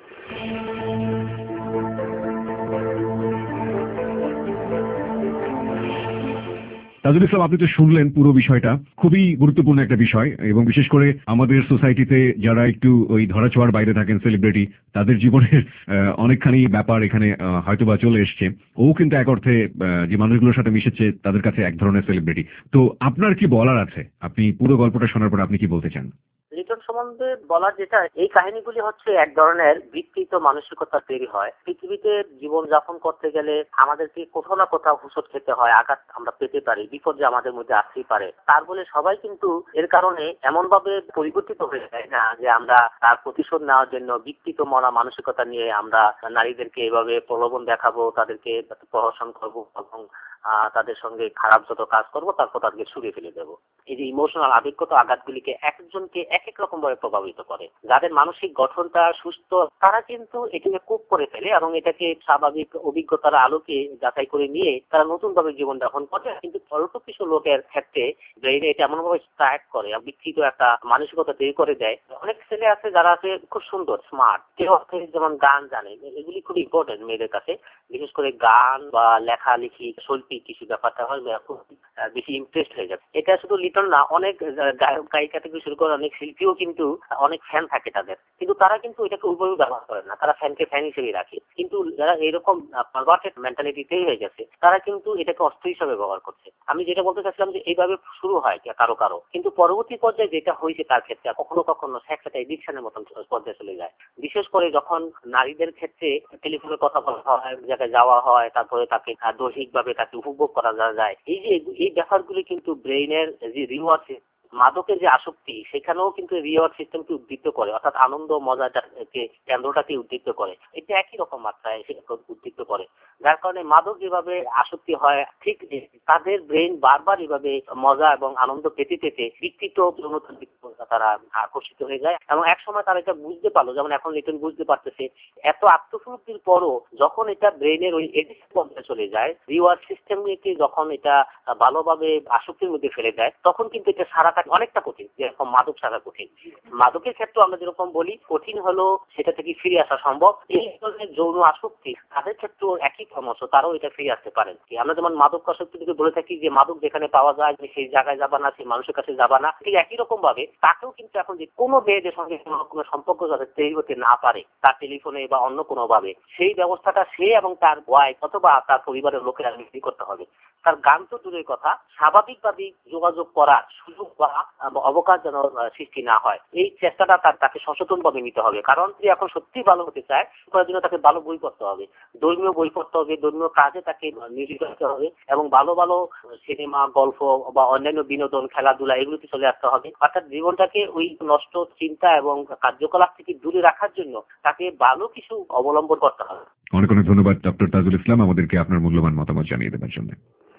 তাজুল ইসলাম, আপনি তো শুনলেন পুরো বিষয়টা, খুবই গুরুত্বপূর্ণ একটা বিষয়, এবং বিশেষ করে আমাদের সোসাইটিতে যারা একটু ওই ধরাছোঁয়ার বাইরে থাকেন, সেলিব্রিটি, তাদের জীবনের অনেকখানি ব্যাপার এখানে হয়তোবা চলে এসছে। ও কিন্তু এক অর্থে যে মানুষগুলোর সাথে মিশেছে তাদের কাছে এক ধরনের সেলিব্রিটি। তো আপনার কি বলার আছে? আপনি পুরো গল্পটা শোনার পর আপনি কি বলতে চান? লিটন সম্বন্ধে বলার যেটা, এই কাহিনীগুলি হচ্ছে এক ধরনের বিকৃত মানসিকতা তৈরি হয়। পৃথিবীতে জীবন যাপন করতে গেলে আমাদেরকে কোথাও না কোথাও হুঁচট খেতে হয়, আঘাত আমরা পেতে পারি, বিপর্যয় আমাদের মধ্যে আসতেই পারে। তার বলে সবাই কিন্তু এর কারণে এমন ভাবে পরিবর্তিত হয়ে যায় না যে আমরা তার প্রতিশোধ নেওয়ার জন্য বিকৃত মনা মানসিকতা নিয়ে আমরা নারীদেরকে এভাবে প্রলোভন দেখাবো, তাদেরকে প্রহসন করবো এবং তাদের সঙ্গে খারাপ যত কাজ করবো তারপর তাদেরকে ছুড়ে ফেলে দেবো। এই যে ইমোশনাল আবেগগত আঘাতগুলিকে এক একজনকে এক এক রকম ভাবে প্রভাবিত করে। যাদের মানসিক গঠনটা সুস্থ তারা কিন্তু এটাকে কোপ করে ফেলে এবং এটাকে স্বাভাবিক অভিজ্ঞতার আলোকে যাচাই করে নিয়ে তারা নতুন ভাবে জীবন যাপন করে। কিন্তু অল্প কিছু লোকের ক্ষেত্রে ব্রেইনে এটা এমন ভাবে স্ট্রাইক করে, বিকৃত একটা মানসিকতা তৈরি করে দেয়। অনেক ছেলে আছে যারা আছে খুব সুন্দর স্মার্ট, কেউ আছে যেমন গান জানে, এগুলি খুব ইম্পর্টেন্ট মেয়েদের কাছে, বিশেষ করে গান বা লেখালেখি শৈল্পিক কিছু ব্যাপারটা হয় খুব বেশি ইন্টারেস্ট হয়ে যাবে। এটা শুধু লিটন না, অনেক গায়ক গায়িকা থেকে শুরু করে অনেক শিল্পীও কিন্তু অনেক ফ্যান থাকে তাদের, কিন্তু তারা কিন্তু এটাকে উপযোগ ব্যবহার করে না, তারা ফ্যানকে ফ্যান হিসেবে রাখে। কিন্তু যারা এরকম পারভার্টেড মেন্টালিটিতে হয়ে গেছে তারা কিন্তু এটাকে অস্ত্র হিসেবে ব্যবহার করছে। আমি যেটা বলতে চাচ্ছিলাম যে এইভাবে শুরু হয় কারো কারো, কিন্তু পরবর্তী পর্যায়ে যেটা হয়েছে তার ক্ষেত্রে কখনো কখনো সেক্স একটা এডিকশনের মতন পর্যায়ে চলে যায়। বিশেষ করে যখন নারীদের ক্ষেত্রে টেলিফোনে কথা বলা হয়, জায়গায় যাওয়া হয়, তারপরে তাকে দৈহিক ভাবে তাকে উপভোগ করা যায়, এই ব্যাপারগুলি কিন্তু ব্রেইনের যে রিওয়ার্ড, মাদকের যে আসক্তি, সেখানেও কিন্তু রিওয়ার্ড সিস্টেমকে উদ্দীপ্ত করে, অর্থাৎ আনন্দ মজাটাকে কেন্দ্রটাকে উদ্দীপ্ত করে। এটা একই রকম মাত্রায় উদ্দীপ্ত করে, যার কারণে মাদক যেভাবে আসক্তি হয় ঠিক তাদের ব্রেন বারবার এভাবে মজা এবং আনন্দ পেতে পেতে বিকৃত যৌনতার দিকে তারা আকর্ষিত হয়ে যায়। এবং এক সময় তারা এটা বুঝতে পারলো, যেমন এখন লিটন বুঝতে পারতেছে, এত আত্মশুদ্ধির পরও যখন এটা ব্রেনের ওই এডিকশন পর্যায়ে চলে যায়, রিওয়ার্ড সিস্টেমকে যখন এটা ভালোভাবে আসক্তির মধ্যে ফেলে দেয়, তখন কিন্তু এটা সারাটা ছাড়া অনেকটা কঠিন, যেরকম মাদক ছাড়া কঠিন। মাদকের ক্ষেত্রে আমরা যেরকম বলি কঠিন হলো সেটা থেকে ফিরে আসা সম্ভব, এই ধরনের যৌন আসক্তি তাদের ক্ষেত্রেও একই পরামর্শ, তারাও এটা ফিরে আসতে পারেন। আমরা যেমন মাদক আসক্তি থেকে বলে থাকি যে মাদক যেখানে পাওয়া যায় সেই জায়গায় যাবা না, সেই মানুষের কাছে যাবা না, ঠিক একই রকম ভাবে তাকেও কিন্তু এখন যে কোনো মেয়েদের সঙ্গে কোনো রকমের সম্পর্ক যাতে তৈরি হতে না পারে তার টেলিফোনে বা অন্য কোনো ভাবে, সেই ব্যবস্থাটা সে এবং তার ওয়াইফ অথবা তার পরিবারের লোকেরা নিশ্চিত করতে হবে। তার গান তো দূরের কথা, স্বাভাবিকভাবে যোগাযোগ করার সুযোগ বা অবকাশ যেন সৃষ্টি না হয়, এই চেষ্টাটা তাকে সচেতন ভাবে নিতে হবে। কারণ সে এখন সত্যি ভালো হতে চায়, করার জন্য তাকে ভালো বই পড়তে হবে, ধর্মীয় বই পড়তে হবে, ধর্মীয় কাজে তাকে নিয়োজিত করতে হবে এবং ভালো ভালো সিনেমা, গল্প বা অন্যান্য বিনোদন, খেলাধুলা এগুলোতে চলে আসতে হবে। অর্থাৎ জীবনটাকে ওই নষ্ট চিন্তা এবং কার্যকলাপ থেকে দূরে রাখার জন্য তাকে ভালো কিছু অবলম্বন করতে হবে। অনেক অনেক ধন্যবাদ ডক্টর তাজুল ইসলাম আমাদেরকে আপনার মূল্যবান মতামত জানিয়ে দেওয়ার জন্য।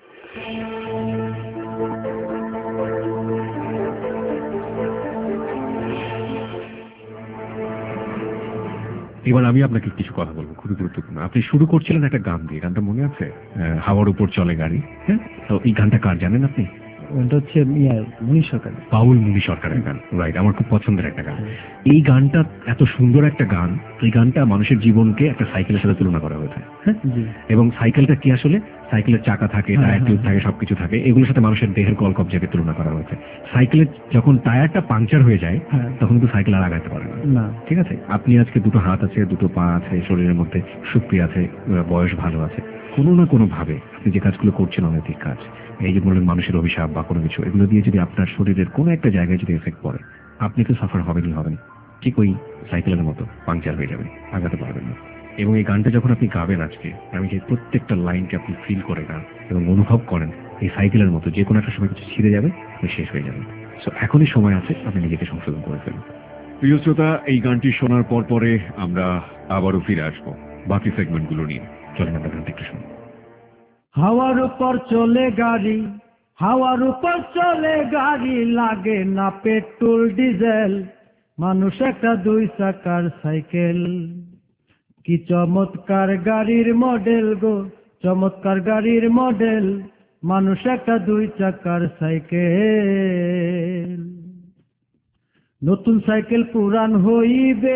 এবার আমি আপনাকে কিছু কথা বলবো, খুবই গুরুত্বপূর্ণ। আপনি শুরু করছিলেন একটা গান দিয়ে, গানটা মনে আছে? হাওয়ার উপর চলে গাড়ি। হ্যাঁ, তো এই গানটা কার জানেন আপনি? এটা হচ্ছে মুনি সরকার, বাউল মুনি সরকারের গান। রাইট, আমার খুব পছন্দের একটা গান। এই গানটা এত সুন্দর একটা গান, এই গানটা মানুষের জীবনকে একটা সাইকেলের সাথে তুলনা করা হয়েছে। হ্যাঁ, এবং সাইকেলটা কি আসলে সাইকেলের চাকা থাকে, টায়ার টিউব থাকে, সবকিছু থাকে, এগুলোর সাথে মানুষের দেহের কলকবজাকে তুলনা করা হয়েছে। সাইকেলের যখন টায়ারটা পাংচার হয়ে যায় তখন কিন্তু সাইকেল আর আগাতে পারে না। ঠিক আছে, আপনি আজকে দুটো হাত আছে, দুটো পা আছে, শরীরের মধ্যে শক্তি আছে, বয়স ভালো আছে, কোনো না কোনো ভাবে আপনি যে কাজগুলো করছেন অনৈতিক কাজ, এই যে বললেন মানুষের অভিশাপ বা কোনো কিছু, এগুলো দিয়ে যদি আপনার শরীরের কোনো একটা জায়গায় যদি এফেক্ট পড়ে, আপনি তো সাফার হবেনই হবেন, ঠিক ওই সাইকেলের মতো পাংচার হয়ে যাবেন, আগাতে পারবেন না। এবং এই গানটা যখন আপনি গাবেন আজকে, আমি যে প্রত্যেকটা লাইনকে আপনি ফিল করে গান এবং অনুভব করেন, এই সাইকেলের মতো যে কোনো একটা সময় কিছু ছিঁড়ে যাবে, আপনি শেষ হয়ে যাবেন। সো এখনই সময় আছে আপনি নিজেকে সংশোধন করে ফেলুন। প্রিয় শ্রোতা, এই গানটি শোনার পরে আমরা আবারও ফিরে আসবো বাকি সেগমেন্টগুলো নিয়ে। চলেন আমরা গানটা একটু শুনি। হাওয়ার উপর চলে গাড়ি, হাওয়ার উপর চলে গাড়ি, লাগে না পেট্রোল ডিজেল, মানুষ একটা দুই চাকার সাইকেল। কি চমৎকার গাড়ির মডেল গো, চমৎকার গাড়ির মডেল, মানুষ একটা দুই চাকার সাইকেল। নতুন সাইকেল পুরান হইবে,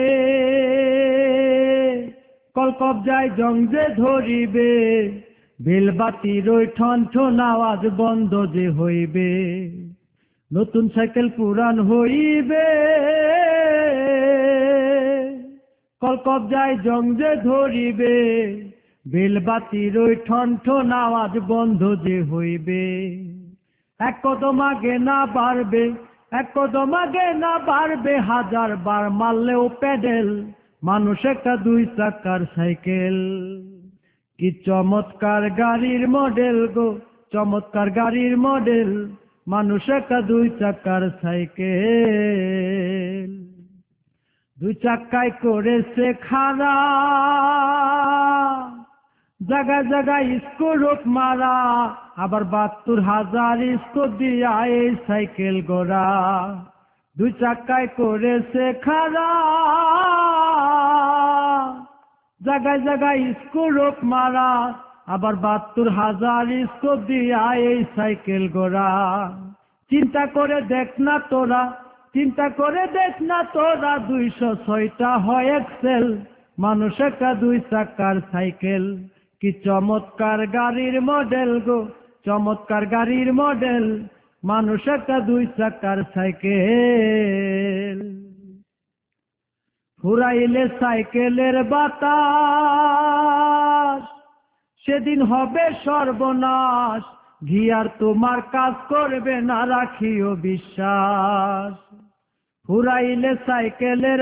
কলকবজায় জং যে ধরিবে, বেলবাতির ওই ঠন ঠন আওয়াজ বন্ধ যে হইবে। নতুন সাইকেল পুরান হইবে, কলকবজায় জং যে ধরিবে, বেলবাতির ওই ঠন ঠন আওয়াজ বন্ধ যে হইবে। এক কদম আগে না বাড়বে, এক কদম আগে না বাড়বে, হাজার বার মারলেও প্যাডেল, মানুষ একটা দুই চাকার সাইকেল। কি চমৎকার গাড়ির মডেল গো, চমৎকার গাড়ির মডেল, মানুষ একটা দুই চাকার সাইকেল। দুই চাকায় করেছে খাড়া, জায়গায় জায়গায় স্ক্রুপ মারা, আবার ৭২,০০০ স্ক্রুপ দিয়া এই সাইকেল গোড়া। দুই চাকায় করেছে খাড়া, জায়গায় জায়গায় স্ক্রুপ মারা, আবার ৭২,০০০ স্ক্রুপ দিয়া এই সাইকেল গোড়া। চিন্তা করে দেখ না তোরা, চিন্তা করে দেখ না তোরা, ২০৬টা হয় এক্সেল, মানুষ একটা দুই চাকার সাইকেল। কি চমৎকার গাড়ির মডেল গো, চমৎকার গাড়ির মডেল, মানুষ একটা দুই চাকার সাইকেল। ফুরাইলে সাইকেলের বাতাস, সেদিন হবে সর্বনাশ, ঘিয়ার তোমার কাজ করবে না, রাখিও বিশ্বাস। ফুরাইলে সাইকেলের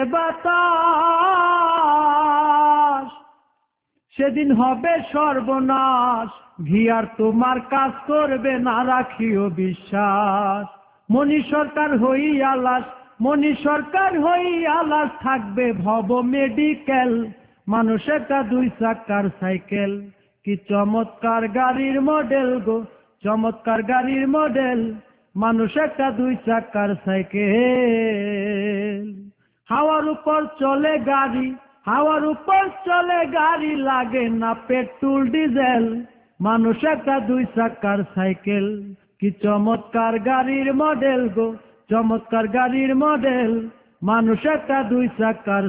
বাতাস, সেদিন হবে সর্বনাশ, ঘিয়ার তোমার কাজ করবে না, রাখিও বিশ্বাস। মনি সরকার হইয়া লাশ, মনি সরকার হইয়া লাশ, থাকবে ভব মেডিকেল, মানুষ একটা দুই চাকার সাইকেল। কি চমৎকার গাড়ির মডেল গো, চমৎকার গাড়ির মডেল, মানুষ একটা দুই চাকার সাইকেল। হাওয়ার উপর চলে গাড়ি, হাওয়ার উপর চলে গাড়ি, লাগে না পেট্রোল ডিজেল, মানুষ একটা দুই চাকার সাইকেল। কি চমৎকার গাড়ির মডেল গো, চমৎকার গাড়ির মডেল, মানুষ একটা 2 চাকার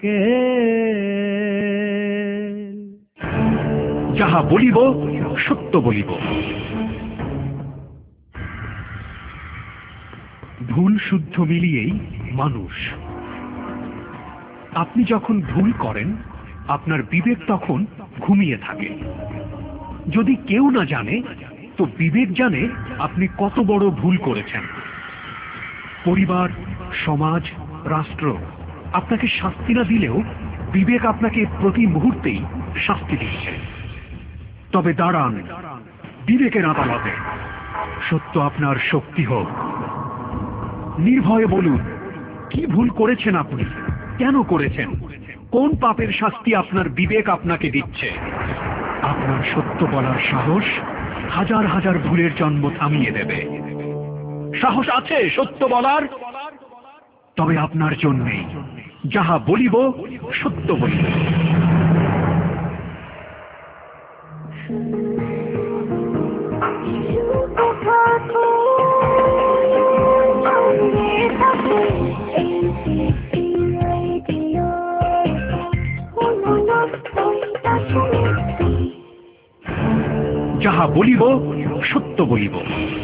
সাইকেল। যাহা বলিব সত্য বলিব। ভুল শুদ্ধ মিলিয়েই মানুষ। আপনি যখন ভুল করেন, আপনার বিবেক তখন ঘুমিয়ে থাকে। যদি কেউ না জানে, তো বিবেক জানে আপনি কত বড় ভুল করেছেন। পরিবার, সমাজ, রাষ্ট্র আপনাকে শাস্তি না দিলেও বিবেক আপনাকে প্রতি মুহূর্তেই শাস্তি দিচ্ছে। তবে দাঁড়ান বিবেকের আদালতে, সত্য আপনার শক্তি হোক। নির্ভয়ে বলুন, কি ভুল করেছেন আপনি, কেন করেছেন, কোন পাপের শাস্তি আপনার বিবেক আপনাকে দিচ্ছে। আপনার সত্য বলার সাহস হাজার হাজার ভুলের জন্ম থামিয়ে দেবে। সাহস আছে সত্য বলার? তবে আপনার জন্যেই যাহা বলিব সত্য বলিব। যাহা বলিব সত্য বলিব।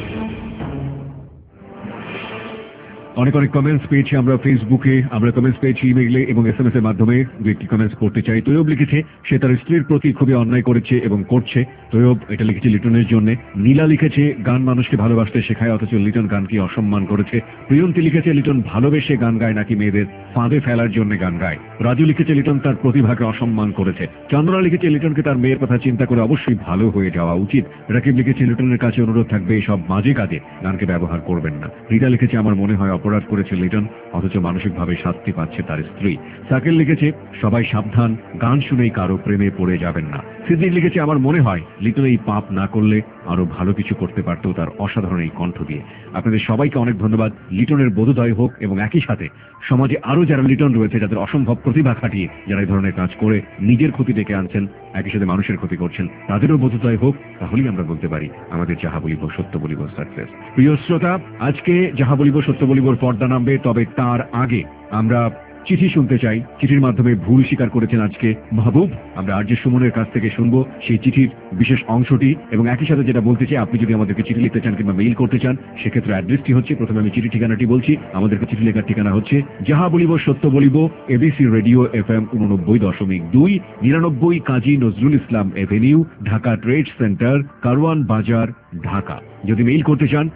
অনেক অনেক কমেন্টস পেয়েছি আমরা ফেসবুকে, আমরা কমেন্টস পেয়েছি ইমেইলে এবং SMS এর মাধ্যমে। দু একটি কমেন্টস পড়তে চাই। তৈয়ব লিখেছে সে তার স্ত্রীর প্রতি খুবই অন্যায় করেছে এবং করছে। তৈয়ব এটা লিখেছে লিটনের জন্য। নীলা লিখেছে গান মানুষকে ভালোবাসতে শেখায়, অথচ লিটন গানকে অসম্মান করেছে। প্রিয়ন্তী লিখেছে লিটন ভালোবেসে গান গায় নাকি মেয়েদের ফাঁদে ফেলার জন্য গান গায়। রাজু লিখেছে লিটন তার প্রতিভাকে অসম্মান করেছে। চন্দ্রা লিখেছে লিটনকে তার মেয়ের কথা চিন্তা করে অবশ্যই ভালো হয়ে যাওয়া উচিত। রাকিব লিখেছে লিটনের কাছে অনুরোধ থাকবে সব মাঝে কাজে গানকে ব্যবহার করবেন না। রীতা লিখেছে আমার মনে হয় অপরাধ করেছে লিটন, অথচ মানসিকভাবে শাস্তি পাচ্ছে তার স্ত্রী। সাকেল লিখেছে সবাই সাবধান, গান শুনেই কারো প্রেমে পড়ে যাবেন না। সিদ্দিক লিখেছে আমার মনে হয় লিটন এই পাপ না করলে আরো ভালো কিছু করতে পারত তার অসাধারণ এই কণ্ঠ দিয়ে। আপনাদের সবাইকে অনেক ধন্যবাদ। লিটনের বোধোদয় হোক এবং একই সাথে সমাজে আরো যারা লিটন রয়েছে, যাদের অসম্ভব প্রতিভা খাটিয়ে যারা এই ধরনের কাজ করে নিজের ক্ষতি ডেকে আনছেন, একই সাথে মানুষের ক্ষতি করছেন, তাদেরও বোধোদয় হোক। তাহলেই আমরা বলতে পারি আমাদের যাহা বলিব সত্য বলিব সাকসেস। প্রিয় শ্রোতা, আজকে যাহা বলিব সত্য বলিবর পর্দা নামবে, তবে তার আগে আমরা চিঠি শুনতে চাই। চিঠির মাধ্যমে ভুল স্বীকার করেছেন আজকে মাহবুব। আমরা আরজে সুমনের কাছ থেকে শুনবো সেই চিঠির বিশেষ অংশটি, এবং একই সাথে যেটা বলতে চাই, আপনি যদি আমাদেরকে চিঠি লিখতে চান কিংবা মেইল করতে চান, সেক্ষেত্রে অ্যাড্রেসটি হচ্ছে, প্রথমে আমি চিঠি ঠিকানাটি বলছি। আমাদেরকে চিঠি লেখার ঠিকানা হচ্ছে যাহা বলিব সত্য বলিব, ABC radio FM 89.2, 99 Kazi Nazrul Islam avenue, Dhaka trade centre, Karwan Bazar, Dhaka. যদি মেইল করতে চান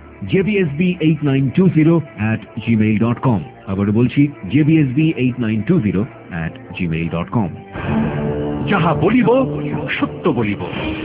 jbsb8920@gmail.com। আবারও বলছি jbsb8920@gmail.com। যাহা বলিব সত্য বলিব।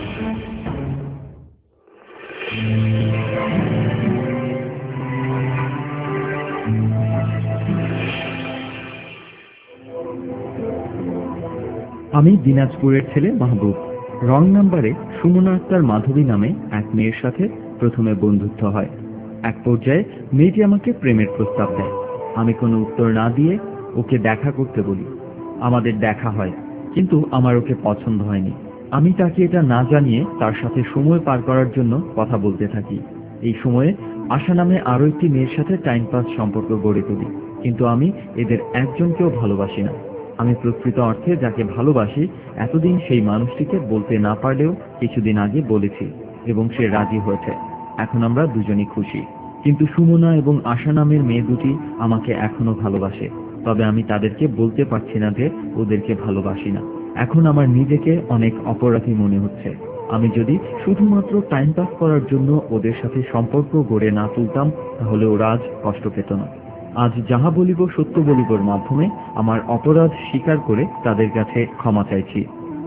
আমি দিনাজপুরের ছেলে মাহবুব। রং নাম্বারে সুমনা আক্তার মাধবী নামে এক মেয়ের সাথে প্রথমে বন্ধুত্ব হয়। এক পর্যায়ে মেয়েটি আমাকে প্রেমের প্রস্তাব দেয়। আমি কোনো উত্তর না দিয়ে ওকে দেখা করতে বলি। আমাদের দেখা হয়, কিন্তু আমার ওকে পছন্দ হয়নি। আমি তাকে এটা না জানিয়ে তার সাথে সময় পার করার জন্য কথা বলতে থাকি। এই সময়ে আশা নামে আরো একটি মেয়ের সাথে টাইম পাস সম্পর্ক গড়ে তুলি, কিন্তু আমি এদের একজনকেও ভালোবাসি না। আমি প্রকৃত অর্থে যাকে ভালোবাসি এতদিন সেই মানুষটিকে বলতে না পারলেও কিছুদিন আগে বলেছি এবং সে রাজি হয়েছে। এখন আমরা দুজনই খুশি। কিন্তু সুমনা এবং আশা নামের মেয়ে দুটি আমাকে এখনো ভালোবাসে, তবে আমি তাদেরকে বলতে পারছি না যে ওদেরকে ভালোবাসি না। এখন আমার নিজেকে অনেক অপরাধী মনে হচ্ছে। আমি যদি শুধুমাত্র টাইম পাস করার জন্য ওদের সাথে সম্পর্ক গড়ে না তুলতাম, তাহলে ওরা আজ কষ্ট পেত না। আজ যাহা বলিব সত্য বলিবর মাধ্যমে আমার অপরাধ স্বীকার করে তাদের কাছে ক্ষমা চাইছি।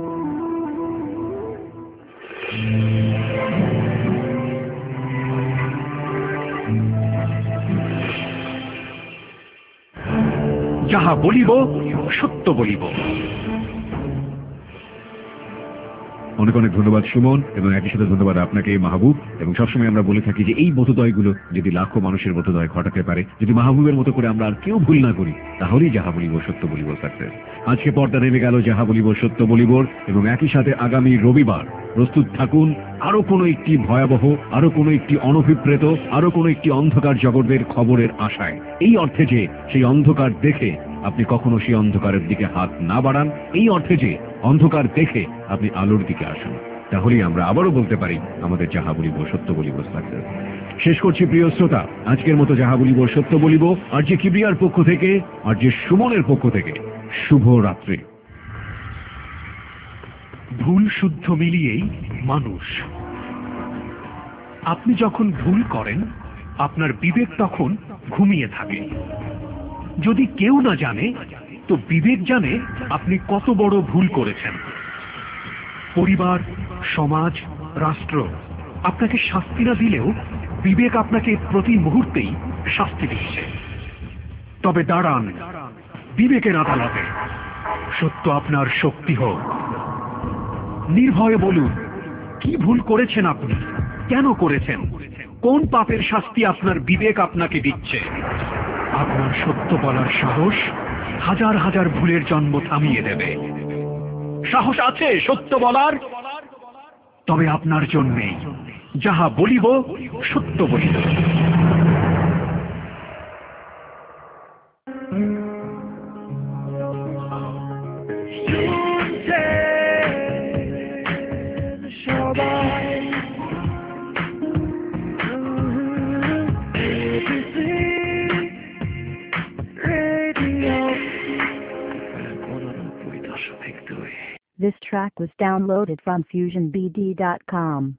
যাহা বলিব সত্য বলিব। অনেক অনেক ধন্যবাদ সুমন, এবং একই সাথে ধন্যবাদ আপনাকে মাহবুব। এবং সবসময় আমরা বলে থাকি যে এই বোধোদয়গুলো যদি লাখো মানুষের বোধোদয় ঘটাতে পারে, যদি মাহবুবের মতো করে আমরা আর কেউ ভুল না করি, তাহলেই যাহা বলিব সত্য বলিব সাকসেস। আজকে পর্দা নেমে গেল যাহা বলিব সত্য বলিবর, এবং একই সাথে আগামী রবিবার প্রস্তুত থাকুন আরো কোনো একটি ভয়াবহ, আরো কোনো একটি অনভিপ্রেত, আরো কোনো একটি অন্ধকার জগতের খবরের আশায়। এই অর্থে যে সেই অন্ধকার দেখে আপনি কখনো সেই অন্ধকারের দিকে হাত না বাড়ান, এই অর্থে যে অন্ধকার দেখে আপনি আলোর দিকে আসুন। তাহলেই আমরা আবারও বলতে পারি আমাদের যাহা বলিব সত্য বলিব সাকসেস। শেষ করছি প্রিয় শ্রোতা, আজকের মতো যাহা বলিব সত্য বলিব আর যে কিবরিয়ার পক্ষ থেকে আর যে সুমনের পক্ষ থেকে শুভ রাত্রি। ভুল শুদ্ধ মিলিয়েই মানুষ। আপনি যখন ভুল করেন, আপনার বিবেক তখন ঘুমিয়ে থাকে। যদি কেউ না জানে, তো বিবেক জানে আপনি কত বড় ভুল করেছেন। পরিবার, সমাজ, রাষ্ট্র আপনাকে শাস্তি না দিলেও বিবেক আপনাকে প্রতি মুহূর্তেই শাস্তি দিচ্ছে। তবে দাঁড়ান বিবেকের আদালতে, সত্য আপনার শক্তি হোক। নির্ভয়ে বলুন, কি ভুল করেছেন আপনি, কেন করেছেন, কোন পাপের শাস্তি আপনার বিবেক আপনাকে দিচ্ছে। আপনার সত্য বলার সাহস হাজার হাজার ভুলের জন্ম থামিয়ে দেবে। সাহস আছে সত্য বলার? তবে আপনার জন্যেই যাহা বলিব সত্য বলিব। This track was downloaded from FusionBD.com.